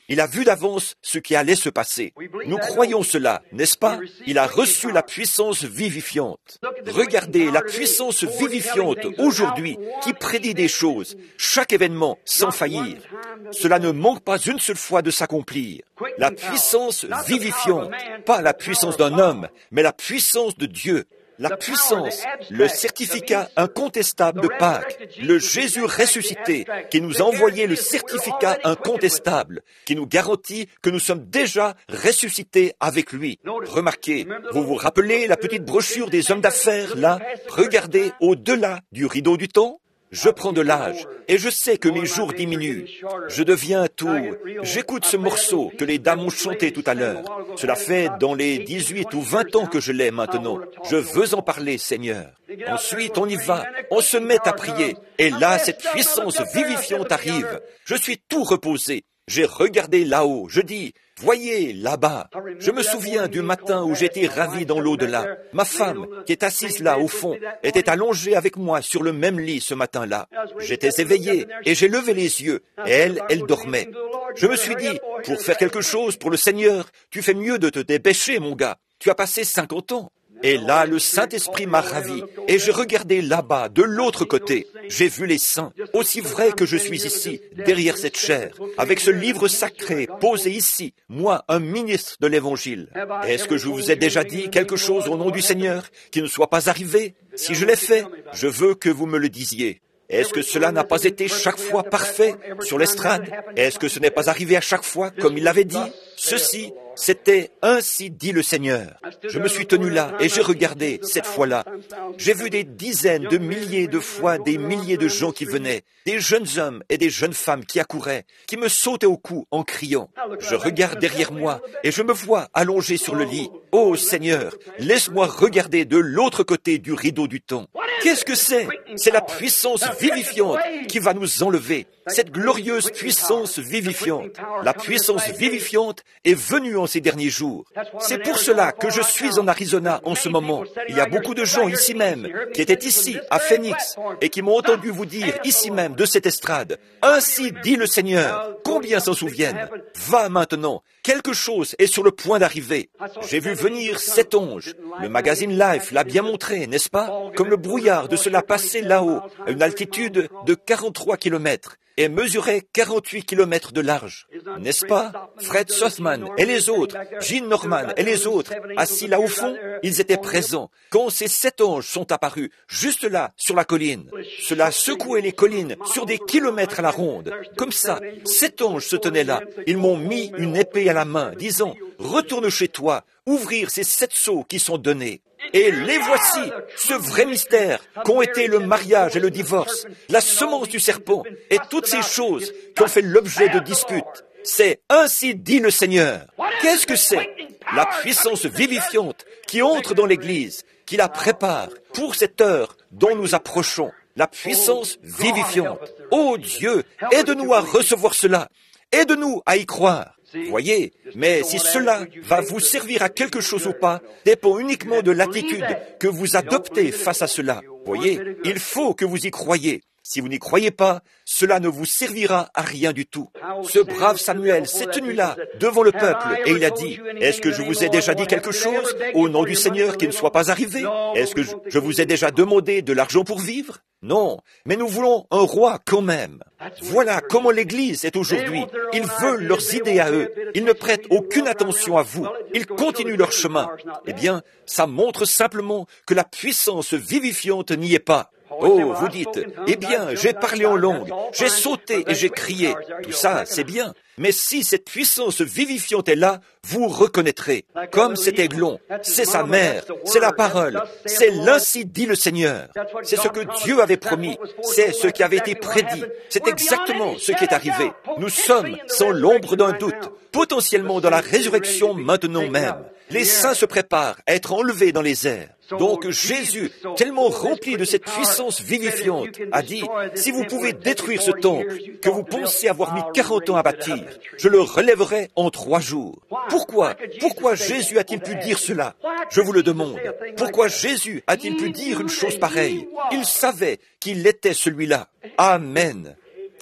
Il a vu d'avance ce qui allait se passer. Nous croyons cela, n'est-ce pas? Il a reçu la puissance vivifiante. Regardez la puissance vivifiante aujourd'hui qui prédit des choses, chaque événement sans faillir. Cela ne manque pas une seule fois de s'accomplir. La puissance vivifiante, pas la puissance d'un homme, mais la puissance de Dieu. La puissance, le certificat incontestable de Pâques, le Jésus ressuscité qui nous a envoyé le certificat incontestable, qui nous garantit que nous sommes déjà ressuscités avec lui. Remarquez, vous vous rappelez la petite brochure des hommes d'affaires, là? Regardez au-delà du rideau du temps. Je prends de l'âge et je sais que mes jours diminuent. Je deviens tout... J'écoute ce morceau que les dames ont chanté tout à l'heure. Cela fait dans les 18 ou 20 ans que je l'ai maintenant. Je veux en parler, Seigneur. Ensuite, on y va, on se met à prier. Et là, cette puissance vivifiante arrive. Je suis tout reposé. J'ai regardé là-haut. Je dis... Voyez, là-bas, je me souviens du matin où j'étais ravi dans l'au-delà. Ma femme, qui est assise là au fond, était allongée avec moi sur le même lit ce matin-là. J'étais éveillé et j'ai levé les yeux. Et elle dormait. Je me suis dit, pour faire quelque chose pour le Seigneur, tu fais mieux de te dépêcher, mon gars. Tu as passé 50 ans. Et là, le Saint-Esprit m'a ravi, et j'ai regardé là-bas, de l'autre côté. J'ai vu les saints, aussi vrai que je suis ici, derrière cette chaire, avec ce livre sacré posé ici, moi, un ministre de l'Évangile. Est-ce que je vous ai déjà dit quelque chose au nom du Seigneur qui ne soit pas arrivé? Si je l'ai fait, je veux que vous me le disiez. Est-ce que cela n'a pas été chaque fois parfait sur l'estrade? Est-ce que ce n'est pas arrivé à chaque fois comme il l'avait dit? Ceci, c'était ainsi dit le Seigneur. Je me suis tenu là et j'ai regardé cette fois-là. J'ai vu des dizaines de milliers de fois des milliers de gens qui venaient, des jeunes hommes et des jeunes femmes qui accouraient, qui me sautaient au cou en criant. Je regarde derrière moi et je me vois allongé sur le lit. Oh Seigneur, laisse-moi regarder de l'autre côté du rideau du temps. Qu'est-ce que c'est? C'est la puissance vivifiante qui va nous enlever. Cette glorieuse puissance vivifiante. La puissance vivifiante est venue en ces derniers jours. C'est pour cela que je suis en Arizona en ce moment. Il y a beaucoup de gens ici même qui étaient ici à Phoenix et qui m'ont entendu vous dire ici même de cette estrade. Ainsi dit le Seigneur. Combien s'en souviennent? Va maintenant. Quelque chose est sur le point d'arriver. J'ai vu venir 7 anges. Le magazine Life l'a bien montré, n'est-ce pas? Comme le brouillard de cela passer là-haut, à une altitude de 43 kilomètres. Et mesurait 48 kilomètres de large. N'est-ce pas? Fred Sothman et les autres, Gene Norman et les autres, assis là au fond, ils étaient présents quand ces 7 anges sont apparus, juste là, sur la colline. Cela secouait les collines sur des kilomètres à la ronde. Comme ça, 7 anges se tenaient là. Ils m'ont mis une épée à la main, disant, « Retourne chez toi, ouvrir ces 7 sceaux qui sont donnés. » Et les voici, ce vrai mystère qu'ont été le mariage et le divorce, la semence du serpent et toutes ces choses qui ont fait l'objet de disputes. C'est ainsi dit le Seigneur. Qu'est-ce que c'est? La puissance vivifiante qui entre dans l'Église, qui la prépare pour cette heure dont nous approchons. La puissance vivifiante. Oh Dieu, aide-nous à recevoir cela. Aide-nous à y croire. Voyez, mais si cela va vous servir à quelque chose ou pas, dépend uniquement de l'attitude que vous adoptez face à cela. Voyez, il faut que vous y croyiez. Si vous n'y croyez pas, cela ne vous servira à rien du tout. Ce brave Samuel s'est tenu là, devant le peuple, et il a dit, « Est-ce que je vous ai déjà dit quelque chose au nom du Seigneur qui ne soit pas arrivé? Est-ce que je vous ai déjà demandé de l'argent pour vivre? Non, mais nous voulons un roi quand même. » Voilà comment l'Église est aujourd'hui. Ils veulent leurs idées à eux. Ils ne prêtent aucune attention à vous. Ils continuent leur chemin. Eh bien, ça montre simplement que la puissance vivifiante n'y est pas. Oh, vous dites, eh bien, j'ai parlé en langue, j'ai sauté et j'ai crié. Tout ça, c'est bien. Mais si cette puissance vivifiante est là, vous reconnaîtrez. Comme cet aiglon, c'est sa mère, c'est la parole, c'est l'ainsi dit le Seigneur. C'est ce que Dieu avait promis, c'est ce qui avait été prédit, c'est exactement ce qui est arrivé. Nous sommes, sans l'ombre d'un doute, potentiellement dans la résurrection maintenant même. Les saints se préparent à être enlevés dans les airs. Donc Jésus, tellement rempli de cette puissance vivifiante, a dit, si vous pouvez détruire ce temple que vous pensez avoir mis 40 ans à bâtir, je le relèverai en 3 jours. Pourquoi Jésus a-t-il pu dire cela? Je vous le demande. Pourquoi Jésus a-t-il pu dire une chose pareille? Il savait qu'il était celui-là. Amen.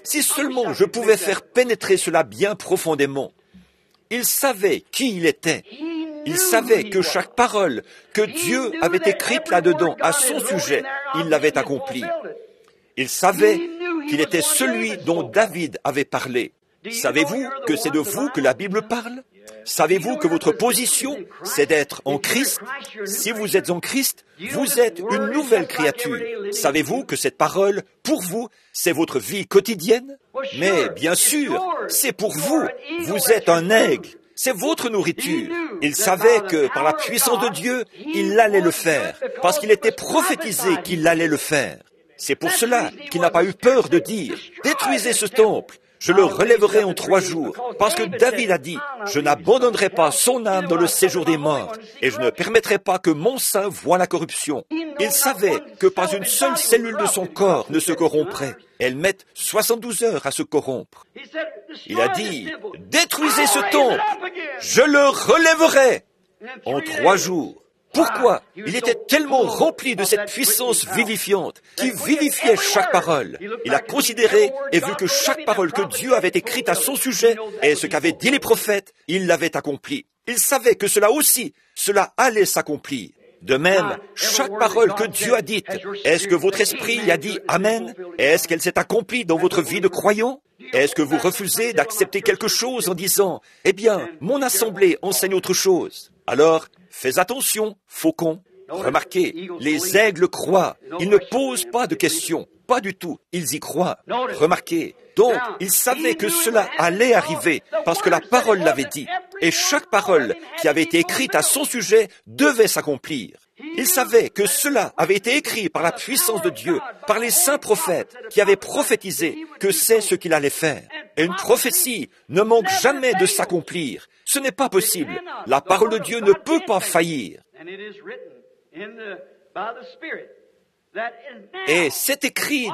Si seulement je pouvais faire pénétrer cela bien profondément. Il savait qui il était. Il savait que chaque parole que Dieu avait écrite là-dedans à son sujet, il l'avait accomplie. Il savait qu'il était celui dont David avait parlé. Savez-vous que c'est de vous que la Bible parle? Savez-vous que votre position, c'est d'être en Christ? Si vous êtes en Christ, vous êtes une nouvelle créature. Savez-vous que cette parole, pour vous, c'est votre vie quotidienne? Mais bien sûr, c'est pour vous. Vous êtes un aigle. C'est votre nourriture. Il savait que par la puissance de Dieu, il allait le faire, parce qu'il était prophétisé qu'il allait le faire. C'est pour cela qu'il n'a pas eu peur de dire « Détruisez ce temple, je le relèverai en 3 jours. » Parce que David a dit « Je n'abandonnerai pas son âme dans le séjour des morts, et je ne permettrai pas que mon sein voie la corruption. » Il savait que pas une seule cellule de son corps ne se corromprait. Elles mettent 72 heures à se corrompre. Il a dit « Détruisez ce temple, je le relèverai en 3 jours. » Pourquoi? Il était tellement rempli de cette puissance vivifiante qui vivifiait chaque parole. Il a considéré et vu que chaque parole que Dieu avait écrite à son sujet et ce qu'avaient dit les prophètes, il l'avait accompli. Il savait que cela aussi, cela allait s'accomplir. De même, chaque parole que Dieu a dite, est-ce que votre esprit y a dit Amen? Est-ce qu'elle s'est accomplie dans votre vie de croyant? Est-ce que vous refusez d'accepter quelque chose en disant, eh bien, mon assemblée enseigne autre chose? Alors, fais attention, faucon. Remarquez, les aigles croient. Ils ne posent pas de questions. Pas du tout. Ils y croient. Remarquez. Donc, ils savaient que cela allait arriver parce que la parole l'avait dit. Et chaque parole qui avait été écrite à son sujet devait s'accomplir. Il savait que cela avait été écrit par la puissance de Dieu, par les saints prophètes qui avaient prophétisé que c'est ce qu'il allait faire. Et une prophétie ne manque jamais de s'accomplir. Ce n'est pas possible. La parole de Dieu ne peut pas faillir. Et c'est écrit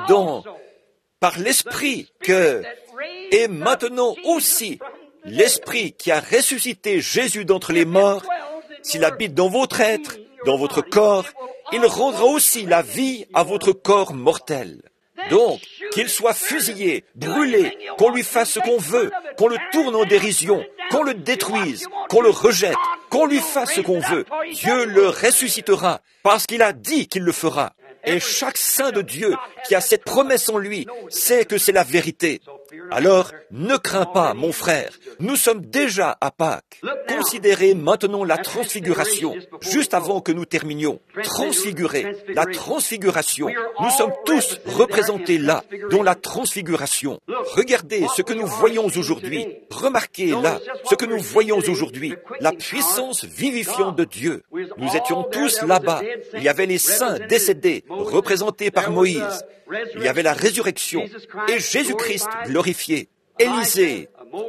par l'Esprit que, et maintenant aussi, l'Esprit qui a ressuscité Jésus d'entre les morts, s'il habite dans votre être, dans votre corps, il rendra aussi la vie à votre corps mortel. Donc, qu'il soit fusillé, brûlé, qu'on lui fasse ce qu'on veut, qu'on le tourne en dérision, qu'on le détruise, qu'on le rejette, qu'on lui fasse ce qu'on veut, Dieu le ressuscitera, parce qu'il a dit qu'il le fera. Et chaque saint de Dieu qui a cette promesse en lui sait que c'est la vérité. Alors, ne crains pas, mon frère, nous sommes déjà à Pâques. Considérez maintenant la transfiguration, juste avant que nous terminions. Transfigurer, la transfiguration. Nous sommes tous représentés là, dans la transfiguration. Regardez ce que nous voyons aujourd'hui. Remarquez là, ce que nous voyons aujourd'hui. La puissance vivifiante de Dieu. Nous étions tous là-bas. Il y avait les saints décédés, représentés par Moïse. Il y avait la résurrection et Jésus-Christ glorifié. Élisée,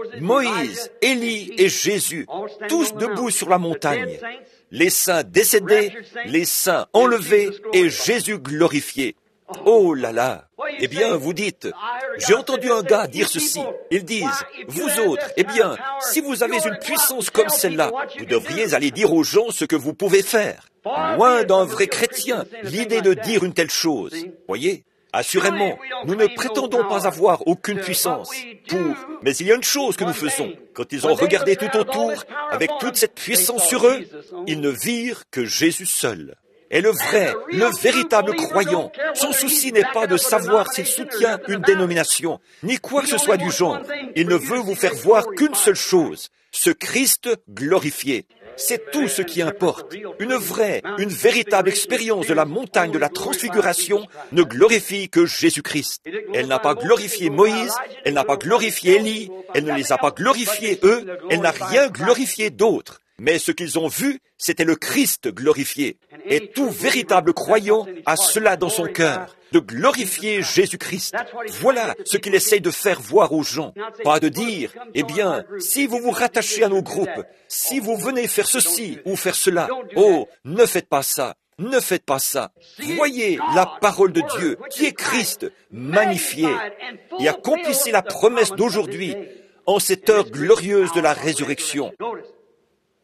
Moïse, Élie et Jésus, tous debout sur la montagne. Les saints décédés, les saints enlevés et Jésus glorifié. Oh là là! Eh bien, vous dites, j'ai entendu un gars dire ceci. Ils disent, vous autres, eh bien, si vous avez une puissance comme celle-là, vous devriez aller dire aux gens ce que vous pouvez faire. Loin d'un vrai chrétien, l'idée de dire une telle chose. Voyez? Assurément, nous ne prétendons pas avoir aucune puissance mais il y a une chose que nous faisons. Quand ils ont regardé tout autour, avec toute cette puissance sur eux, ils ne virent que Jésus seul. Et le véritable croyant, son souci n'est pas de savoir s'il soutient une dénomination, ni quoi que ce soit du genre. Il ne veut vous faire voir qu'une seule chose, ce Christ glorifié. C'est tout ce qui importe. Une véritable expérience de la montagne de la transfiguration ne glorifie que Jésus-Christ. Elle n'a pas glorifié Moïse, elle n'a pas glorifié Élie, elle ne les a pas glorifiés eux, elle n'a rien glorifié d'autre. Mais ce qu'ils ont vu, c'était le Christ glorifié. Et tout véritable croyant a cela dans son cœur, de glorifier Jésus-Christ. Voilà ce qu'il essaye de faire voir aux gens. Pas de dire, eh bien, si vous vous rattachez à nos groupes, si vous venez faire ceci ou faire cela, oh, ne faites pas ça. Ne faites pas ça. Voyez la parole de Dieu, qui est Christ, magnifié, et accomplissez la promesse d'aujourd'hui en cette heure glorieuse de la résurrection.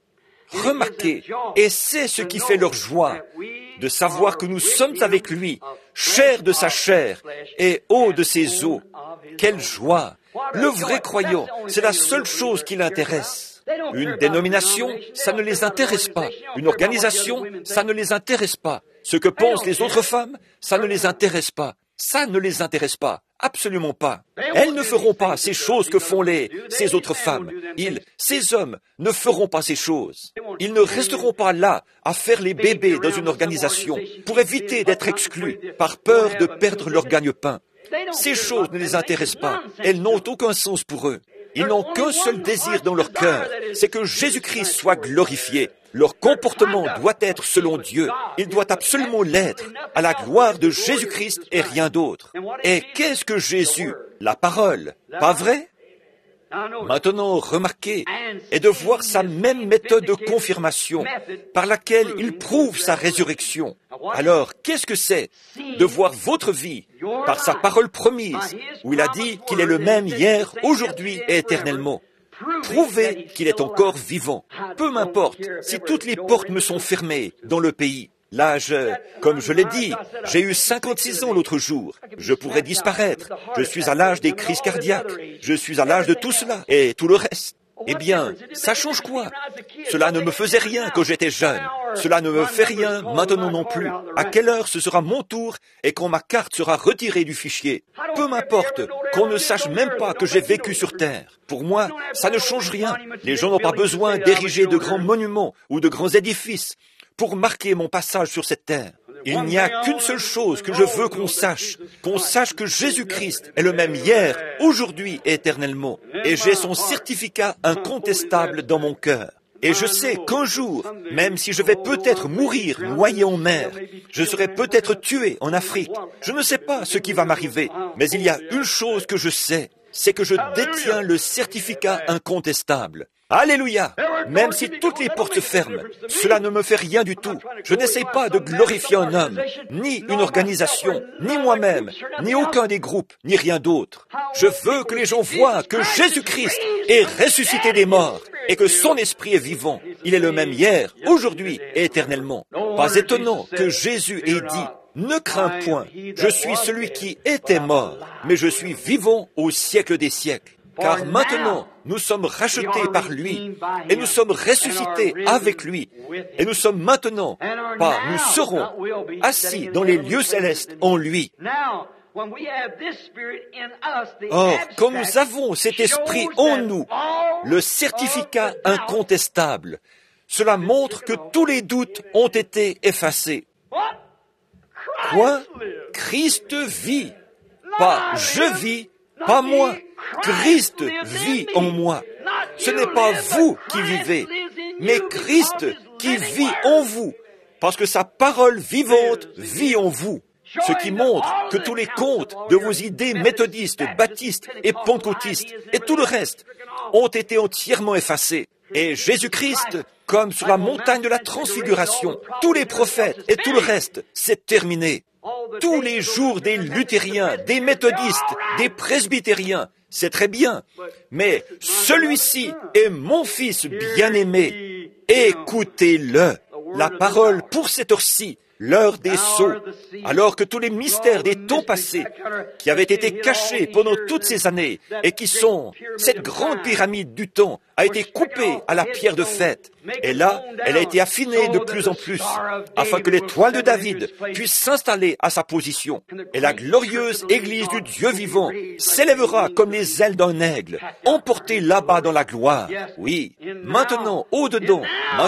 Remarquez, et c'est ce qui fait leur joie, de savoir que nous sommes avec lui, chair de sa chair et eau de ses eaux. Quelle joie! Le vrai croyant, c'est la seule chose qui l'intéresse. Une dénomination, ça ne les intéresse pas. Une organisation, ça ne les intéresse pas. Ce que pensent les autres femmes, ça ne les intéresse pas. Ça ne les intéresse pas. Absolument pas. Elles ne feront pas ces choses que font ces autres femmes. Ces hommes, ne feront pas ces choses. Ils ne resteront pas là à faire les bébés dans une organisation pour éviter d'être exclus par peur de perdre leur gagne-pain. Ces choses ne les intéressent pas. Elles n'ont aucun sens pour eux. Ils n'ont qu'un seul désir dans leur cœur, c'est que Jésus-Christ soit glorifié. Leur comportement doit être selon Dieu. Il doit absolument l'être, à la gloire de Jésus-Christ et rien d'autre. Et qu'est-ce que Jésus? La parole, pas vrai? Maintenant, remarquez, et de voir sa même méthode de confirmation par laquelle il prouve sa résurrection. Alors, qu'est-ce que c'est? De voir votre vie par sa parole promise, où il a dit qu'il est le même hier, aujourd'hui et éternellement. Prouvez qu'il est encore vivant. Peu m'importe si toutes les portes me sont fermées dans le pays. Là, comme je l'ai dit, j'ai eu 56 ans l'autre jour. Je pourrais disparaître. Je suis à l'âge des crises cardiaques. Je suis à l'âge de tout cela et tout le reste. Eh bien, ça change quoi? Cela ne me faisait rien quand j'étais jeune. Cela ne me fait rien maintenant non plus. À quelle heure ce sera mon tour et quand ma carte sera retirée du fichier? Peu m'importe qu'on ne sache même pas que j'ai vécu sur Terre. Pour moi, ça ne change rien. Les gens n'ont pas besoin d'ériger de grands monuments ou de grands édifices pour marquer mon passage sur cette terre. Il n'y a qu'une seule chose que je veux qu'on sache que Jésus-Christ est le même hier, aujourd'hui et éternellement. Et j'ai son certificat incontestable dans mon cœur. Et je sais qu'un jour, même si je vais peut-être mourir noyé en mer, je serai peut-être tué en Afrique, je ne sais pas ce qui va m'arriver, mais il y a une chose que je sais, c'est que je détiens le certificat incontestable. Alléluia! Même si toutes les portes se ferment, cela ne me fait rien du tout. Je n'essaie pas de glorifier un homme, ni une organisation, ni moi-même, ni aucun des groupes, ni rien d'autre. Je veux que les gens voient que Jésus-Christ est ressuscité des morts et que son esprit est vivant. Il est le même hier, aujourd'hui et éternellement. Pas étonnant que Jésus ait dit: ne crains point, je suis celui qui était mort, mais je suis vivant au siècle des siècles. Car maintenant, nous sommes rachetés par lui, et nous sommes ressuscités avec lui, et nous sommes maintenant, nous serons assis dans les lieux célestes en lui. Or, quand nous avons cet esprit en nous, le certificat incontestable, cela montre que tous les doutes ont été effacés. Quoi? Christ vit. Pas je vis, pas moi. Christ vit en moi. Ce n'est pas vous qui vivez, mais Christ qui vit en vous, parce que sa parole vivante vit en vous. Ce qui montre que tous les contes de vos idées méthodistes, baptistes et pentecôtistes et tout le reste ont été entièrement effacés. Et Jésus-Christ, comme sur la montagne de la transfiguration, tous les prophètes et tout le reste, c'est terminé. Tous les jours des luthériens, des méthodistes, des presbytériens, c'est très bien, mais celui-ci est mon fils bien-aimé. Écoutez-le. La parole pour cette heure-ci, l'heure des sceaux, alors que tous les mystères des temps passés, qui avaient été cachés pendant toutes ces années, et qui sont, cette grande pyramide du temps, a été coupée à la pierre de fête. Et là, elle a été affinée de plus en plus, afin que l'étoile de David puisse s'installer à sa position. Et la glorieuse Église du Dieu vivant s'élèvera comme les ailes d'un aigle, emportée là-bas dans la gloire. Oui, maintenant, au-dedans,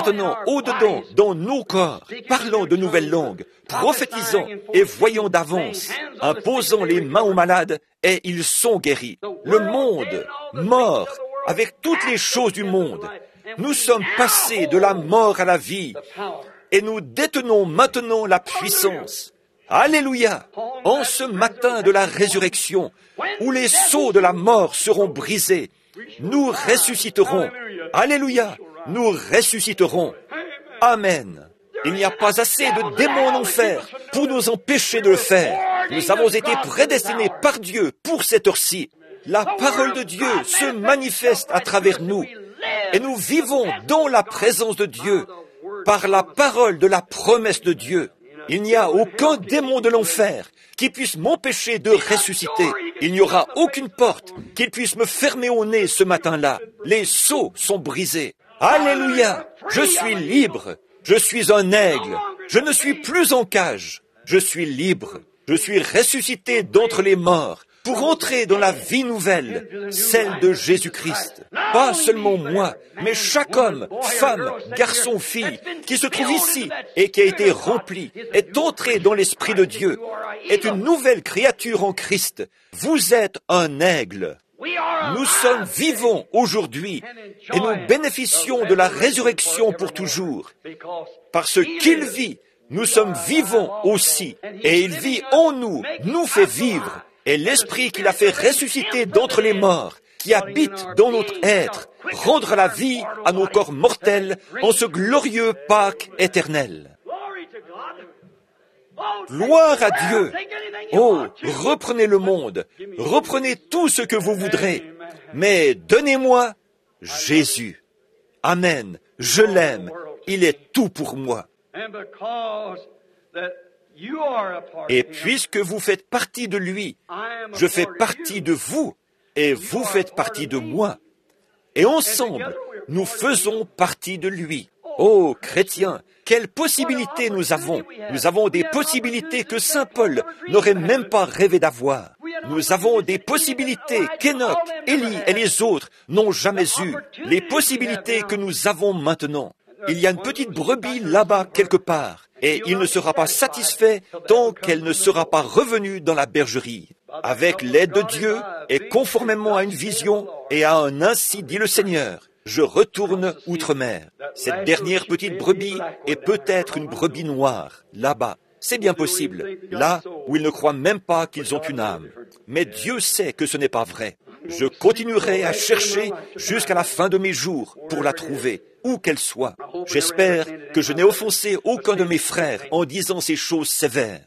dans nos corps, parlant de nouvelles langues, prophétisant et voyant d'avance, imposant les mains aux malades, et ils sont guéris. Le monde, mort, avec toutes les choses du monde, nous sommes passés de la mort à la vie et nous détenons maintenant la puissance. Alléluia! En ce matin de la résurrection, où les sceaux de la mort seront brisés, nous ressusciterons. Alléluia! Nous ressusciterons. Amen. Il n'y a pas assez de démons en enfer pour nous empêcher de le faire. Nous avons été prédestinés par Dieu pour cette heure-ci. La parole de Dieu se manifeste à travers nous Et nous vivons dans la présence de Dieu, par la parole de la promesse de Dieu. Il n'y a aucun démon de l'enfer qui puisse m'empêcher de ressusciter. Il n'y aura aucune porte qui puisse me fermer au nez ce matin-là. Les sceaux sont brisés. Alléluia! Je suis libre. Je suis un aigle. Je ne suis plus en cage. Je suis libre. Je suis ressuscité d'entre les morts pour entrer dans la vie nouvelle, celle de Jésus-Christ. Pas seulement moi, mais chaque homme, femme, garçon, fille, qui se trouve ici et qui a été rempli, est entré dans l'Esprit de Dieu, est une nouvelle créature en Christ. Vous êtes un aigle. Nous sommes vivants aujourd'hui et nous bénéficions de la résurrection pour toujours. Parce qu'il vit, nous sommes vivants aussi, et il vit en nous, nous fait vivre. Et l'Esprit qu'il a fait ressusciter d'entre les morts, qui habite dans notre être, rendra la vie à nos corps mortels en ce glorieux Pâques éternel. Gloire à Dieu! Oh, reprenez le monde, reprenez tout ce que vous voudrez, mais donnez-moi Jésus. Amen, je l'aime, il est tout pour moi. Et puisque vous faites partie de lui, je fais partie de vous, et vous faites partie de moi. Et ensemble, nous faisons partie de lui. Oh, chrétiens, quelles possibilités nous avons! Nous avons des possibilités que saint Paul n'aurait même pas rêvé d'avoir. Nous avons des possibilités qu'Enoch, Élie et les autres n'ont jamais eues. Les possibilités que nous avons maintenant. Il y a une petite brebis là-bas quelque part, et il ne sera pas satisfait tant qu'elle ne sera pas revenue dans la bergerie. Avec l'aide de Dieu, et conformément à une vision, et à un ainsi dit le Seigneur, je retourne outre-mer. Cette dernière petite brebis est peut-être une brebis noire, là-bas. C'est bien possible, là où ils ne croient même pas qu'ils ont une âme. Mais Dieu sait que ce n'est pas vrai. Je continuerai à chercher jusqu'à la fin de mes jours pour la trouver, où qu'elle soit. J'espère que je n'ai offensé aucun de mes frères en disant ces choses sévères.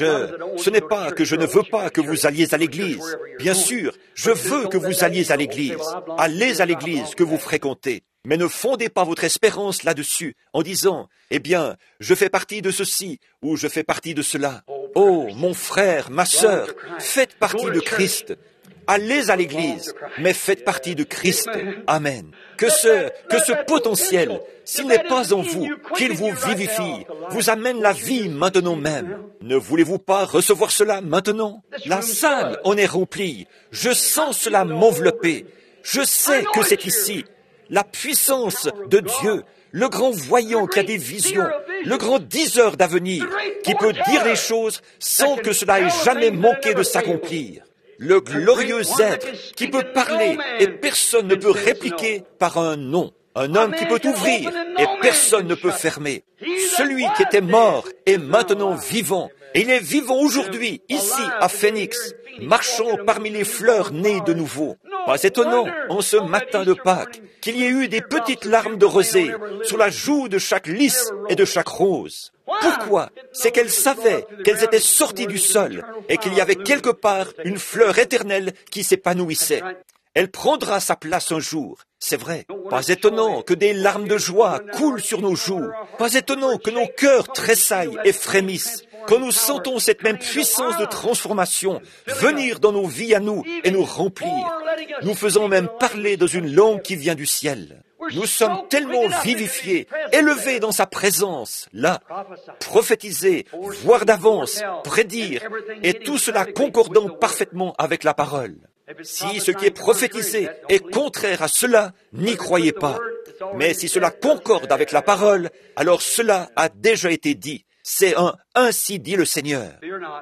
Ce n'est pas que je ne veux pas que vous alliez à l'église. Bien sûr, je veux que vous alliez à l'église. Allez à l'église que vous fréquentez. Mais ne fondez pas votre espérance là-dessus en disant, eh bien, je fais partie de ceci ou je fais partie de cela. Oh, mon frère, ma sœur, faites partie de Christ. Allez à l'église, mais faites partie de Christ. Amen. Que ce potentiel, s'il n'est pas en vous, qu'il vous vivifie, vous amène la vie maintenant même. Ne voulez-vous pas recevoir cela maintenant? La salle en est remplie. Je sens cela m'envelopper. Je sais que c'est ici. La puissance de Dieu, le grand voyant qui a des visions, le grand diseur d'avenir, qui peut dire les choses sans que cela ait jamais manqué de s'accomplir. Le glorieux être qui peut parler et personne ne peut répliquer par un non. Un homme qui peut ouvrir et personne ne peut fermer. Celui qui était mort est maintenant vivant. Et il est vivant aujourd'hui, ici, à Phoenix, marchant parmi les fleurs nées de nouveau. Pas étonnant, en ce matin de Pâques, qu'il y ait eu des petites larmes de rosée sur la joue de chaque lys et de chaque rose. Pourquoi? C'est qu'elles savaient qu'elles étaient sorties du sol et qu'il y avait quelque part une fleur éternelle qui s'épanouissait. Elle prendra sa place un jour, c'est vrai. Pas étonnant que des larmes de joie coulent sur nos joues. Pas étonnant que nos cœurs tressaillent et frémissent. Quand nous sentons cette même puissance de transformation venir dans nos vies à nous et nous remplir, nous faisons même parler dans une langue qui vient du ciel. Nous sommes tellement vivifiés, élevés dans sa présence, là, prophétiser, voir d'avance, prédire, et tout cela concordant parfaitement avec la parole. Si ce qui est prophétisé est contraire à cela, n'y croyez pas. Mais si cela concorde avec la parole, alors cela a déjà été dit. C'est un « ainsi dit le Seigneur ».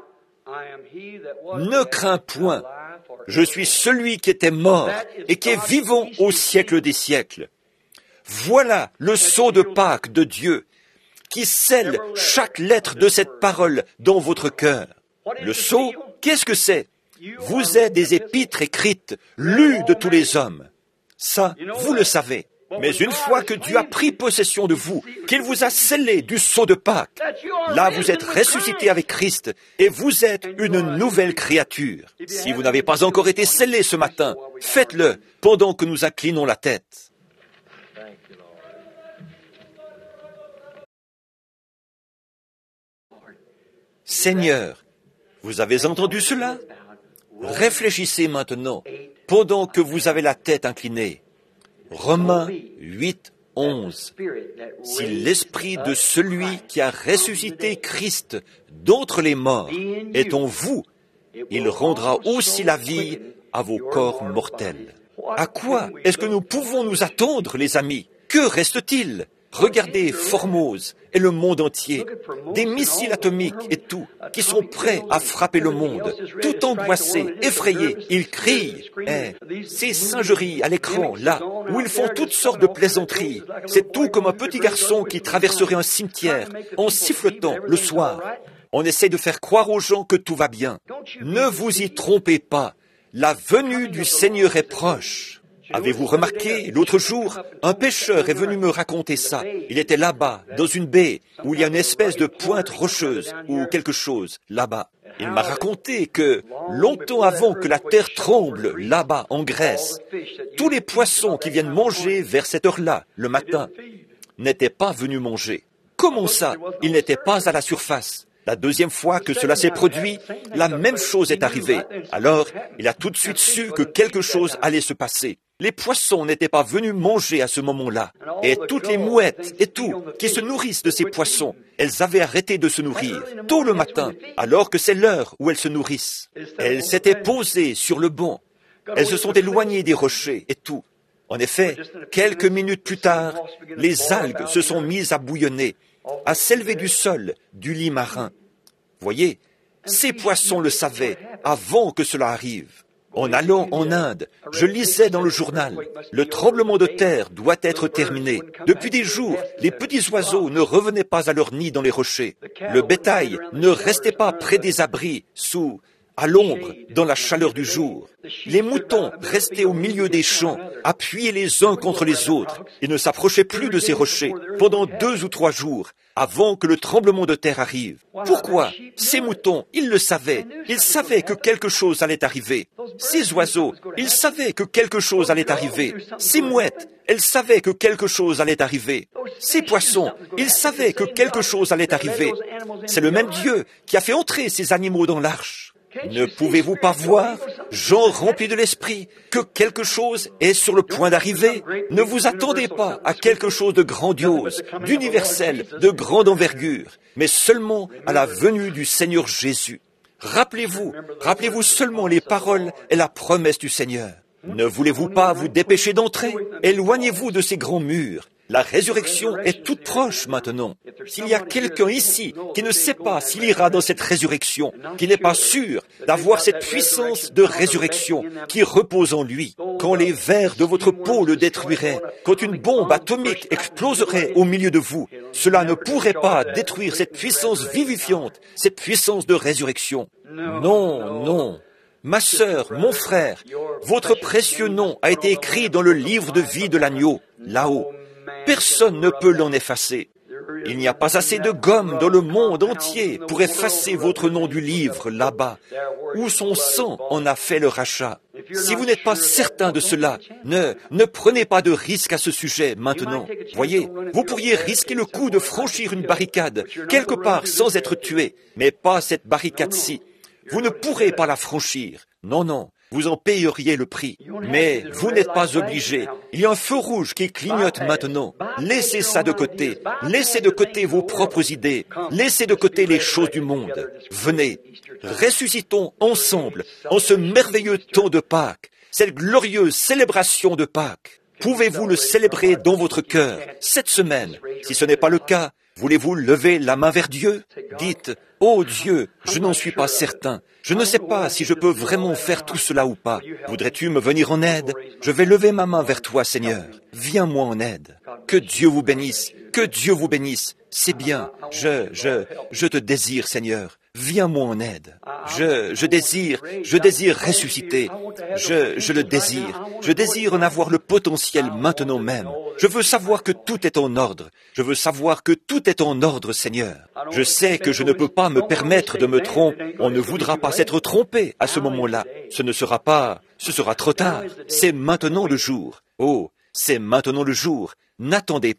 Ne crains point, je suis celui qui était mort et qui est vivant au siècle des siècles. Voilà le sceau de Pâques de Dieu qui scelle chaque lettre de cette parole dans votre cœur. Le sceau, qu'est-ce que c'est? Vous êtes des épîtres écrites, lues de tous les hommes. Ça, vous le savez. Mais une fois que Dieu a pris possession de vous, qu'il vous a scellé du sceau de Pâques, là vous êtes ressuscité avec Christ et vous êtes une nouvelle créature. Si vous n'avez pas encore été scellé ce matin, faites-le pendant que nous inclinons la tête. Seigneur, vous avez entendu cela? Réfléchissez maintenant, pendant que vous avez la tête inclinée. Romains 8, 11. Si l'esprit de celui qui a ressuscité Christ d'entre les morts est en vous, il rendra aussi la vie à vos corps mortels. À quoi est-ce que nous pouvons nous attendre, les amis? Que reste-t-il? Regardez Formose et le monde entier, des missiles atomiques et tout, qui sont prêts à frapper le monde. Tout angoissés, effrayés, ils crient. Ces singeries à l'écran, là, où ils font toutes sortes de plaisanteries, c'est tout comme un petit garçon qui traverserait un cimetière en sifflotant le soir. On essaie de faire croire aux gens que tout va bien. Ne vous y trompez pas, la venue du Seigneur est proche. Avez-vous remarqué, l'autre jour, un pêcheur est venu me raconter ça. Il était là-bas, dans une baie, où il y a une espèce de pointe rocheuse, ou quelque chose, là-bas. Il m'a raconté que, longtemps avant que la terre tremble, là-bas, en Grèce, tous les poissons qui viennent manger vers cette heure-là, le matin, n'étaient pas venus manger. Comment ça? Ils n'étaient pas à la surface. La deuxième fois que cela s'est produit, la même chose est arrivée. Alors, il a tout de suite su que quelque chose allait se passer. Les poissons n'étaient pas venus manger à ce moment-là. Et toutes les mouettes et tout, qui se nourrissent de ces poissons, elles avaient arrêté de se nourrir, tôt le matin, alors que c'est l'heure où elles se nourrissent. Elles s'étaient posées sur le banc. Elles se sont éloignées des rochers et tout. En effet, quelques minutes plus tard, les algues se sont mises à bouillonner, à s'élever du sol, du lit marin. Voyez, ces poissons le savaient avant que cela arrive. En allant en Inde, je lisais dans le journal, le tremblement de terre doit être terminé. Depuis des jours, les petits oiseaux ne revenaient pas à leur nid dans les rochers. Le bétail ne restait pas près des abris, à l'ombre, dans la chaleur du jour. Les moutons restaient au milieu des champs, appuyés les uns contre les autres, et ne s'approchaient plus de ces rochers pendant 2 ou 3 jours, avant que le tremblement de terre arrive. Pourquoi? Ces moutons, ils le savaient. Ils savaient que quelque chose allait arriver. Ces oiseaux, ils savaient que quelque chose allait arriver. Ces mouettes, elles savaient que quelque chose allait arriver. Ces poissons, ils savaient que quelque chose allait arriver. C'est le même Dieu qui a fait entrer ces animaux dans l'arche. Ne pouvez-vous pas voir, gens remplis de l'esprit, que quelque chose est sur le point d'arriver? Ne vous attendez pas à quelque chose de grandiose, d'universel, de grande envergure, mais seulement à la venue du Seigneur Jésus. Rappelez-vous seulement les paroles et la promesse du Seigneur. Ne voulez-vous pas vous dépêcher d'entrer? Éloignez-vous de ces grands murs. La résurrection est toute proche maintenant. S'il y a quelqu'un ici qui ne sait pas s'il ira dans cette résurrection, qui n'est pas sûr d'avoir cette puissance de résurrection qui repose en lui, quand les vers de votre peau le détruiraient, quand une bombe atomique exploserait au milieu de vous, cela ne pourrait pas détruire cette puissance vivifiante, cette puissance de résurrection. Non, non. Ma sœur, mon frère, votre précieux nom a été écrit dans le livre de vie de l'agneau, là-haut. Personne ne peut l'en effacer. Il n'y a pas assez de gomme dans le monde entier pour effacer votre nom du livre là-bas, où son sang en a fait le rachat. Si vous n'êtes pas certain de cela, ne prenez pas de risque à ce sujet maintenant. Voyez, vous pourriez risquer le coup de franchir une barricade, quelque part sans être tué, mais pas cette barricade-ci. Vous ne pourrez pas la franchir. Non, non. Vous en payeriez le prix. Mais vous n'êtes pas obligé. Il y a un feu rouge qui clignote maintenant. Laissez ça de côté. Laissez de côté vos propres idées. Laissez de côté les choses du monde. Venez, ressuscitons ensemble en ce merveilleux temps de Pâques, cette glorieuse célébration de Pâques. Pouvez-vous le célébrer dans votre cœur cette semaine? Si ce n'est pas le cas, voulez-vous lever la main vers Dieu? Dites, « Oh Dieu, je n'en suis pas certain. Je ne sais pas si je peux vraiment faire tout cela ou pas. Voudrais-tu me venir en aide? Je vais lever ma main vers toi, Seigneur. Viens-moi en aide. Que Dieu vous bénisse. Que Dieu vous bénisse. C'est bien. Je te désire, Seigneur. Viens-moi en aide. Je désire ressusciter. Je le désire. Je désire en avoir le potentiel maintenant même. Je veux savoir que tout est en ordre. Je veux savoir que tout est en ordre, Seigneur. Je sais que je ne peux pas me permettre de me tromper. On ne voudra pas s'être trompé à ce moment-là. Ce sera trop tard. C'est maintenant le jour. Oh, c'est maintenant le jour. N'attendez pas.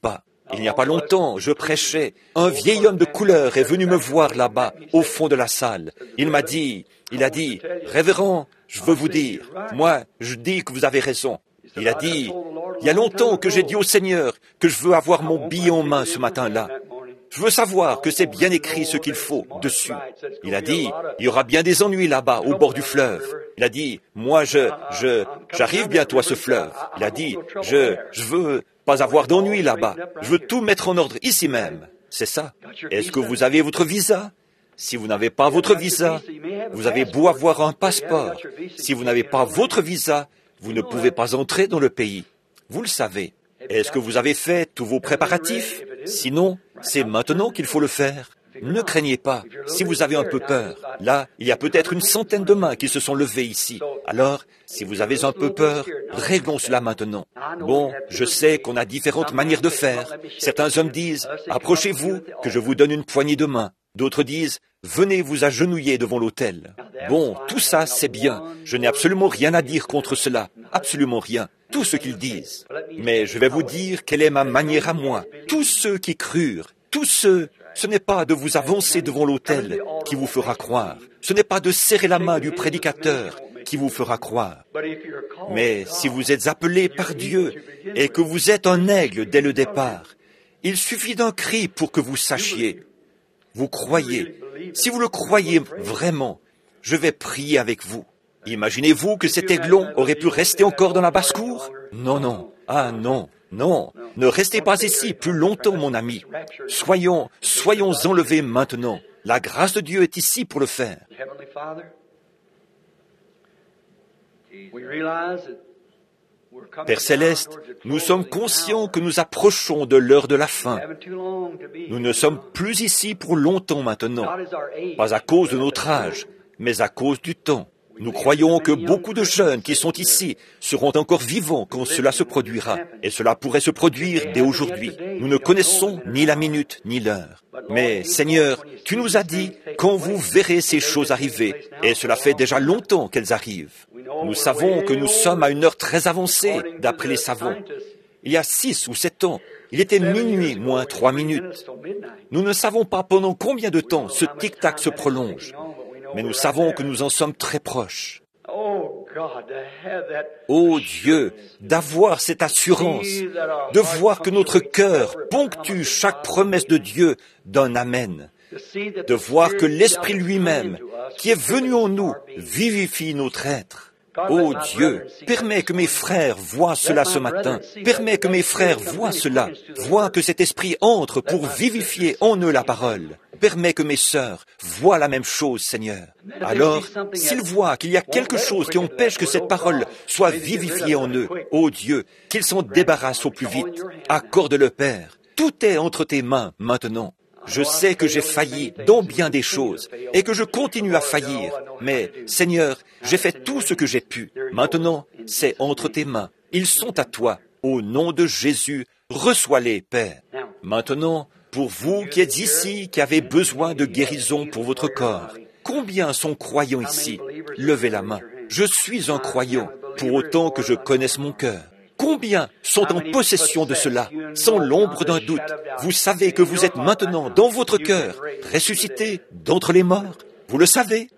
Il n'y a pas longtemps, je prêchais. Un vieil homme de couleur est venu me voir là-bas, au fond de la salle. Il a dit, Révérend, je veux vous dire, moi, je dis que vous avez raison. Il a dit, il y a longtemps que j'ai dit au Seigneur que je veux avoir mon billet en main ce matin-là. Je veux savoir que c'est bien écrit ce qu'il faut dessus. Il a dit, il y aura bien des ennuis là-bas, au bord du fleuve. Il a dit, moi, j'arrive bientôt à ce fleuve. Il a dit, je veux pas avoir d'ennuis là-bas. Je veux tout mettre en ordre ici même. C'est ça. Est-ce que vous avez votre visa? Si vous n'avez pas votre visa, vous avez beau avoir un passeport. Si vous n'avez pas votre visa, vous ne pouvez pas entrer dans le pays. Vous le savez. Est-ce que vous avez fait tous vos préparatifs? Sinon, c'est maintenant qu'il faut le faire. Ne craignez pas. Si vous avez un peu peur, là, il y a peut-être une centaine de mains qui se sont levées ici. Alors, si vous avez un peu peur, réglons cela maintenant. Bon, je sais qu'on a différentes manières de faire. Certains hommes disent, approchez-vous, que je vous donne une poignée de main. D'autres disent, venez vous agenouiller devant l'autel. Bon, tout ça, c'est bien. Je n'ai absolument rien à dire contre cela. Absolument rien. Tout ce qu'ils disent. Mais je vais vous dire quelle est ma manière à moi. Tous ceux qui crurent, ce n'est pas de vous avancer devant l'autel qui vous fera croire. Ce n'est pas de serrer la main du prédicateur qui vous fera croire. Mais si vous êtes appelé par Dieu et que vous êtes un aigle dès le départ, il suffit d'un cri pour que vous sachiez. Vous croyez. Si vous le croyez vraiment, je vais prier avec vous. Imaginez-vous que cet aiglon aurait pu rester encore dans la basse-cour? Non, non. Ah non, non. Ne restez pas ici plus longtemps, mon ami. Soyons enlevés maintenant. La grâce de Dieu est ici pour le faire. Père Céleste, nous sommes conscients que nous approchons de l'heure de la fin. Nous ne sommes plus ici pour longtemps maintenant, pas à cause de notre âge, mais à cause du temps. Nous croyons que beaucoup de jeunes qui sont ici seront encore vivants quand cela se produira, et cela pourrait se produire dès aujourd'hui. Nous ne connaissons ni la minute ni l'heure. Mais Seigneur, tu nous as dit quand vous verrez ces choses arriver, et cela fait déjà longtemps qu'elles arrivent. Nous savons que nous sommes à une heure très avancée, d'après les savants. Il y a 6 ou 7 ans, il était minuit moins 3 minutes. Nous ne savons pas pendant combien de temps ce tic-tac se prolonge. Mais nous savons que nous en sommes très proches. Oh Dieu, d'avoir cette assurance, de voir que notre cœur ponctue chaque promesse de Dieu d'un Amen, de voir que l'Esprit lui-même, qui est venu en nous, vivifie notre être. Oh Dieu, permets que mes frères voient cela ce matin. Permets que mes frères voient cela. Vois que cet esprit entre pour vivifier en eux la parole. Permets que mes sœurs voient la même chose, Seigneur. Alors, s'ils voient qu'il y a quelque chose qui empêche que cette parole soit vivifiée en eux, oh Dieu, qu'ils s'en débarrassent au plus vite. Accorde-le, Père. Tout est entre tes mains maintenant. Je sais que j'ai failli dans bien des choses et que je continue à faillir, mais Seigneur, j'ai fait tout ce que j'ai pu. Maintenant, c'est entre tes mains. Ils sont à toi. Au nom de Jésus, reçois-les, Père. Maintenant, pour vous qui êtes ici, qui avez besoin de guérison pour votre corps, combien sont croyants ici? Levez la main. Je suis un croyant, pour autant que je connaisse mon cœur. Combien sont en possession de cela, sans l'ombre d'un doute? Vous savez que vous êtes maintenant dans votre cœur, ressuscité d'entre les morts. Vous le savez?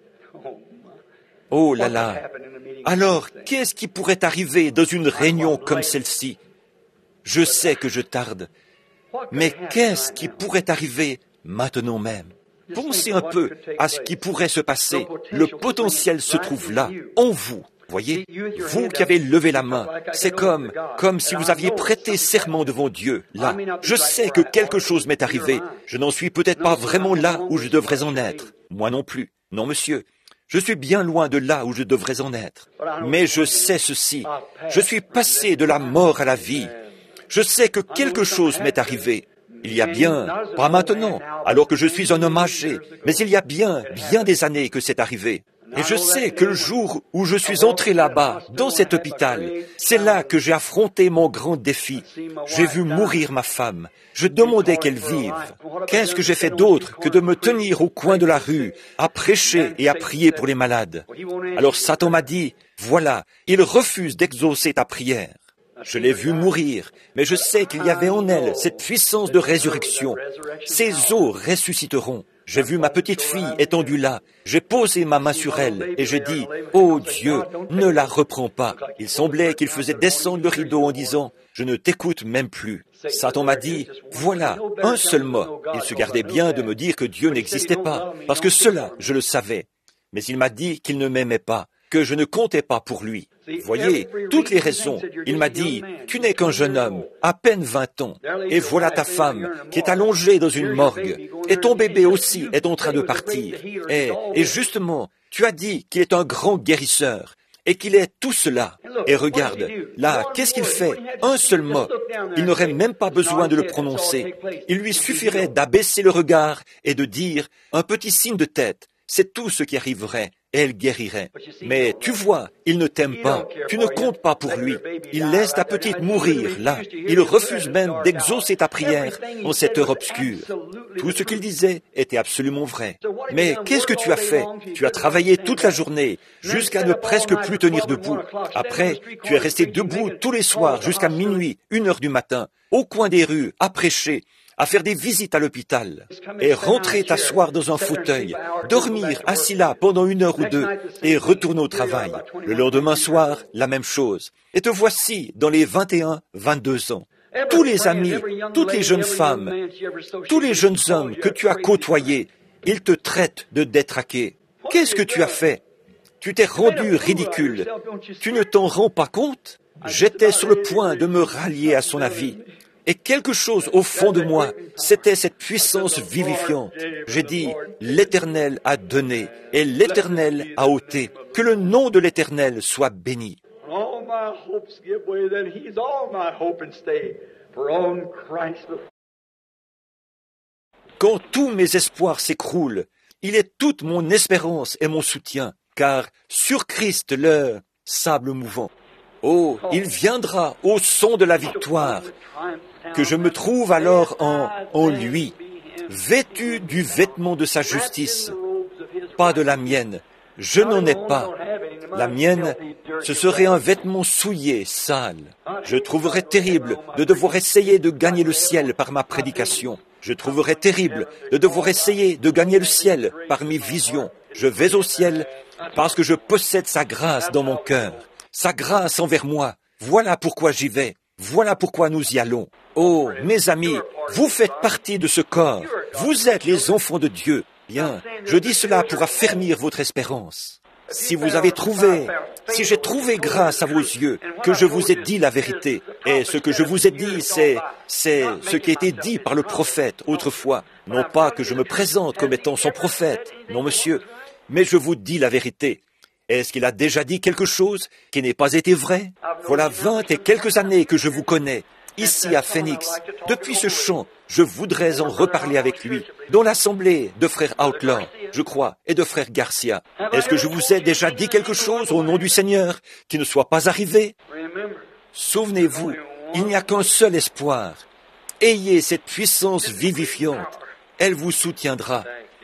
Oh là là! Alors, qu'est-ce qui pourrait arriver dans une réunion comme celle-ci? Je sais que je tarde, mais qu'est-ce qui pourrait arriver maintenant même? Pensez un peu à ce qui pourrait se passer. Le potentiel se trouve là, en vous. Voyez, vous qui avez levé la main, c'est comme si vous aviez prêté serment devant Dieu. Là, je sais que quelque chose m'est arrivé. Je n'en suis peut-être pas vraiment là où je devrais en être. Moi non plus. Non, monsieur. Je suis bien loin de là où je devrais en être. Mais je sais ceci. Je suis passé de la mort à la vie. Je sais que quelque chose m'est arrivé. Il y a bien, pas maintenant, alors que je suis un homme âgé, mais il y a bien des années que c'est arrivé. Et je sais que le jour où je suis entré là-bas, dans cet hôpital, c'est là que j'ai affronté mon grand défi. J'ai vu mourir ma femme. Je demandais qu'elle vive. Qu'est-ce que j'ai fait d'autre que de me tenir au coin de la rue, à prêcher et à prier pour les malades? Alors Satan m'a dit, voilà, il refuse d'exaucer ta prière. Je l'ai vue mourir, mais je sais qu'il y avait en elle cette puissance de résurrection. Ses os ressusciteront. J'ai vu ma petite fille étendue là. J'ai posé ma main sur elle et j'ai dit, « Oh Dieu, ne la reprends pas. » Il semblait qu'il faisait descendre le rideau en disant, « Je ne t'écoute même plus. » Satan m'a dit, « Voilà, un seul mot. » Il se gardait bien de me dire que Dieu n'existait pas, parce que cela, je le savais. Mais il m'a dit qu'il ne m'aimait pas, que je ne comptais pas pour lui. Voyez, toutes les raisons. Il m'a dit, « Tu n'es qu'un jeune homme, à peine 20 ans, et voilà ta femme qui est allongée dans une morgue, et ton bébé aussi est en train de partir. Et justement, tu as dit qu'il est un grand guérisseur, et qu'il est tout cela. Et regarde, là, qu'est-ce qu'il fait? Un seul mot. Il n'aurait même pas besoin de le prononcer. Il lui suffirait d'abaisser le regard et de dire un petit signe de tête. C'est tout ce qui arriverait, et elle guérirait. Mais tu vois, il ne t'aime pas. Tu ne comptes pas pour lui. Il laisse ta petite mourir, là. Il refuse même d'exaucer ta prière en cette heure obscure. Tout ce qu'il disait était absolument vrai. Mais qu'est-ce que tu as fait? Tu as travaillé toute la journée, jusqu'à ne presque plus tenir debout. Après, tu es resté debout tous les soirs jusqu'à minuit, 1 heure du matin, au coin des rues, à prêcher, à faire des visites à l'hôpital, et rentrer t'asseoir dans un fauteuil, dormir assis là pendant 1 heure ou 2, et retourner au travail. Le lendemain soir, la même chose. Et te voici dans les 21, 22 ans. Tous les amis, toutes les jeunes femmes, tous les jeunes hommes que tu as côtoyés, ils te traitent de détraqué. Qu'est-ce que tu as fait? Tu t'es rendu ridicule. Tu ne t'en rends pas compte? J'étais sur le point de me rallier à son avis. Et quelque chose au fond de moi, c'était cette puissance vivifiante. J'ai dit, l'Éternel a donné et l'Éternel a ôté. Que le nom de l'Éternel soit béni. Quand tous mes espoirs s'écroulent, il est toute mon espérance et mon soutien, car sur Christ le sable mouvant. Oh, il viendra au son de la victoire, que je me trouve alors en lui, vêtu du vêtement de sa justice, pas de la mienne. Je n'en ai pas. La mienne, ce serait un vêtement souillé, sale. Je trouverais terrible de devoir essayer de gagner le ciel par ma prédication. Je trouverais terrible de devoir essayer de gagner le ciel par mes visions. Je vais au ciel parce que je possède sa grâce dans mon cœur. Sa grâce envers moi. Voilà pourquoi j'y vais. Voilà pourquoi nous y allons. Oh, mes amis, vous faites partie de ce corps. Vous êtes les enfants de Dieu. Bien, je dis cela pour affermir votre espérance. Si j'ai trouvé grâce à vos yeux, que je vous ai dit la vérité, et ce que je vous ai dit, c'est ce qui a été dit par le prophète autrefois. Non pas que je me présente comme étant son prophète, non monsieur, mais je vous dis la vérité. Est-ce qu'il a déjà dit quelque chose qui n'ait pas été vrai? Voilà 20 et quelques années que je vous connais, ici à Phoenix. Depuis ce chant, je voudrais en reparler avec lui, dans l'assemblée de frère Outlaw, je crois, et de frère Garcia. Est-ce que je vous ai déjà dit quelque chose au nom du Seigneur qui ne soit pas arrivé? Souvenez-vous, il n'y a qu'un seul espoir. Ayez cette puissance vivifiante. Elle vous soutiendra.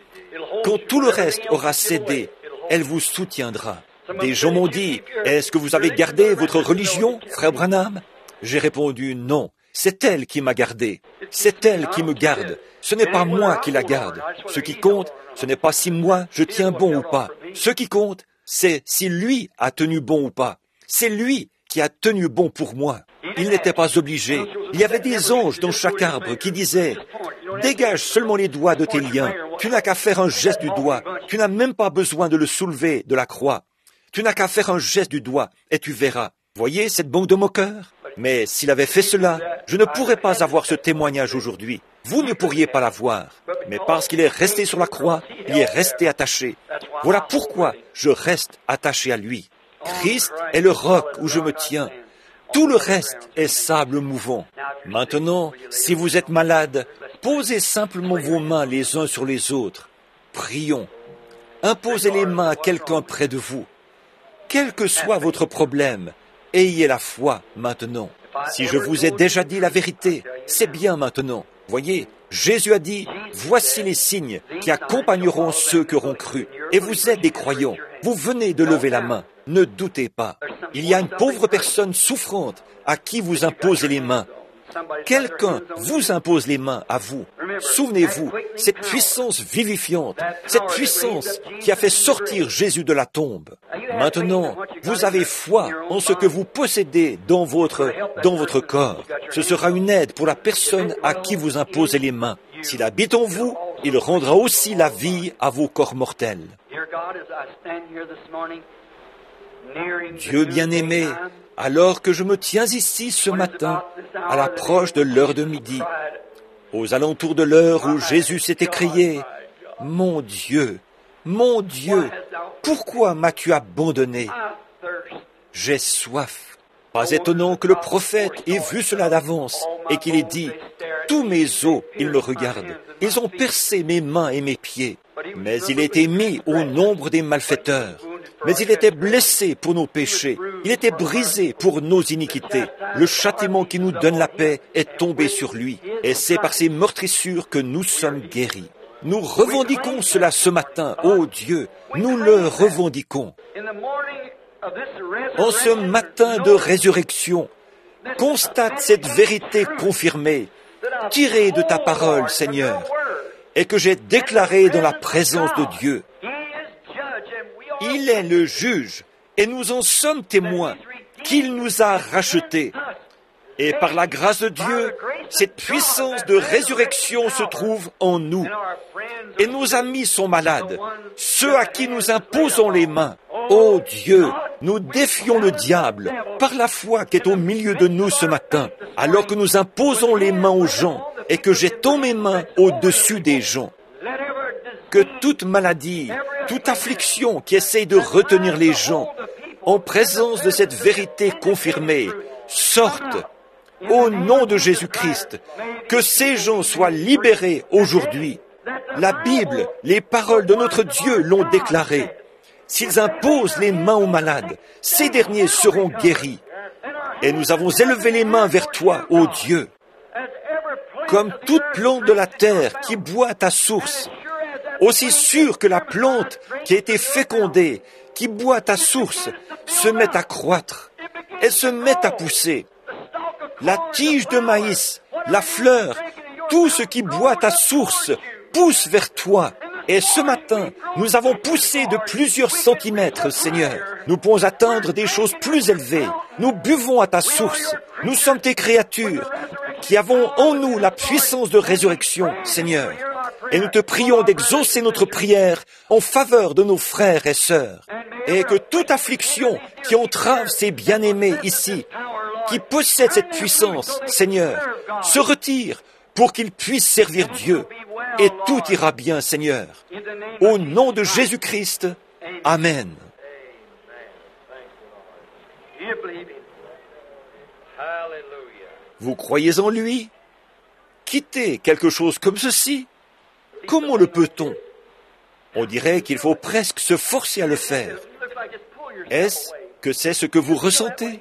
Quand tout le reste aura cédé, elle vous soutiendra. Des gens m'ont dit, « Est-ce que vous avez gardé votre religion, frère Branham ?» J'ai répondu, « Non, c'est elle qui m'a gardé. C'est elle qui me garde. Ce n'est pas moi qui la garde. Ce qui compte, ce n'est pas si moi je tiens bon ou pas. Ce qui compte, c'est si lui a tenu bon ou pas. C'est lui qui a tenu bon pour moi. Il n'était pas obligé. Il y avait des anges dans chaque arbre qui disaient, « Dégage seulement les doigts de tes liens. Tu n'as qu'à faire un geste du doigt. Tu n'as même pas besoin de le soulever de la croix. Tu n'as qu'à faire un geste du doigt et tu verras. Voyez cette bande de moqueurs? Mais s'il avait fait cela, je ne pourrais pas avoir ce témoignage aujourd'hui. Vous ne pourriez pas l'avoir. Mais parce qu'il est resté sur la croix, il est resté attaché. Voilà pourquoi je reste attaché à lui. Christ est le roc où je me tiens. Tout le reste est sable mouvant. Maintenant, si vous êtes malade, posez simplement vos mains les uns sur les autres. Prions. Imposez les mains à quelqu'un près de vous. Quel que soit votre problème, ayez la foi maintenant. Si je vous ai déjà dit la vérité, c'est bien maintenant. Voyez, Jésus a dit, « Voici les signes qui accompagneront ceux qui auront cru. » Et vous êtes des croyants. Vous venez de lever la main. Ne doutez pas. Il y a une pauvre personne souffrante à qui vous imposez les mains. Quelqu'un vous impose les mains à vous. Souvenez-vous, cette puissance vivifiante, cette puissance qui a fait sortir Jésus de la tombe. Maintenant, vous avez foi en ce que vous possédez dans votre corps. Ce sera une aide pour la personne à qui vous imposez les mains. S'il habite en vous, il rendra aussi la vie à vos corps mortels. Dieu bien-aimé, alors que je me tiens ici ce matin, à l'approche de l'heure de midi, aux alentours de l'heure où Jésus s'est écrié, « Mon Dieu, pourquoi m'as-tu abandonné? J'ai soif. » Pas étonnant que le prophète ait vu cela d'avance et qu'il ait dit, « Tous mes os, ils me regardent. Ils ont percé mes mains et mes pieds. » Mais il était mis au nombre des malfaiteurs. Mais il était blessé pour nos péchés. Il était brisé pour nos iniquités. Le châtiment qui nous donne la paix est tombé sur lui. Et c'est par ses meurtrissures que nous sommes guéris. Nous revendiquons cela ce matin, ô Dieu. Nous le revendiquons. En ce matin de résurrection, constate cette vérité confirmée, tirée de ta parole, Seigneur, et que j'ai déclarée dans la présence de Dieu. Il est le juge, et nous en sommes témoins, qu'il nous a rachetés. Et par la grâce de Dieu, cette puissance de résurrection se trouve en nous. Et nos amis sont malades, ceux à qui nous imposons les mains. Ô Dieu, nous défions le diable par la foi qui est au milieu de nous ce matin, alors que nous imposons les mains aux gens et que j'étends mes mains au-dessus des gens. Que toute maladie, toute affliction qui essaye de retenir les gens, en présence de cette vérité confirmée, sorte au nom de Jésus-Christ. Que ces gens soient libérés aujourd'hui. La Bible, les paroles de notre Dieu l'ont déclaré. S'ils imposent les mains aux malades, ces derniers seront guéris. Et nous avons élevé les mains vers toi, ô Dieu. Comme toute plante de la terre qui boit à source, aussi sûr que la plante qui a été fécondée, qui boit à source, se met à croître, elle se met à pousser. La tige de maïs, la fleur, tout ce qui boit à source pousse vers toi. Et ce matin, nous avons poussé de plusieurs centimètres, Seigneur. Nous pouvons atteindre des choses plus élevées. Nous buvons à ta source. Nous sommes tes créatures qui avons en nous la puissance de résurrection, Seigneur. Et nous te prions d'exaucer notre prière en faveur de nos frères et sœurs. Et que toute affliction qui entrave ces bien-aimés ici, qui possèdent cette puissance, Seigneur, se retire pour qu'ils puissent servir Dieu. Et tout ira bien, Seigneur. Au nom de Jésus-Christ, Amen. Vous croyez en lui? Quitter quelque chose comme ceci? Comment le peut-on? On dirait qu'il faut presque se forcer à le faire. Est-ce que c'est ce que vous ressentez?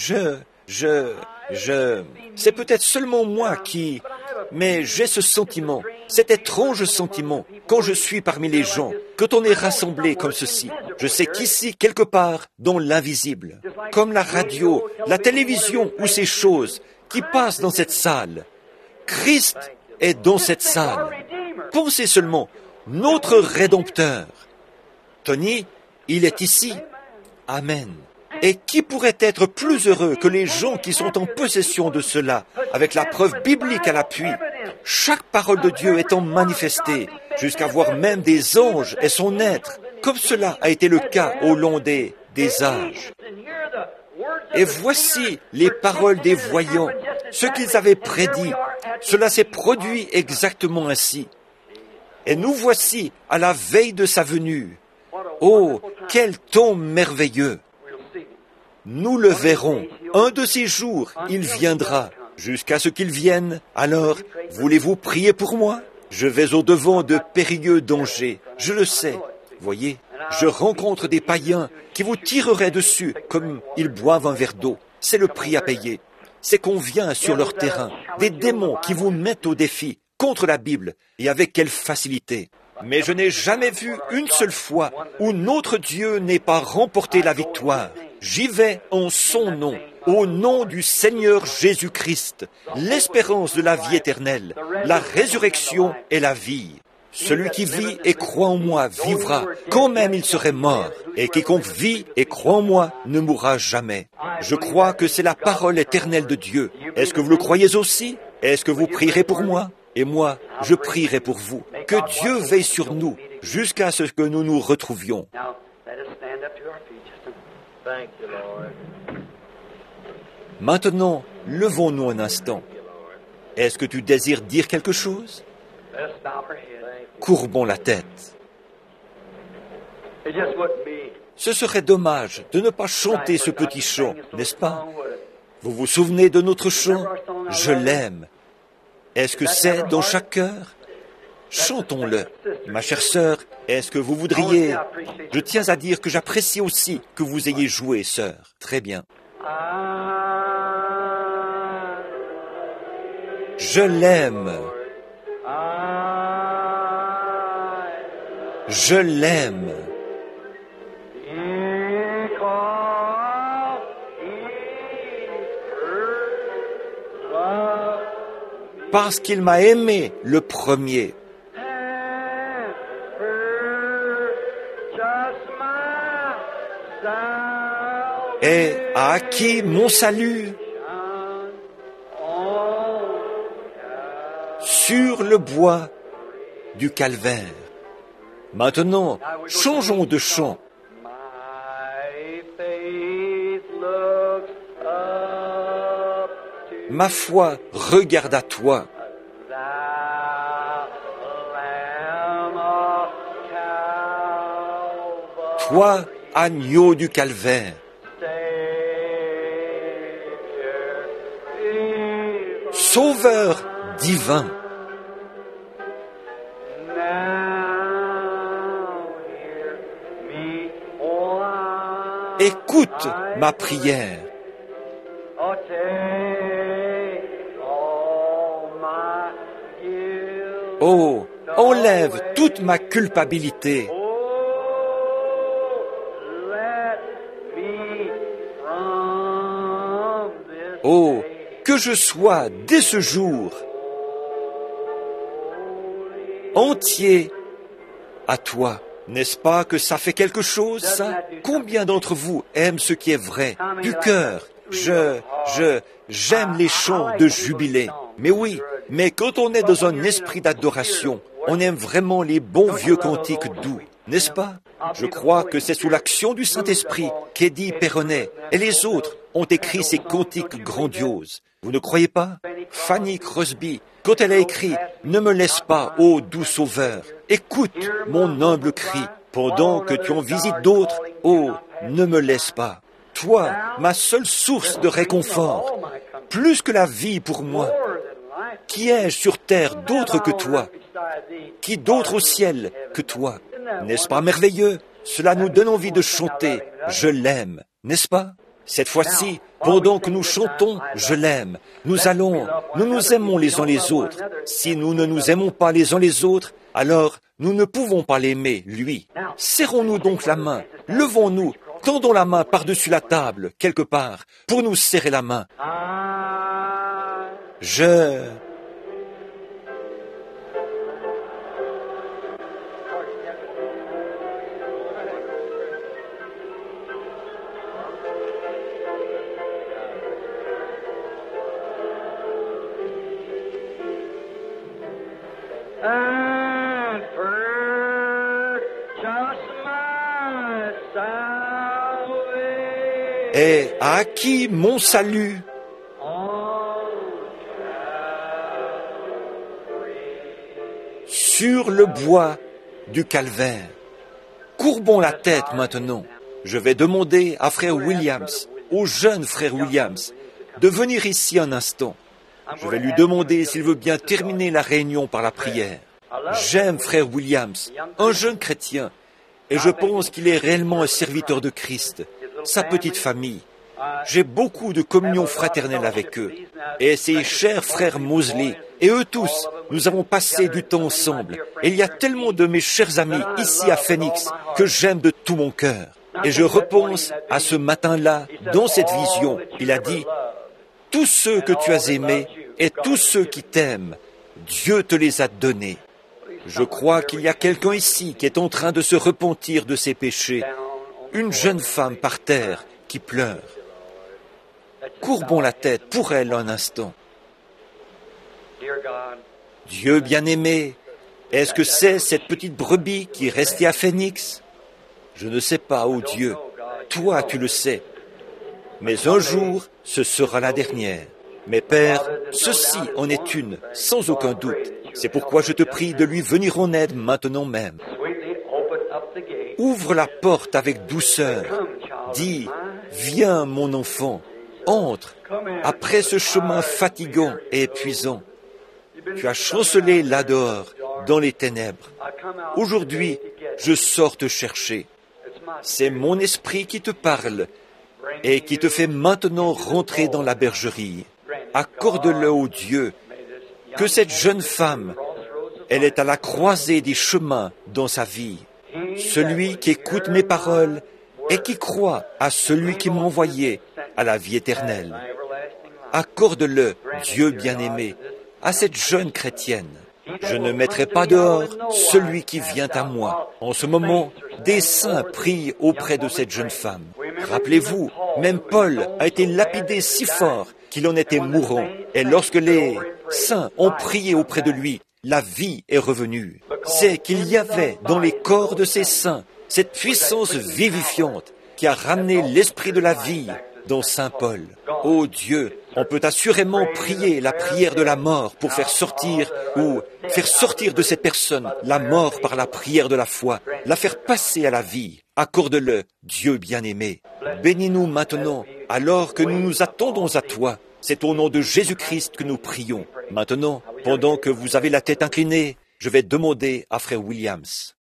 C'est peut-être seulement moi qui... Mais j'ai ce sentiment, cet étrange sentiment, quand je suis parmi les gens, quand on est rassemblés comme ceci. Je sais qu'ici, quelque part, dans l'invisible, comme la radio, la télévision ou ces choses qui passent dans cette salle, Christ est dans cette salle. Pensez seulement, notre Rédempteur. Tony, il est ici. Amen. Et qui pourrait être plus heureux que les gens qui sont en possession de cela, avec la preuve biblique à l'appui? Chaque parole de Dieu étant manifestée, jusqu'à voir même des anges et son être, comme cela a été le cas au long des âges. Et voici les paroles des voyants, ce qu'ils avaient prédit. Cela s'est produit exactement ainsi. Et nous voici à la veille de sa venue. Oh, quel temps merveilleux! Nous le verrons. Un de ces jours, il viendra. Jusqu'à ce qu'il vienne, alors, voulez-vous prier pour moi? Je vais au-devant de périlleux dangers. Je le sais. Voyez, je rencontre des païens qui vous tireraient dessus comme ils boivent un verre d'eau. C'est le prix à payer. C'est qu'on vient sur leur terrain. Des démons qui vous mettent au défi contre la Bible. Et avec quelle facilité. Mais je n'ai jamais vu une seule fois où notre Dieu n'ait pas remporté la victoire. J'y vais en son nom, au nom du Seigneur Jésus-Christ, l'espérance de la vie éternelle, la résurrection et la vie. Celui qui vit et croit en moi vivra, quand même il serait mort. Et quiconque vit et croit en moi ne mourra jamais. Je crois que c'est la parole éternelle de Dieu. Est-ce que vous le croyez aussi? Est-ce que vous prierez pour moi? Et moi, je prierai pour vous. Que Dieu veille sur nous jusqu'à ce que nous nous retrouvions. Maintenant, levons-nous un instant. Est-ce que tu désires dire quelque chose? Courbons la tête. Ce serait dommage de ne pas chanter ce petit chant, n'est-ce pas? Vous vous souvenez de notre chant? Je l'aime. Est-ce que c'est dans chaque cœur? Chantons-le. Ma chère sœur, est-ce que vous voudriez... Je tiens à dire que j'apprécie aussi que vous ayez joué, sœur. Très bien. Je l'aime. Je l'aime. Parce qu'il m'a aimé le premier. Et a acquis mon salut sur le bois du calvaire. Maintenant, changeons de chant. Ma foi regarde à toi. Toi, agneau du calvaire. Sauveur divin. Écoute ma prière. Oh, enlève toute ma culpabilité. Oh, que je sois dès ce jour entier à toi. N'est-ce pas que ça fait quelque chose, ça? Combien d'entre vous aiment ce qui est vrai, du cœur? J'aime les chants de jubilé. Mais oui, mais quand on est dans un esprit d'adoration, on aime vraiment les bons vieux cantiques doux, n'est-ce pas? Je crois que c'est sous l'action du Saint-Esprit qu'Eddie Perronnet et les autres ont écrit ces cantiques grandioses. Vous ne croyez pas? Fanny Crosby, quand elle a écrit « Ne me laisse pas, ô doux Sauveur, écoute mon humble cri, pendant que tu en visites d'autres, ô, ne me laisse pas. Toi, ma seule source de réconfort, plus que la vie pour moi. Qui ai-je sur terre d'autre que toi? Qui d'autre au ciel que toi? N'est-ce pas merveilleux? Cela nous donne envie de chanter « Je l'aime », n'est-ce pas? Cette fois-ci, pendant que nous chantons « Je l'aime », nous nous aimons les uns les autres. Si nous ne nous aimons pas les uns les autres, alors nous ne pouvons pas l'aimer, lui. Serrons-nous donc la main, levons-nous, tendons la main par-dessus la table, quelque part, pour nous serrer la main. Et a acquis mon salut sur le bois du calvaire. Courbons la tête maintenant. Je vais demander à frère Williams, au jeune frère Williams, de venir ici un instant. Je vais lui demander s'il veut bien terminer la réunion par la prière. J'aime frère Williams, un jeune chrétien, et je pense qu'il est réellement un serviteur de Christ. Sa petite famille. J'ai beaucoup de communion fraternelle avec eux. Et ces chers frères Mosley, et eux tous, nous avons passé du temps ensemble. Et il y a tellement de mes chers amis ici à Phoenix que j'aime de tout mon cœur. Et je repense à ce matin-là, dans cette vision, il a dit, « Tous ceux que tu as aimés et tous ceux qui t'aiment, Dieu te les a donnés. » Je crois qu'il y a quelqu'un ici qui est en train de se repentir de ses péchés. Une jeune femme par terre qui pleure. Courbons la tête pour elle un instant. Dieu bien-aimé, est-ce que c'est cette petite brebis qui est restée à Phoenix? Je ne sais pas, ô Dieu, toi tu le sais. Mais un jour, ce sera la dernière. Mais Père, ceci en est une, sans aucun doute. C'est pourquoi je te prie de lui venir en aide maintenant même. Ouvre la porte avec douceur. Dis, viens mon enfant, entre, après ce chemin fatigant et épuisant. Tu as chancelé là dehors, dans les ténèbres. Aujourd'hui, je sors te chercher. C'est mon esprit qui te parle et qui te fait maintenant rentrer dans la bergerie. Accorde-le au Dieu que cette jeune femme, elle est à la croisée des chemins dans sa vie. Celui qui écoute mes paroles et qui croit à celui qui m'a envoyé à la vie éternelle. Accorde-le, Dieu bien-aimé, à cette jeune chrétienne. Je ne mettrai pas dehors celui qui vient à moi. En ce moment, des saints prient auprès de cette jeune femme. Rappelez-vous, même Paul a été lapidé si fort qu'il en était mourant. Et lorsque les saints ont prié auprès de lui, la vie est revenue. C'est qu'il y avait dans les corps de ces saints cette puissance vivifiante qui a ramené l'esprit de la vie dans Saint Paul. Ô Dieu, on peut assurément prier la prière de la mort pour faire sortir ou faire sortir de cette personne la mort par la prière de la foi, la faire passer à la vie. Accorde-le, Dieu bien-aimé. Bénis-nous maintenant, alors que nous nous attendons à toi. C'est au nom de Jésus-Christ que nous prions. Maintenant, pendant que vous avez la tête inclinée, je vais demander à frère Williams.